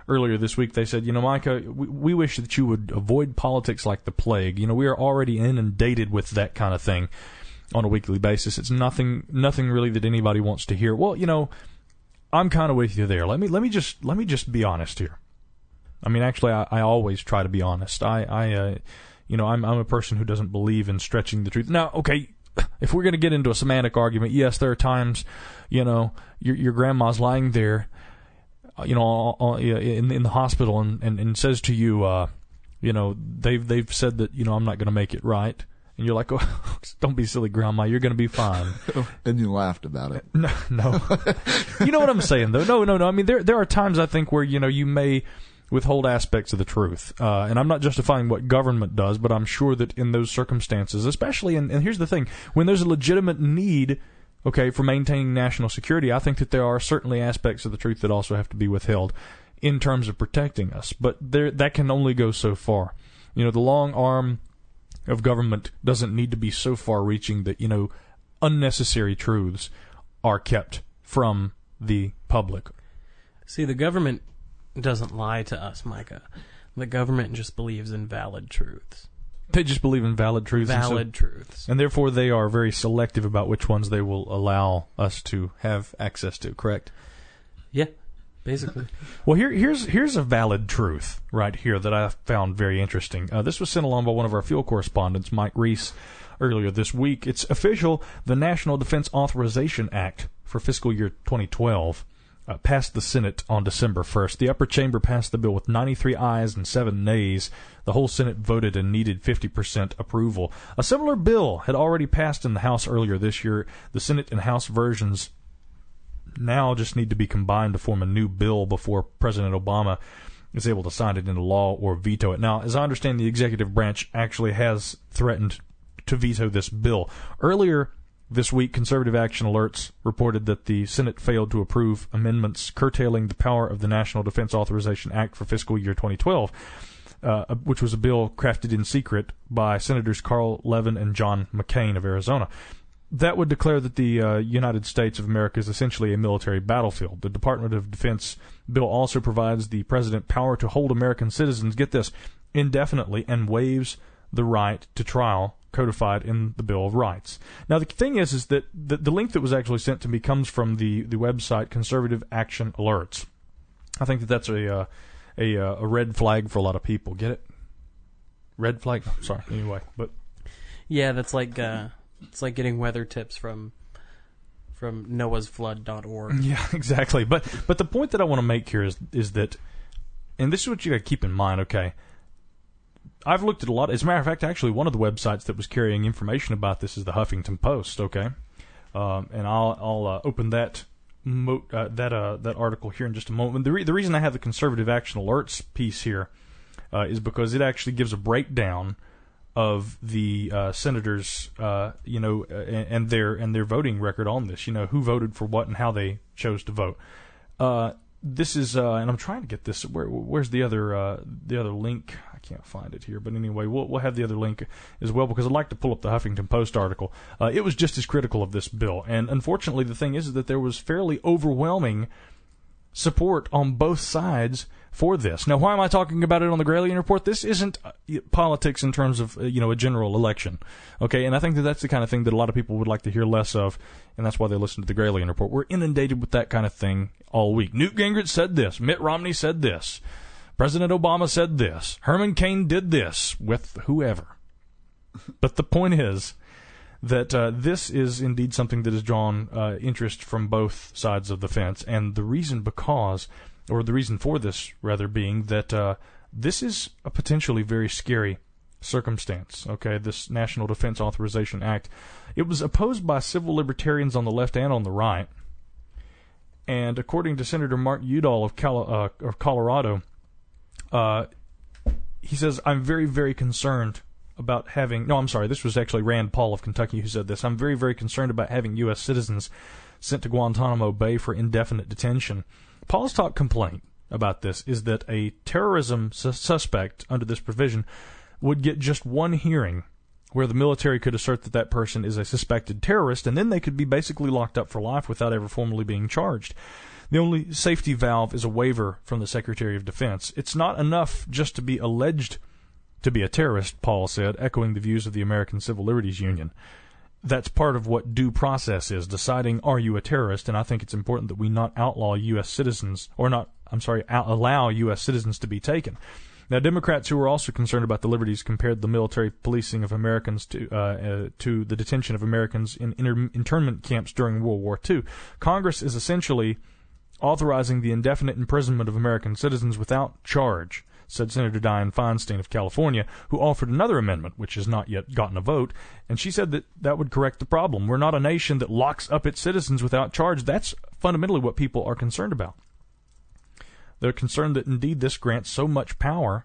earlier this week, they said, you know, Micah, we, we wish that you would avoid politics like the plague. You know, we are already inundated with that kind of thing on a weekly basis. It's nothing, nothing really that anybody wants to hear. Well, you know, I'm kind of with you there. Let me, let me just, let me just be honest here. I mean, actually, I, I always try to be honest. I, I, uh, you know, I'm, I'm a person who doesn't believe in stretching the truth. Now, okay, if we're going to get into a semantic argument, yes, there are times, you know, your your grandma's lying there, you know, in in the hospital and, and, and says to you, uh, you know, they've they've said that, you know, I'm not going to make it right, and you're like, oh, don't be silly, Grandma, you're going to be fine. And you laughed about it. No, no, you know what I'm saying though. No, no, no. I mean, there there are times I think where, you know, you may withhold aspects of the truth. Uh, and I'm not justifying what government does, but I'm sure that in those circumstances, especially, in, and here's the thing, when there's a legitimate need, okay, for maintaining national security, I think that there are certainly aspects of the truth that also have to be withheld in terms of protecting us. But there, that can only go so far. You know, the long arm of government doesn't need to be so far-reaching that, you know, unnecessary truths are kept from the public. See, the government doesn't lie to us, Micah. The government just believes in valid truths. They just believe in valid truths. Valid and so, truths. And therefore they are very selective about which ones they will allow us to have access to, correct? Yeah, basically. Well, here, here's here's a valid truth right here that I found very interesting. Uh, this was sent along by one of our field correspondents, Mike Reese, earlier this week. It's official. The National Defense Authorization Act for fiscal year twenty twelve Uh, passed the Senate on December first. The upper chamber passed the bill with ninety-three ayes and seven nays. The whole Senate voted and needed fifty percent approval. A similar bill had already passed in the House earlier this year. The Senate and House versions now just need to be combined to form a new bill before President Obama is able to sign it into law or veto it. Now, as I understand, the executive branch actually has threatened to veto this bill. Earlier this week, Conservative Action Alerts reported that the Senate failed to approve amendments curtailing the power of the National Defense Authorization Act for fiscal year twenty twelve, uh, which was a bill crafted in secret by Senators Carl Levin and John McCain of Arizona. That would declare that the uh, United States of America is essentially a military battlefield. The Department of Defense bill also provides the president power to hold American citizens, get this, indefinitely, and waives the right to trial codified in the Bill of Rights. Now, the thing is, is that the, the link that was actually sent to me comes from the, the website Conservative Action Alerts. I think that that's a uh, a a red flag for a lot of people. Get it? Red flag? Oh, sorry. Anyway, but yeah, that's like uh, it's like getting weather tips from from noahs flood dot org. Yeah, exactly. But but the point that I want to make here is is that, and this is what you got to keep in mind. Okay. I've looked at a lot. As a matter of fact, actually, one of the websites that was carrying information about this is the Huffington Post. Okay, um, and I'll I'll uh, open that mo- uh, that uh, that article here in just a moment. The re- the reason I have the Conservative Action Alerts piece here uh, is because it actually gives a breakdown of the uh, senators, uh, you know, and, and their and their voting record on this. You know, who voted for what and how they chose to vote. Uh, this is, uh, and I'm trying to get this. Where, where's the other uh, the other link? I can't find it here, but anyway, we'll we'll have the other link as well because I'd like to pull up the Huffington Post article. Uh, it was just as critical of this bill, and unfortunately, the thing is, is that there was fairly overwhelming support on both sides for this. Now, why am I talking about it on the Gralien Report? This isn't uh, politics in terms of uh, you know a general election, okay? And I think that that's the kind of thing that a lot of people would like to hear less of, and that's why they listen to the Gralien Report. We're inundated with that kind of thing all week. Newt Gingrich said this. Mitt Romney said this. President Obama said this. Herman Cain did this with whoever. But the point is that uh, this is indeed something that has drawn uh, interest from both sides of the fence, and the reason because, or the reason for this rather being that uh, this is a potentially very scary circumstance, okay, this National Defense Authorization Act. It was opposed by civil libertarians on the left and on the right, and according to Senator Mark Udall of, Cal- uh, of Colorado, uh, he says, I'm very, very concerned about having, no, I'm sorry, this was actually Rand Paul of Kentucky who said this. I'm very, very concerned about having U S citizens sent to Guantanamo Bay for indefinite detention. Paul's top complaint about this is that a terrorism su- suspect under this provision would get just one hearing where the military could assert that that person is a suspected terrorist, and then they could be basically locked up for life without ever formally being charged. The only safety valve is a waiver from the Secretary of Defense. It's not enough just to be alleged to be a terrorist, Paul said, echoing the views of the American Civil Liberties Union. That's part of what due process is, deciding are you a terrorist, and I think it's important that we not outlaw U S citizens, or not, I'm sorry, out- allow U S citizens to be taken. Now, Democrats who were also concerned about the liberties compared the military policing of Americans to uh, uh, to the detention of Americans in inter- internment camps during World War Two. Congress is essentially authorizing the indefinite imprisonment of American citizens without charge, said Senator Dianne Feinstein of California, who offered another amendment, which has not yet gotten a vote, and she said that that would correct the problem. We're not a nation that locks up its citizens without charge. That's fundamentally what people are concerned about. They're concerned that indeed this grants so much power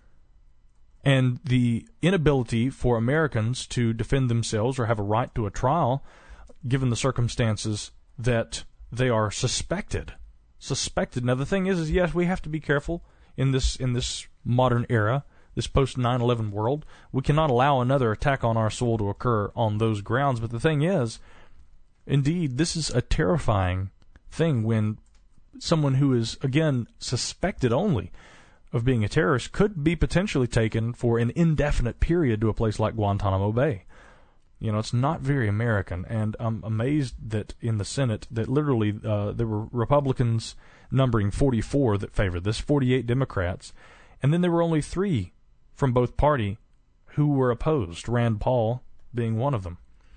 and the inability for Americans to defend themselves or have a right to a trial, given the circumstances that they are suspected. Suspected. Now, the thing is, is yes, we have to be careful in this in this modern era, this post nine eleven world. We cannot allow another attack on our soil to occur on those grounds. But the thing is, indeed, this is a terrifying thing when someone who is, again, suspected only of being a terrorist could be potentially taken for an indefinite period to a place like Guantanamo Bay. You know, it's not very American, and I'm amazed that in the Senate that literally uh, there were Republicans numbering forty-four that favored this, forty-eight Democrats, and then there were only three from both party who were opposed, Rand Paul being one of them.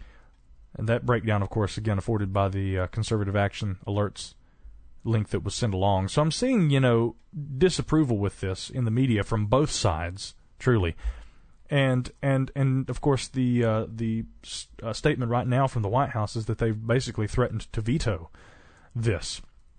And that breakdown, of course, again, afforded by the uh, Conservative Action Alerts link that was sent along. So I'm seeing, you know, disapproval with this in the media from both sides, truly. And and and of course the uh, the uh, statement right now from the White House is that they've basically threatened to veto this.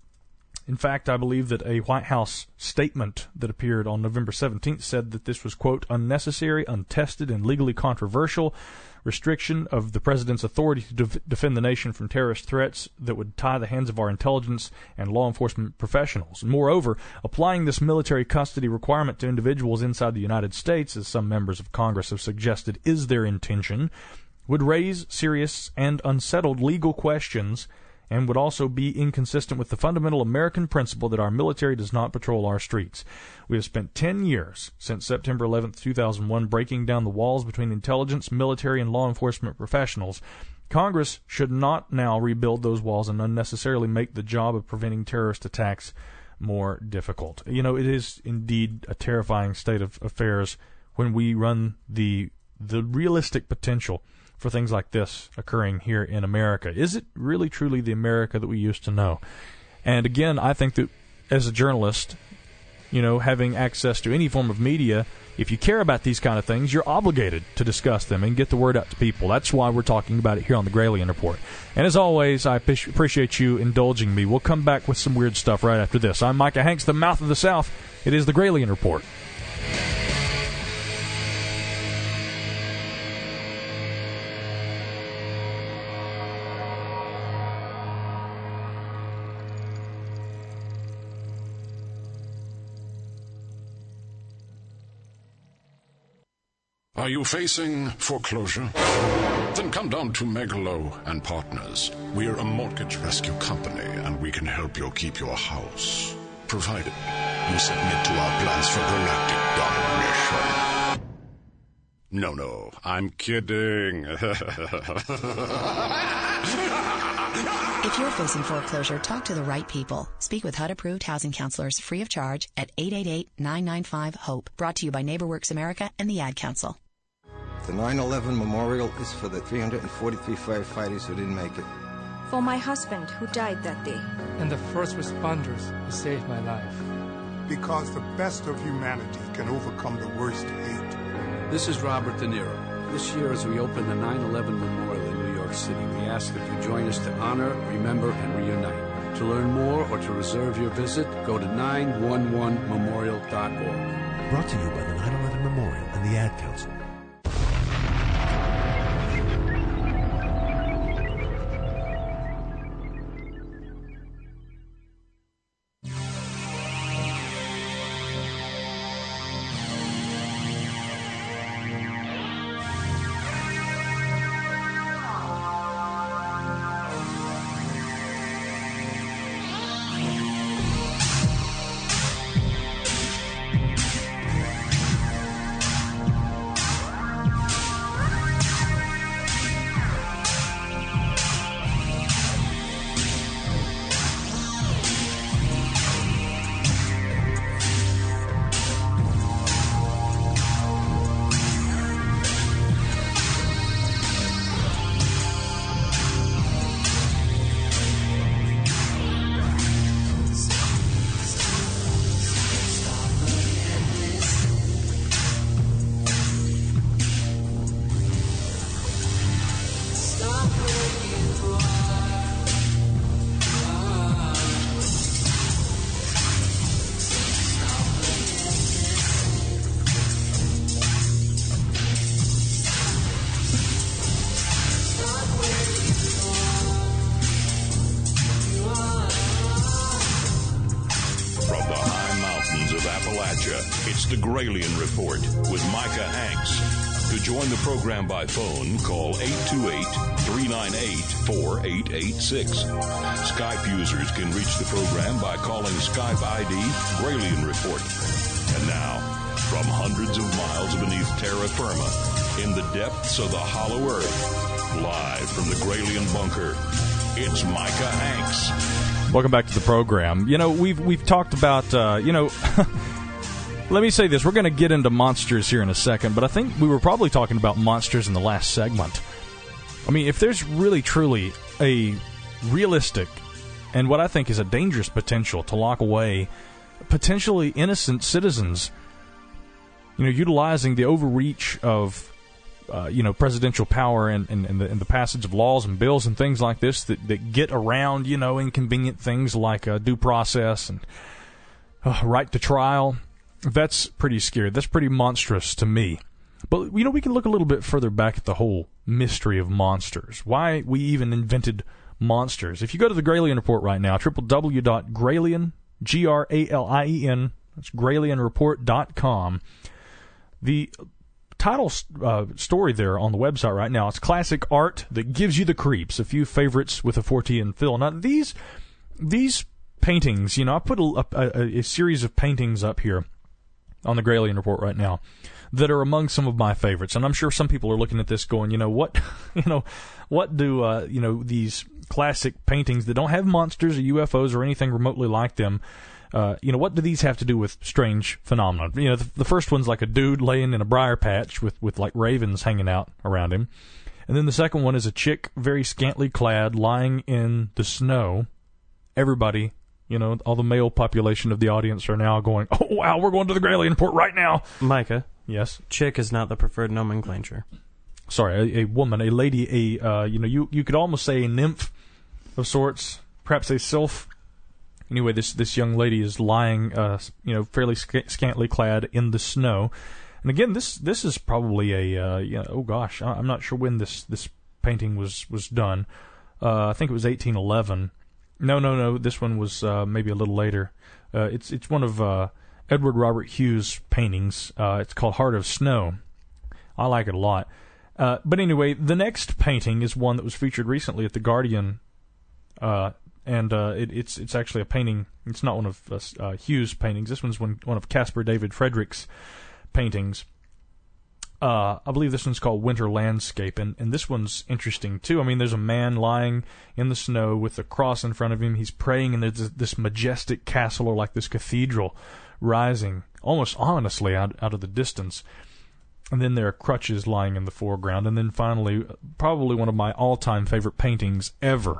In fact, I believe that a White House statement that appeared on November seventeenth said that this was, quote, unnecessary, untested, and legally controversial restriction of the president's authority to def- defend the nation from terrorist threats that would tie the hands of our intelligence and law enforcement professionals. And moreover, applying this military custody requirement to individuals inside the United States, as some members of Congress have suggested is their intention, would raise serious and unsettled legal questions and would also be inconsistent with the fundamental American principle that our military does not patrol our streets. We have spent ten years since September eleventh, two thousand one, breaking down the walls between intelligence, military, and law enforcement professionals. Congress should not now rebuild those walls and unnecessarily make the job of preventing terrorist attacks more difficult. You know, it is indeed a terrifying state of affairs when we run the the realistic potential for things like this occurring here in America. Is it really truly the America that we used to know? And again, I think that as a journalist, you know, having access to any form of media, if you care about these kind of things, you're obligated to discuss them and get the word out to people. That's why we're talking about it here on the Gralien Report. And as always, I appreciate you indulging me. We'll come back with some weird stuff right after this. I'm Micah Hanks, the mouth of the South. It is the Gralien Report. Are you facing foreclosure? Then come down to Megalow and Partners. We're a mortgage rescue company, and we can help you keep your house, provided you submit to our plans for galactic domination. No, no, I'm kidding. If you're facing foreclosure, talk to the right people. Speak with H U D-approved housing counselors free of charge at eight eight eight, nine nine five, HOPE. Brought to you by NeighborWorks America and the Ad Council. The nine eleven memorial is for the three hundred forty-three firefighters who didn't make it. For my husband who died that day. And the first responders who saved my life. Because the best of humanity can overcome the worst hate. This is Robert De Niro. This year, as we open the nine eleven memorial in New York City, we ask that you join us to honor, remember, and reunite. To learn more or to reserve your visit, go to nine one one memorial dot org. Brought to you by the nine eleven Memorial and the Ad Council. It's the Gralien Report with Micah Hanks. To join the program by phone, call eight two eight, three nine eight, four eight eight six. Skype users can reach the program by calling Skype I D Gralien Report. And now, from hundreds of miles beneath terra firma, in the depths of the hollow earth, live from the Gralien Bunker, it's Micah Hanks. Welcome back to the program. You know, we've we've talked about, uh, you know, let me say this. We're going to get into monsters here in a second, but I think we were probably talking about monsters in the last segment. I mean, if there's really, truly a realistic and what I think is a dangerous potential to lock away potentially innocent citizens, you know, utilizing the overreach of Uh, you know, presidential power and, and, and, the, and the passage of laws and bills and things like this that, that get around, you know, inconvenient things like uh, due process and uh, right to trial. That's pretty scary. That's pretty monstrous to me. But, you know, we can look a little bit further back at the whole mystery of monsters. Why we even invented monsters. If you go to the Gralien Report right now, w w w dot gralien, G R A L I E N, that's gralien report dot com, the title uh, story there on the website right now, it's classic art that gives you the creeps. A few favorites with a Fortean fill. Now, these these paintings, you know, I put a, a, a series of paintings up here on the Gralien Report right now that are among some of my favorites. And I'm sure some people are looking at this going, you know, what, you know, what do, uh, you know, these classic paintings that don't have monsters or U F Os or anything remotely like them, Uh, you know, what do these have to do with strange phenomena? You know, the, the first one's like a dude laying in a briar patch with, with like ravens hanging out around him. And then the second one is a chick, very scantily clad, lying in the snow. Everybody, you know, all the male population of the audience are now going, oh, wow, we're going to the Gralien Report right now. Micah. Yes? Chick is not the preferred nomenclature. Sorry, a, a woman, a lady, a, uh, you know, you, you could almost say a nymph of sorts, perhaps a sylph. Anyway, this this young lady is lying, uh, you know, fairly sc- scantily clad in the snow, and again, this this is probably a, uh, you know, oh gosh, I'm not sure when this, this painting was was done. Uh, I think it was eighteen eleven. No, no, no, this one was uh, maybe a little later. Uh, it's it's one of uh, Edward Robert Hughes' paintings. Uh, it's called Heart of Snow. I like it a lot. Uh, but anyway, the next painting is one that was featured recently at the Guardian. Uh, And uh, it, it's it's actually a painting. It's not one of uh, uh, Hughes' paintings. This one's one, one of Caspar David Friedrich's paintings. Uh, I believe this one's called Winter Landscape, and, and this one's interesting too. I mean, there's a man lying in the snow with a cross in front of him. He's praying, and there's this majestic castle or like this cathedral rising almost ominously out, out of the distance. And then there are crutches lying in the foreground. And then finally, probably one of my all-time favorite paintings ever.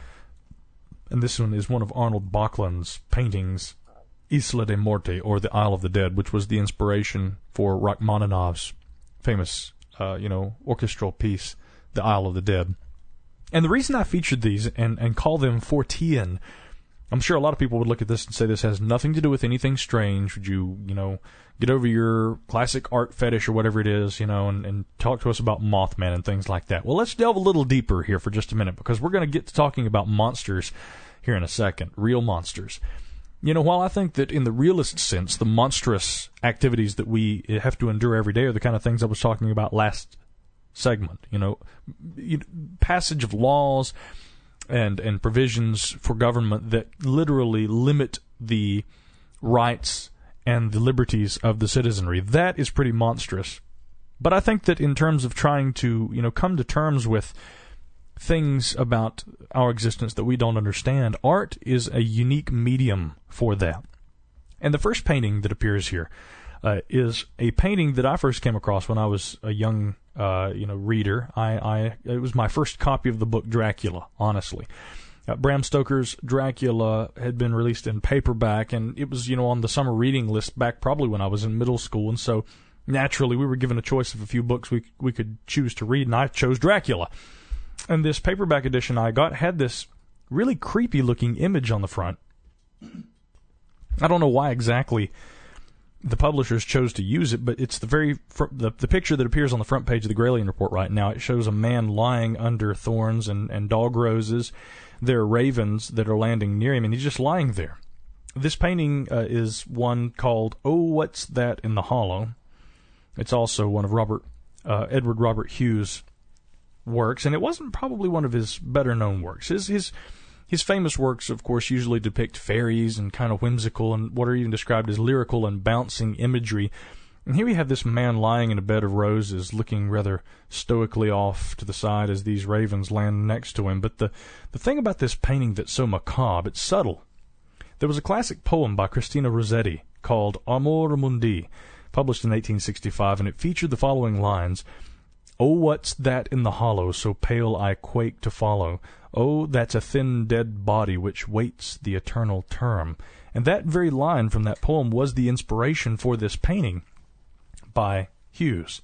And this one is one of Arnold Böcklin's paintings, Isla de Morte, or the Isle of the Dead, which was the inspiration for Rachmaninoff's famous, uh, you know, orchestral piece, The Isle of the Dead. And the reason I featured these and, and call them Fortean, I'm sure a lot of people would look at this and say this has nothing to do with anything strange. Would you, you know, get over your classic art fetish or whatever it is, you know, and, and talk to us about Mothman and things like that. Well, let's delve a little deeper here for just a minute, because we're going to get to talking about monsters here in a second, real monsters. You know, while I think that in the realist sense, the monstrous activities that we have to endure every day are the kind of things I was talking about last segment, you know, passage of laws and and provisions for government that literally limit the rights and the liberties of the citizenry. That is pretty monstrous. But I think that in terms of trying to, you know, come to terms with things about our existence that we don't understand, art is a unique medium for that. And the first painting that appears here uh, is a painting that I first came across when I was a young Uh, you know, reader. I, I, it was my first copy of the book Dracula, honestly. Uh, Bram Stoker's Dracula had been released in paperback, and it was, you know, on the summer reading list back probably when I was in middle school, and so naturally we were given a choice of a few books we we could choose to read, and I chose Dracula. And this paperback edition I got had this really creepy-looking image on the front. I don't know why exactly the publishers chose to use it, but it's the very fr- the, the picture that appears on the front page of the Gralien Report right now. It shows a man lying under thorns and, and dog roses. There are ravens that are landing near him, and he's just lying there. this painting uh, is one called "Oh, What's That in the Hollow?" It's also one of Robert uh, Edward Robert Hughes' works, and it wasn't probably one of his better-known works. His his his famous works, of course, usually depict fairies and kind of whimsical and what are even described as lyrical and bouncing imagery. And here we have this man lying in a bed of roses, looking rather stoically off to the side as these ravens land next to him. But the, the thing about this painting that's so macabre, it's subtle. There was a classic poem by Christina Rossetti called Amor Mundi, published in eighteen sixty-five, and it featured the following lines. "Oh, what's that in the hollow, so pale I quake to follow? Oh, that's a thin dead body which waits the eternal term." And that very line from that poem was the inspiration for this painting by Hughes.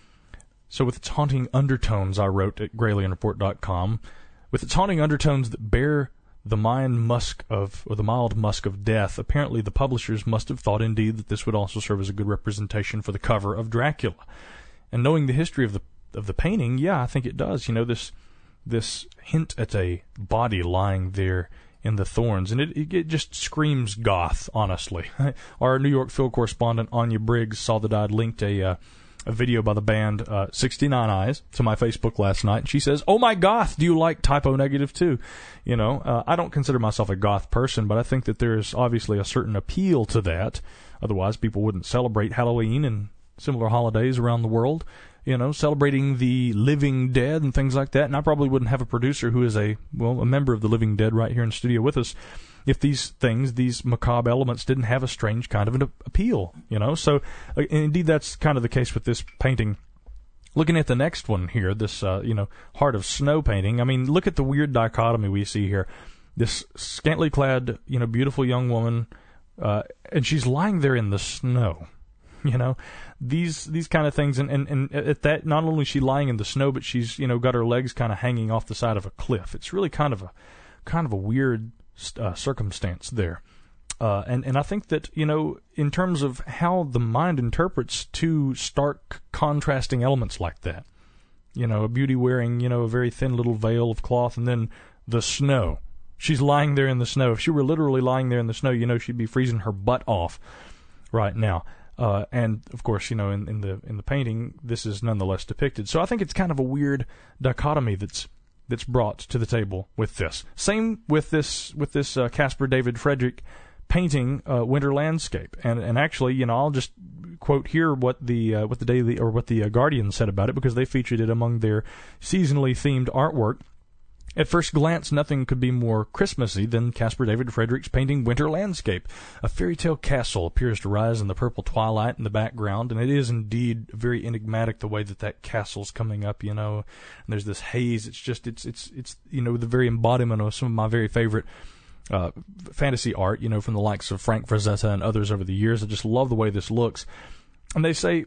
So with its haunting undertones, I wrote at Gralien Report dot com, with its haunting undertones that bear the mind musk of, or the mild musk of death, apparently the publishers must have thought indeed that this would also serve as a good representation for the cover of Dracula. And knowing the history of the of the painting, yeah, I think it does. You know, this this hint at a body lying there in the thorns, and it, it, it just screams goth, honestly. Our New York field correspondent, Anya Briggs, saw that I'd linked a uh, a video by the band uh, sixty-nine Eyes to my Facebook last night, and she says, "Oh my goth, do you like Typo Negative too?" You know, uh, I don't consider myself a goth person, but I think that there's obviously a certain appeal to that. Otherwise, people wouldn't celebrate Halloween and similar holidays around the world, you know, celebrating the living dead and things like that. And I probably wouldn't have a producer who is a, well, a member of the living dead right here in the studio with us if these things, these macabre elements, didn't have a strange kind of an appeal, you know. So, uh, indeed, that's kind of the case with this painting. Looking at the next one here, this, uh, you know, Heart of Snow painting, I mean, look at the weird dichotomy we see here. This scantily clad, you know, beautiful young woman, uh, and she's lying there in the snow. You know, these these kind of things, and, and, and at that, not only is she lying in the snow, but she's, you know, got her legs kind of hanging off the side of a cliff. It's really kind of a kind of a weird uh, circumstance there, uh, and and I think that, you know, in terms of how the mind interprets two stark contrasting elements like that, you know, a beauty wearing, you know, a very thin little veil of cloth, and then the snow. She's lying there in the snow. If she were literally lying there in the snow, you know, she'd be freezing her butt off right now. Uh, and of course, you know, in, in the in the painting, this is nonetheless depicted. So I think it's kind of a weird dichotomy that's that's brought to the table with this. Same with this with this uh, Caspar David Friedrich painting, uh, Winter Landscape. And and actually, you know, I'll just quote here what the uh, what the Daily or what the uh, Guardian said about it, because they featured it among their seasonally themed artwork. At first glance, nothing could be more Christmassy than Caspar David Friedrich's painting Winter Landscape. A fairy tale castle appears to rise in the purple twilight in the background, and it is indeed very enigmatic the way that that castle's coming up, you know. And there's this haze. It's just, it's, it's, it's, you know, the very embodiment of some of my very favorite uh, fantasy art, you know, from the likes of Frank Frazetta and others over the years. I just love the way this looks. And they say,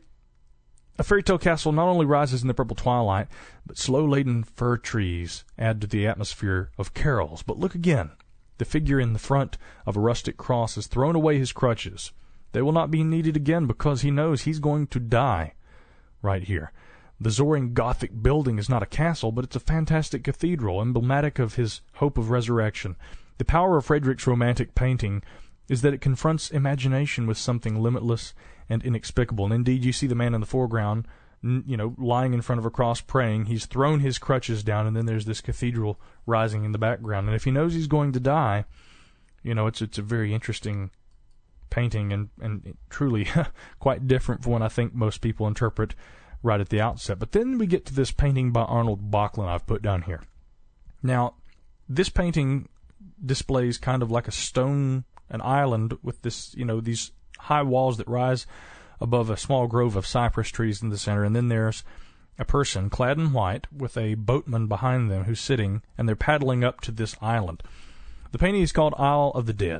a fairy tale castle not only rises in the purple twilight, but slow-laden fir trees add to the atmosphere of carols. But look again. The figure in the front of a rustic cross has thrown away his crutches. They will not be needed again because he knows he's going to die right here. The soaring Gothic building is not a castle, but it's a fantastic cathedral, emblematic of his hope of resurrection. The power of Friedrich's romantic painting is that it confronts imagination with something limitless and inexplicable. And indeed, you see the man in the foreground, you know, lying in front of a cross praying. He's thrown his crutches down, and then there's this cathedral rising in the background. And if he knows he's going to die, you know, it's it's a very interesting painting, and, and truly quite different from what I think most people interpret right at the outset. But then we get to this painting by Arnold Bachlin I've put down here. Now, this painting displays kind of like a stone, an island with this, you know, these high walls that rise above a small grove of cypress trees in the center, and then there's a person clad in white with a boatman behind them who's sitting, and they're paddling up to this island. The painting is called Isle of the Dead.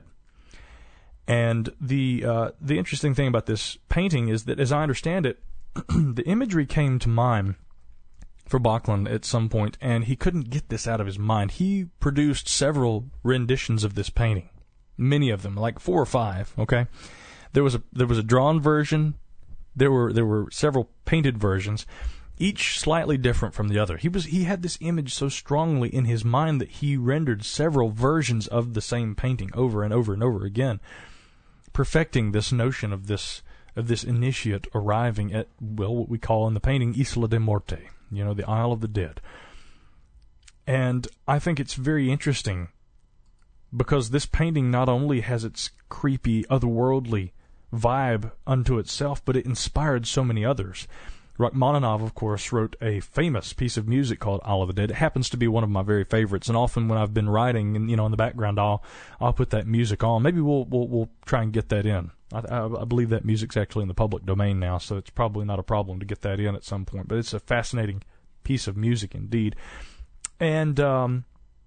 And the uh, the interesting thing about this painting is that, as I understand it, the imagery came to mind for Bachlin at some point, and he couldn't get this out of his mind. He produced several renditions of this painting, many of them, like four or five. Okay, there was a there was a drawn version. There were there were several painted versions, each slightly different from the other. He was he had this image so strongly in his mind that he rendered several versions of the same painting over and over and over again, perfecting this notion of this of this initiate arriving at, well, what we call in the painting Isla de Morte, you know, the Isle of the Dead. And I think it's very interesting because this painting not only has its creepy, otherworldly vibe unto itself, but it inspired so many others. Rachmaninoff, of course, wrote a famous piece of music called Isle of the Dead. It happens to be one of my very favorites, and often when I've been writing, and you know, in the background, I'll I'll put that music on. Maybe we'll we'll, we'll try and get that in. I, I, I believe that music's actually in the public domain now, so it's probably not a problem to get that in at some point. But it's a fascinating piece of music indeed, and um,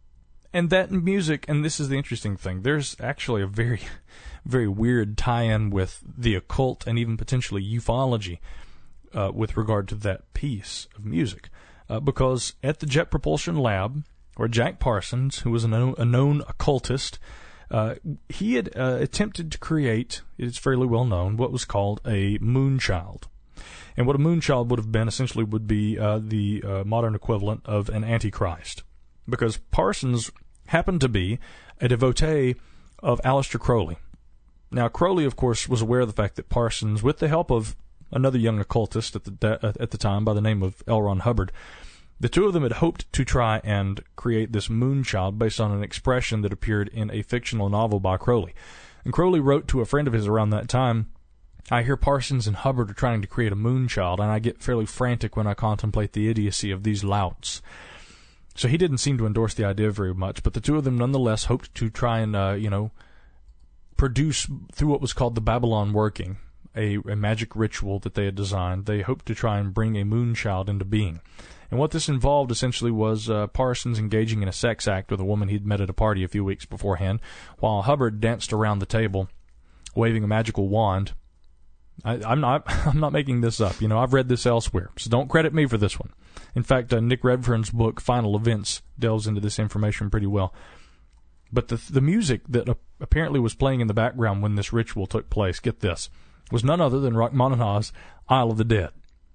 and that music, and this is the interesting thing. There's actually a very very weird tie-in with the occult and even potentially ufology. Uh, with regard to that piece of music, uh, because at the Jet Propulsion Lab, where Jack Parsons, who was a known, a known occultist, uh, he had uh, attempted to create, it's fairly well known, what was called a moonchild. And what a moonchild would have been essentially would be uh, the uh, modern equivalent of an antichrist, because Parsons happened to be a devotee of Aleister Crowley. Now, Crowley, of course, was aware of the fact that Parsons, with the help of another young occultist at the at the time by the name of L. Ron Hubbard, the two of them had hoped to try and create this moonchild based on an expression that appeared in a fictional novel by Crowley. And Crowley wrote to a friend of his around that time, "I hear Parsons and Hubbard are trying to create a moonchild, and I get fairly frantic when I contemplate the idiocy of these louts." So he didn't seem to endorse the idea very much, but the two of them nonetheless hoped to try and, uh, you know, produce through what was called the Babylon working, A, a magic ritual that they had designed. They hoped to try and bring a moonchild into being. And what this involved essentially was uh, Parsons engaging in a sex act with a woman he'd met at a party a few weeks beforehand, while Hubbard danced around the table, waving a magical wand. I, I'm not I'm not making this up. You know, I've read this elsewhere, so don't credit me for this one. In fact, uh, Nick Redfern's book, Final Events, delves into this information pretty well. But the the music that uh, apparently was playing in the background when this ritual took place, get this, was none other than Rachmaninoff's Isle of the Dead.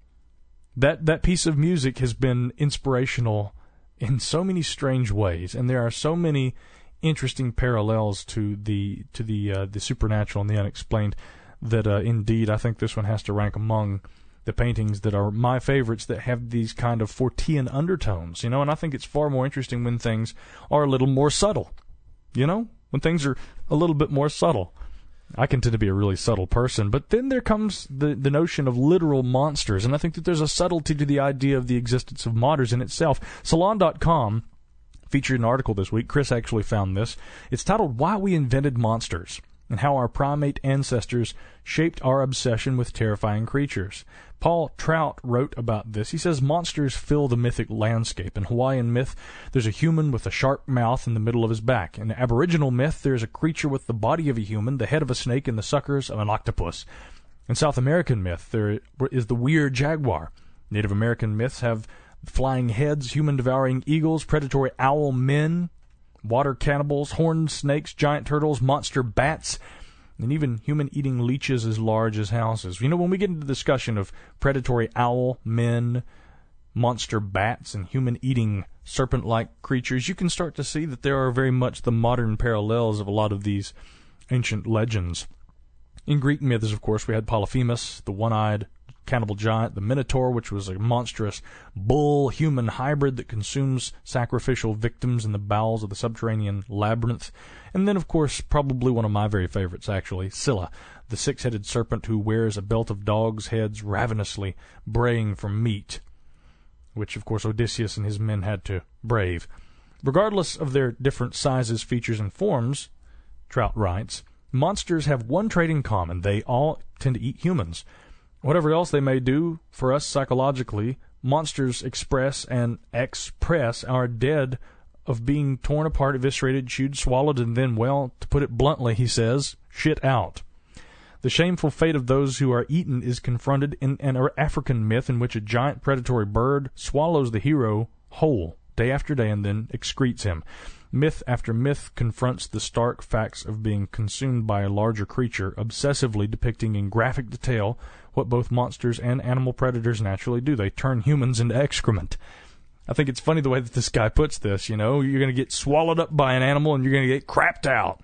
That that piece of music has been inspirational in so many strange ways, and there are so many interesting parallels to the to the uh, the supernatural and the unexplained that uh, indeed I think this one has to rank among the paintings that are my favorites that have these kind of Fortean undertones, you know. And I think it's far more interesting when things are a little more subtle, you know, when things are a little bit more subtle. I can tend to be a really subtle person, but then there comes the, the notion of literal monsters, and I think that there's a subtlety to the idea of the existence of monsters in itself. Salon dot com featured an article this week. Chris actually found this. It's titled, "Why We Invented Monsters and How Our Primate Ancestors Shaped Our Obsession with Terrifying Creatures." Paul Trout wrote about this. He says, "Monsters fill the mythic landscape. In Hawaiian myth, there's a human with a sharp mouth in the middle of his back. In Aboriginal myth, there's a creature with the body of a human, the head of a snake, and the suckers of an octopus. In South American myth, there is the weird jaguar. Native American myths have flying heads, human-devouring eagles, predatory owl men, water cannibals, horned snakes, giant turtles, monster bats, and even human-eating leeches as large as houses." You know, when we get into the discussion of predatory owl men, monster bats, and human-eating serpent-like creatures, you can start to see that there are very much the modern parallels of a lot of these ancient legends. In Greek myths, of course, we had Polyphemus, the one-eyed cannibal giant, the Minotaur, which was a monstrous bull-human hybrid that consumes sacrificial victims in the bowels of the subterranean labyrinth. And then, of course, probably one of my very favorites, actually, Scylla, the six-headed serpent who wears a belt of dogs' heads ravenously braying for meat, which, of course, Odysseus and his men had to brave. Regardless of their different sizes, features, and forms, Trout writes, monsters have one trait in common. They all tend to eat humans. Whatever else they may do for us psychologically, monsters express and express our dead of being torn apart, eviscerated, chewed, swallowed, and then, well, to put it bluntly, he says, shit out. The shameful fate of those who are eaten is confronted in an African myth in which a giant predatory bird swallows the hero whole, day after day, and then excretes him. Myth after myth confronts the stark facts of being consumed by a larger creature, obsessively depicting in graphic detail what both monsters and animal predators naturally do. They turn humans into excrement. I think it's funny the way that this guy puts this, you know. You're going to get swallowed up by an animal and you're going to get crapped out.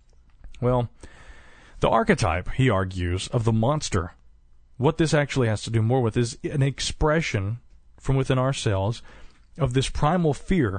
Well, the archetype, he argues, of the monster, what this actually has to do more with is an expression from within ourselves of this primal fear,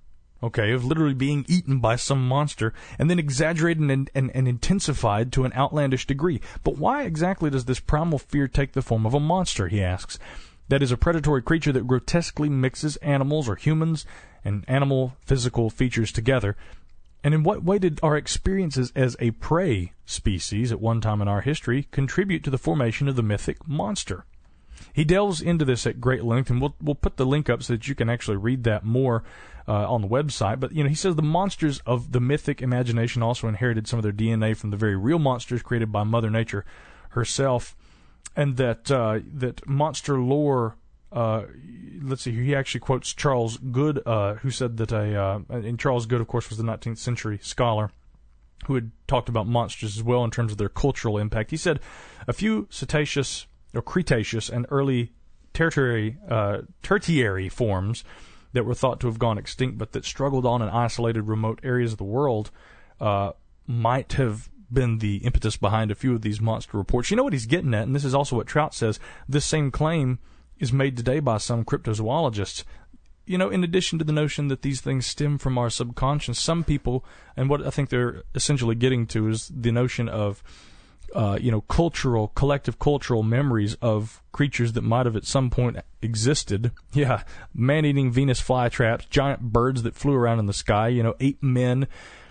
okay, of literally being eaten by some monster, and then exaggerated and, and, and intensified to an outlandish degree. But why exactly does this primal fear take the form of a monster, he asks? That is a predatory creature that grotesquely mixes animals or humans and animal physical features together. And in what way did our experiences as a prey species at one time in our history contribute to the formation of the mythic monster? He delves into this at great length, and we'll we'll put the link up so that you can actually read that more uh, on the website. But you know, he says the monsters of the mythic imagination also inherited some of their D N A from the very real monsters created by Mother Nature herself, and that uh, that monster lore. Uh, let's see here. He actually quotes Charles Good, uh, who said that a, uh, and Charles Good, of course, was the nineteenth century scholar who had talked about monsters as well in terms of their cultural impact. He said a few Cretaceous or Cretaceous and early tertiary, uh, tertiary forms that were thought to have gone extinct, but that struggled on in isolated, remote areas of the world, uh, might have been the impetus behind a few of these monster reports. You know what he's getting at, and this is also what Trout says. This same claim is made today by some cryptozoologists. You know, in addition to the notion that these things stem from our subconscious, some people, and what I think they're essentially getting to is the notion of, uh, you know, cultural, collective cultural memories of creatures that might have at some point existed. Yeah, man-eating Venus flytraps, giant birds that flew around in the sky, you know, ape men.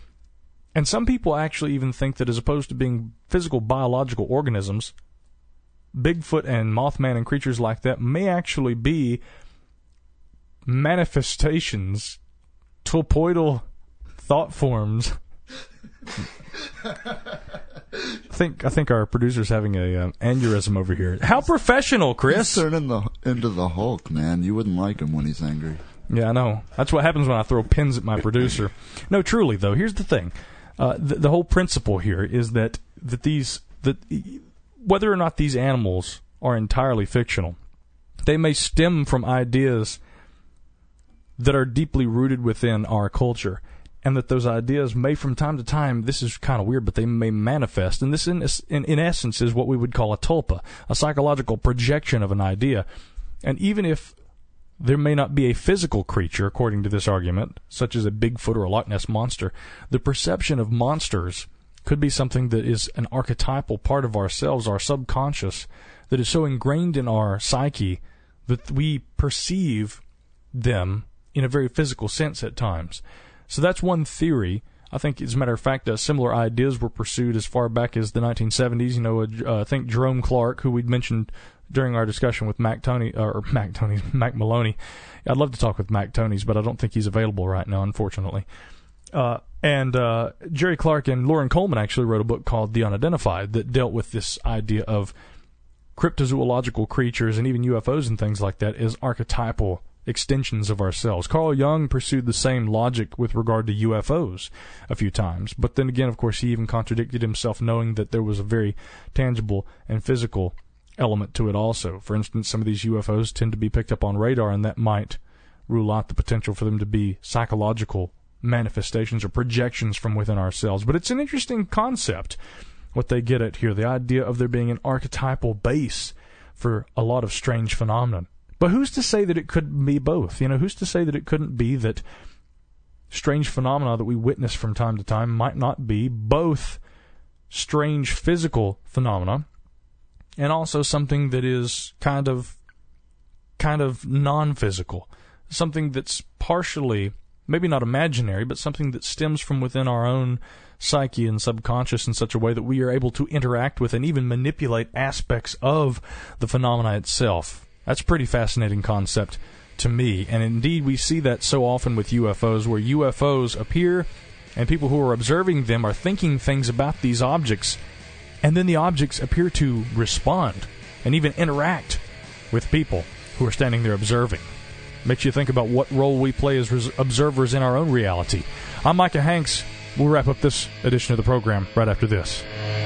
And some people actually even think that as opposed to being physical biological organisms, Bigfoot and Mothman and creatures like that may actually be manifestations, torpoidal thought forms. I think I think our producer's having a um, aneurysm over here. How professional, Chris! He's turning the, into the Hulk, man. You wouldn't like him when he's angry. Yeah, I know. That's what happens when I throw pins at my producer. No, truly though, here's the thing: uh, the, the whole principle here is that that these that. Whether or not these animals are entirely fictional, they may stem from ideas that are deeply rooted within our culture, and that those ideas may from time to time, this is kind of weird, but they may manifest. And this, in, in, in essence, is what we would call a tulpa, a psychological projection of an idea. And even if there may not be a physical creature, according to this argument, such as a Bigfoot or a Loch Ness monster, the perception of monsters could be something that is an archetypal part of ourselves, our subconscious, that is so ingrained in our psyche that we perceive them in a very physical sense at times. So that's one theory. I think, as a matter of fact, uh, similar ideas were pursued as far back as the nineteen seventies. You know, uh, I think Jerome Clark, who we'd mentioned during our discussion with Mac Tony, or Mac Tony, Mac Maloney. I'd love to talk with Mac Tonys, but I don't think he's available right now, unfortunately. Uh, and uh, Jerry Clark and Lauren Coleman actually wrote a book called The Unidentified that dealt with this idea of cryptozoological creatures and even U F Os and things like that as archetypal extensions of ourselves. Carl Jung pursued the same logic with regard to U F Os a few times, but then again, of course, he even contradicted himself, knowing that there was a very tangible and physical element to it also. For instance, some of these U F Os tend to be picked up on radar, and that might rule out the potential for them to be psychological manifestations or projections from within ourselves. But it's an interesting concept, what they get at here, the idea of there being an archetypal base for a lot of strange phenomena. But who's to say that it couldn't be both? You know, who's to say that it couldn't be that strange phenomena that we witness from time to time might not be both strange physical phenomena and also something that is kind of kind of non-physical, something that's partially, maybe not imaginary, but something that stems from within our own psyche and subconscious in such a way that we are able to interact with and even manipulate aspects of the phenomena itself. That's a pretty fascinating concept to me, and indeed we see that so often with U F Os, where U F Os appear and people who are observing them are thinking things about these objects, and then the objects appear to respond and even interact with people who are standing there observing. Makes you think about what role we play as res- observers in our own reality. I'm Micah Hanks. We'll wrap up this edition of the program right after this.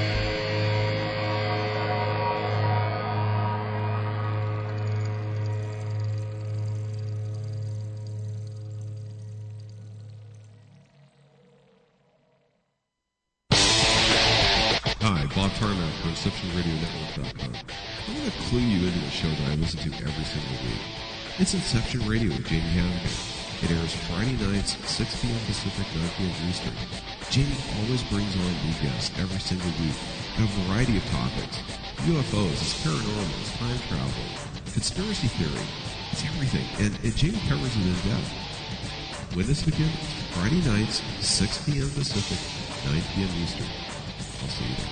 Hi, Bob Tarmac from Inception Radio Network dot com. I'm going to clue you into a show that I listen to every single week. It's Inception Radio with Jamie Hannigan. It airs Friday nights at six p.m. Pacific, nine p.m. Eastern. Jamie always brings on new guests every single week on a variety of topics. U F Os, it's paranormal, it's time travel, conspiracy theory, it's everything. And, and Jamie covers it in depth. When this begins, Friday nights, six p.m. Pacific, nine p.m. Eastern. I'll see you there.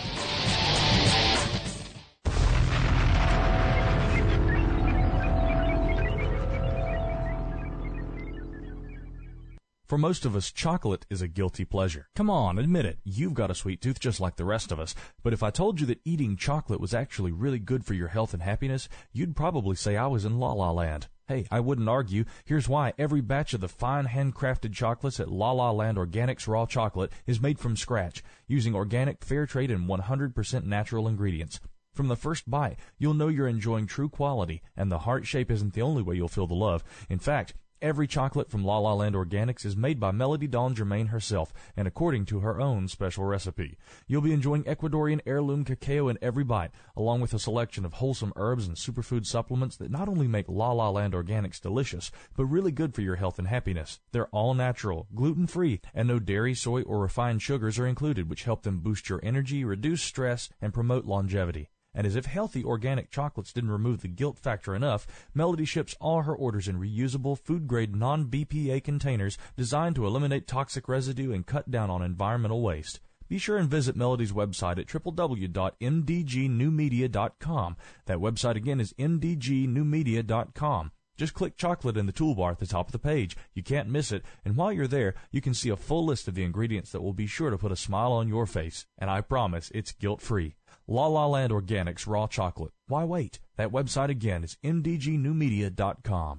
For most of us, chocolate is a guilty pleasure. Come on, admit it. You've got a sweet tooth just like the rest of us. But if I told you that eating chocolate was actually really good for your health and happiness, you'd probably say I was in La La Land. Hey, I wouldn't argue. Here's why. Every batch of the fine handcrafted chocolates at La La Land Organics Raw Chocolate is made from scratch, using organic, fair trade, and one hundred percent natural ingredients. From the first bite, you'll know you're enjoying true quality, and the heart shape isn't the only way you'll feel the love. In fact, every chocolate from La La Land Organics is made by Melody Dawn Germain herself, and according to her own special recipe. You'll be enjoying Ecuadorian heirloom cacao in every bite, along with a selection of wholesome herbs and superfood supplements that not only make La La Land Organics delicious, but really good for your health and happiness. They're all natural, gluten-free, and no dairy, soy, or refined sugars are included, which help them boost your energy, reduce stress, and promote longevity. And as if healthy organic chocolates didn't remove the guilt factor enough, Melody ships all her orders in reusable, food-grade, non-B P A containers designed to eliminate toxic residue and cut down on environmental waste. Be sure and visit Melody's website at w w w dot m d g new media dot com. That website again is m d g new media dot com. Just click chocolate in the toolbar at the top of the page. You can't miss it, and while you're there, you can see a full list of the ingredients that will be sure to put a smile on your face. And I promise, it's guilt-free. La La Land Organics Raw Chocolate. Why wait? That website again is m d g new media dot com.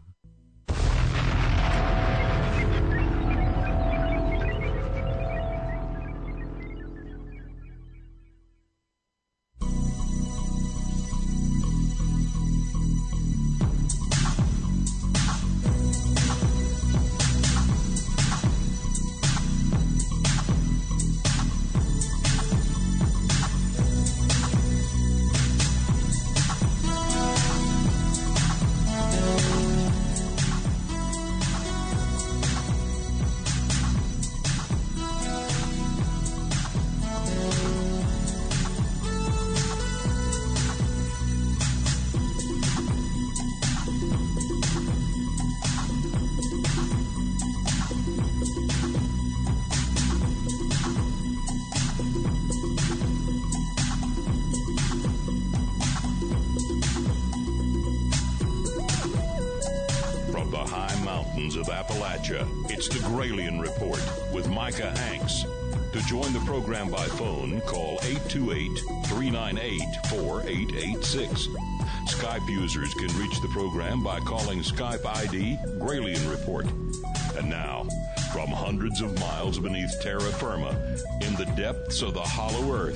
Of Appalachia, it's the Gralien Report with Micah Hanks. To join the program by phone, call eight two eight, three nine eight, four eight eight six. Skype users can reach the program by calling Skype I D Gralien Report. And now, from hundreds of miles beneath terra firma, in the depths of the hollow earth,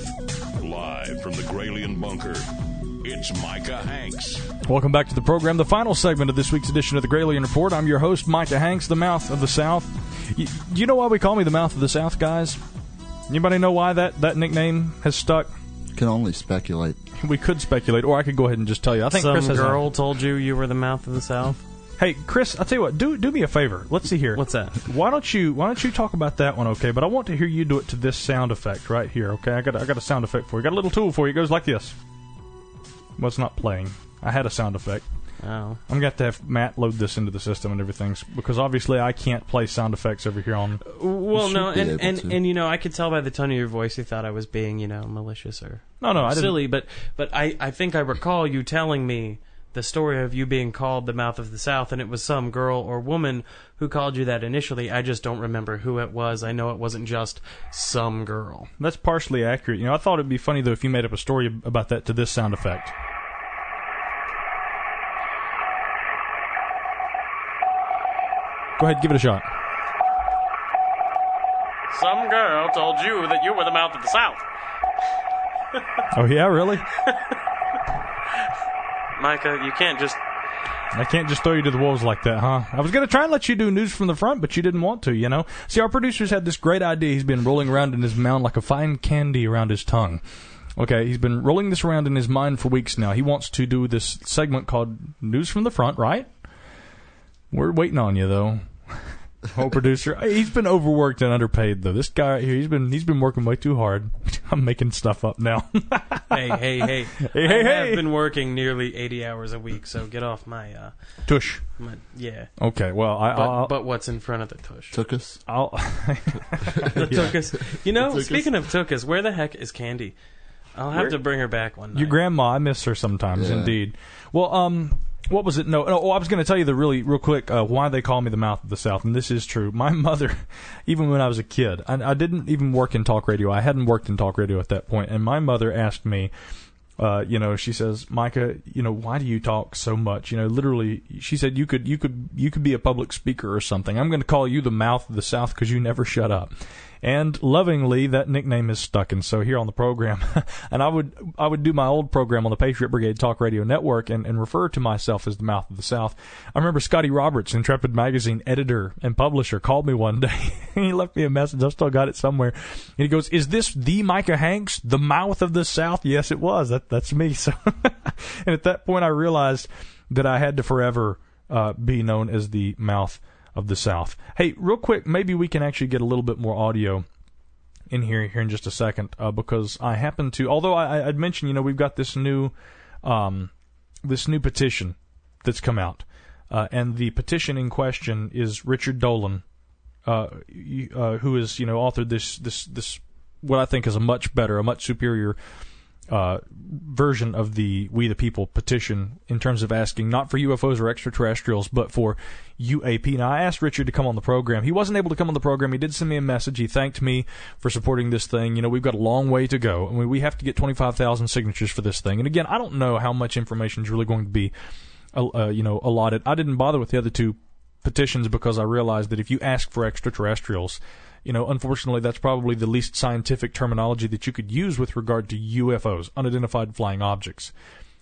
live from the Gralien Bunker, it's Micah Hanks. Welcome back to the program, the final segment of this week's edition of the Gralien Report. I'm your host, Micah Hanks, the Mouth of the South. You, you know why we call me the Mouth of the South, guys? Anybody know why that, that nickname has stuck? Can only speculate. We could speculate, or I could go ahead and just tell you. I think Some Chris has girl a, told you you were the Mouth of the South. Hey, Chris, I'll tell you what. Do do me a favor. Let's see here. What's that? Why don't you Why don't you talk about that one, okay? But I want to hear you do it to this sound effect right here, okay? I got I got a sound effect for you. Got a little tool for you. It goes like this. Well, it's not playing. I had a sound effect. Oh. I'm going to have to have Matt load this into the system and everything, because obviously I can't play sound effects over here on... Well, no, and, and, and, you know, I could tell by the tone of your voice you thought I was being, you know, malicious or no, no, I silly, didn't. but, but I, I think I recall you telling me the story of you being called the Mouth of the South, and it was some girl or woman who called you that initially. I just don't remember who it was. I know it wasn't just some girl. That's partially accurate. You know, I thought it'd be funny, though, if you made up a story about that to this sound effect. Go ahead, give it a shot. Some girl told you that you were the mouth of the South. Oh, yeah, really? Micah, you can't just... I can't just throw you to the wolves like that, huh? I was going to try and let you do news from the front, but you didn't want to, you know? See, our producer's had this great idea he's been rolling around in his mound like a fine candy around his tongue. Okay, he's been rolling this around in his mind for weeks now. He wants to do this segment called News from the Front, right? We're waiting on you, though. Oh, producer, he's been overworked and underpaid, though. This guy right here, he's been he's been working way too hard. I'm making stuff up now. hey, hey, hey, hey, I hey, have hey. been working nearly eighty hours a week, so get off my uh, tush. My, yeah. Okay, well, I. But, I'll, but what's in front of the tush? Tuchus. I'll. the yeah. tuchus. You know, Tuchus. speaking of tuchus, where the heck is Candy? I'll have Where? to bring her back one night. Your grandma, I miss her sometimes, Yeah. indeed. Well, um. What was it? No, no oh, I was going to tell you the really, real quick, uh, why they call me the mouth of the South, and this is true. My mother, even when I was a kid, I, I didn't even work in talk radio. I hadn't worked in talk radio at that point, and my mother asked me, uh, you know, she says, Micah, you know, why do you talk so much? You know, literally, she said you could, you could, you could be a public speaker or something. I'm going to call you the mouth of the South because you never shut up. And lovingly, that nickname is stuck. And so here on the program, and I would I would do my old program on the Patriot Brigade Talk Radio Network and, and refer to myself as the mouth of the South. I remember Scotty Roberts, Intrepid Magazine editor and publisher, called me one day. He left me a message. I've still got it somewhere. And he goes, "Is this the Micah Hanks, the mouth of the South?" Yes, it was. That That's me. So, and at that point, I realized that I had to forever uh, be known as the mouth of the South. Hey, real quick, maybe we can actually get a little bit more audio in here here in just a second, uh, because I happen to, although I, I'd mentioned, you know, we've got this new, um, this new petition that's come out, uh, and the petition in question is Richard Dolan, uh, uh, who is, you know, authored this this this what I think is a much better, a much superior Uh, version of the We the People petition in terms of asking not for U F Os or extraterrestrials, but for U A P. Now, I asked Richard to come on the program. He wasn't able to come on the program. He did send me a message. He thanked me for supporting this thing. You know, we've got a long way to go. I mean, we have to get twenty-five thousand signatures for this thing. And again, I don't know how much information is really going to be, uh, you know, allotted. I didn't bother with the other two petitions because I realized that if you ask for extraterrestrials, you know, unfortunately, that's probably the least scientific terminology that you could use with regard to U F Os, unidentified flying objects.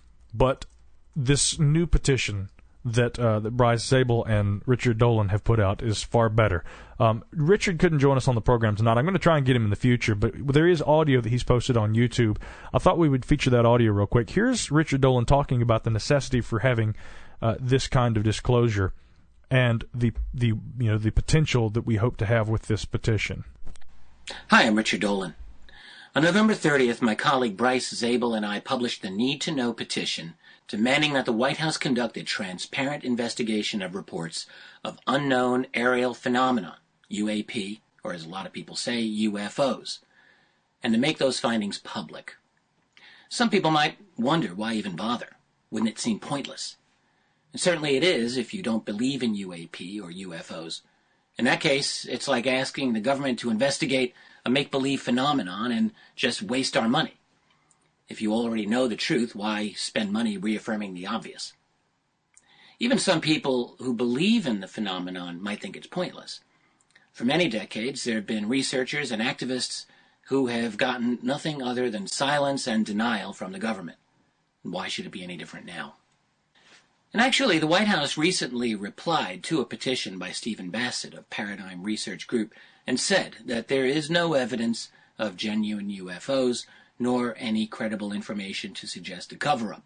But this new petition that uh, that Bryce Zabel and Richard Dolan have put out is far better. Um, Richard couldn't join us on the program tonight. I'm going to try and get him in the future, but there is audio that he's posted on YouTube. I thought we would feature that audio real quick. Here's Richard Dolan talking about the necessity for having uh, this kind of disclosure and the the you know the potential that we hope to have with this petition. Hi, I'm Richard Dolan. On November thirtieth, my colleague Bryce Zabel and I published the Need to Know petition demanding that the White House conduct a transparent investigation of reports of unknown aerial phenomena, U A P, or as a lot of people say, U F Os, and to make those findings public. Some people might wonder why even bother. Wouldn't it seem pointless? And certainly it is if you don't believe in U A P or U F Os. In that case, it's like asking the government to investigate a make-believe phenomenon and just waste our money. If you already know the truth, why spend money reaffirming the obvious? Even some people who believe in the phenomenon might think it's pointless. For many decades, there have been researchers and activists who have gotten nothing other than silence and denial from the government. Why should it be any different now? And actually, the White House recently replied to a petition by Stephen Bassett of Paradigm Research Group and said that there is no evidence of genuine U F Os nor any credible information to suggest a cover-up.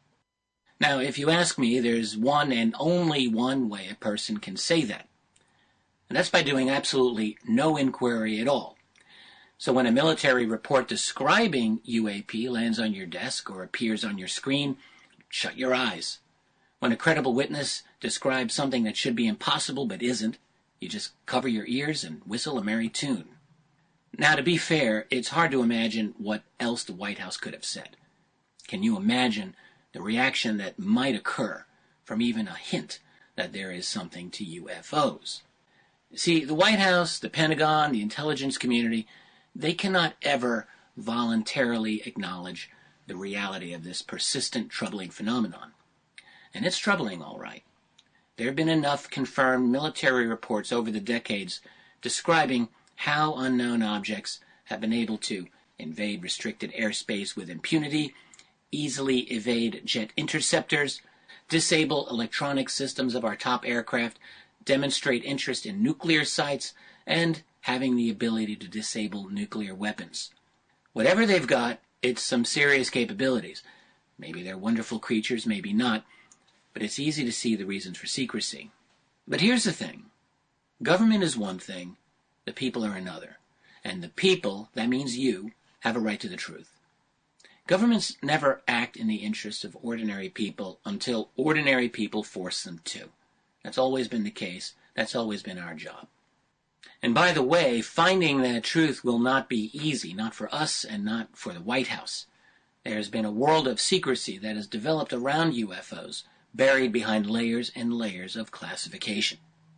Now, if you ask me, there's one and only one way a person can say that, and that's by doing absolutely no inquiry at all. So when a military report describing U A P lands on your desk or appears on your screen, shut your eyes. When a credible witness describes something that should be impossible but isn't, you just cover your ears and whistle a merry tune. Now, to be fair, it's hard to imagine what else the White House could have said. Can you imagine the reaction that might occur from even a hint that there is something to U F Os? See, the White House, the Pentagon, the intelligence community, they cannot ever voluntarily acknowledge the reality of this persistent, troubling phenomenon. And it's troubling, all right. There have been enough confirmed military reports over the decades describing how unknown objects have been able to invade restricted airspace with impunity, easily evade jet interceptors, disable electronic systems of our top aircraft, demonstrate interest in nuclear sites, and having the ability to disable nuclear weapons. Whatever they've got, it's some serious capabilities. Maybe they're wonderful creatures, maybe not, but it's easy to see the reasons for secrecy. But here's the thing. Government is one thing, the people are another. And the people, that means you, have a right to the truth. Governments never act in the interests of ordinary people until ordinary people force them to. That's always been the case. That's always been our job. And by the way, finding that truth will not be easy, not for us and not for the White House. There's been a world of secrecy that has developed around U F Os, buried behind layers and layers of classification.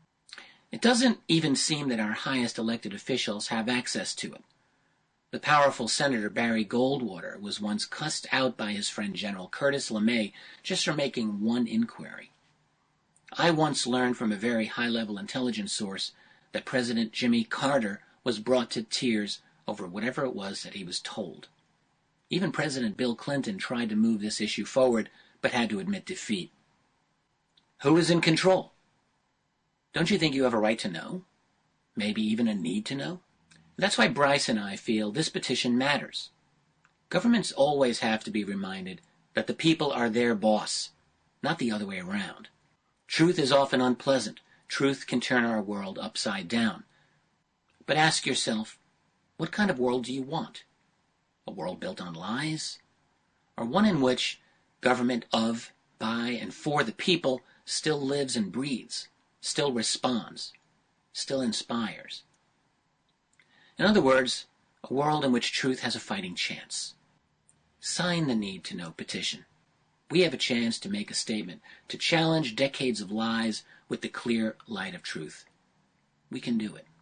It doesn't even seem that our highest elected officials have access to it. The powerful Senator Barry Goldwater was once cussed out by his friend General Curtis LeMay just for making one inquiry. I once learned from a very high-level intelligence source that President Jimmy Carter was brought to tears over whatever it was that he was told. Even President Bill Clinton tried to move this issue forward, but had to admit defeat. Who is in control? Don't you think you have a right to know? Maybe even a need to know? That's why Bryce and I feel this petition matters. Governments always have to be reminded that the people are their boss, not the other way around. Truth is often unpleasant. Truth can turn our world upside down. But ask yourself, what kind of world do you want? A world built on lies? Or one in which government of, by, and for the people still lives and breathes, still responds, still inspires? In other words, a world in which truth has a fighting chance. Sign the Need to Know petition. We have a chance to make a statement, to challenge decades of lies with the clear light of truth. We can do it.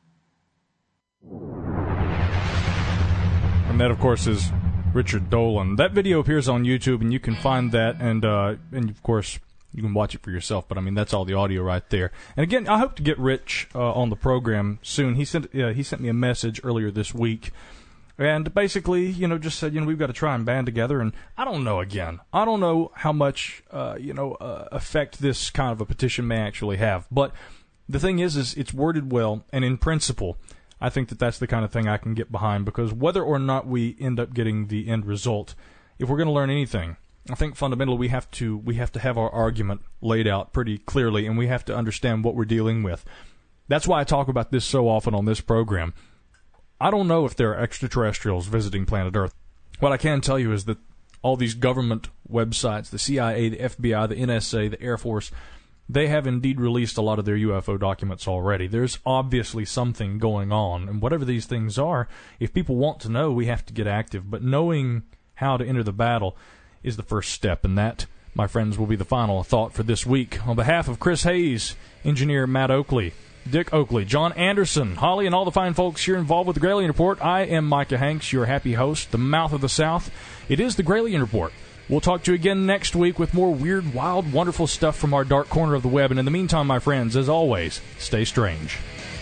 And that, of course, is Richard Dolan. That video appears on YouTube, and you can find that, and, uh, and of course, you can watch it for yourself, but I mean, that's all the audio right there. And again, I hope to get Rich uh, on the program soon. He sent uh, he sent me a message earlier this week, and basically, you know, just said, you know, we've got to try and band together. And I don't know, again, I don't know how much, uh, you know, uh, effect this kind of a petition may actually have. But the thing is, is it's worded well, and in principle, I think that that's the kind of thing I can get behind, because whether or not we end up getting the end result, if we're going to learn anything, I think fundamentally we have to we have to have our argument laid out pretty clearly, and we have to understand what we're dealing with. That's why I talk about this so often on this program. I don't know if there are extraterrestrials visiting planet Earth. What I can tell you is that all these government websites, the C I A, the F B I, the N S A, the Air Force, they have indeed released a lot of their U F O documents already. There's obviously something going on, and whatever these things are, if people want to know, we have to get active. But knowing how to enter the battle is the first step, and that, my friends, will be the final thought for this week. On behalf of Chris Hayes, engineer Matt Oakley, Dick Oakley, John Anderson, Holly, and all the fine folks here involved with the Gralien Report, I am Micah Hanks, your happy host, the mouth of the South. It is the Gralien Report. We'll talk to you again next week with more weird, wild, wonderful stuff from our dark corner of the web. And in the meantime, my friends, as always, stay strange.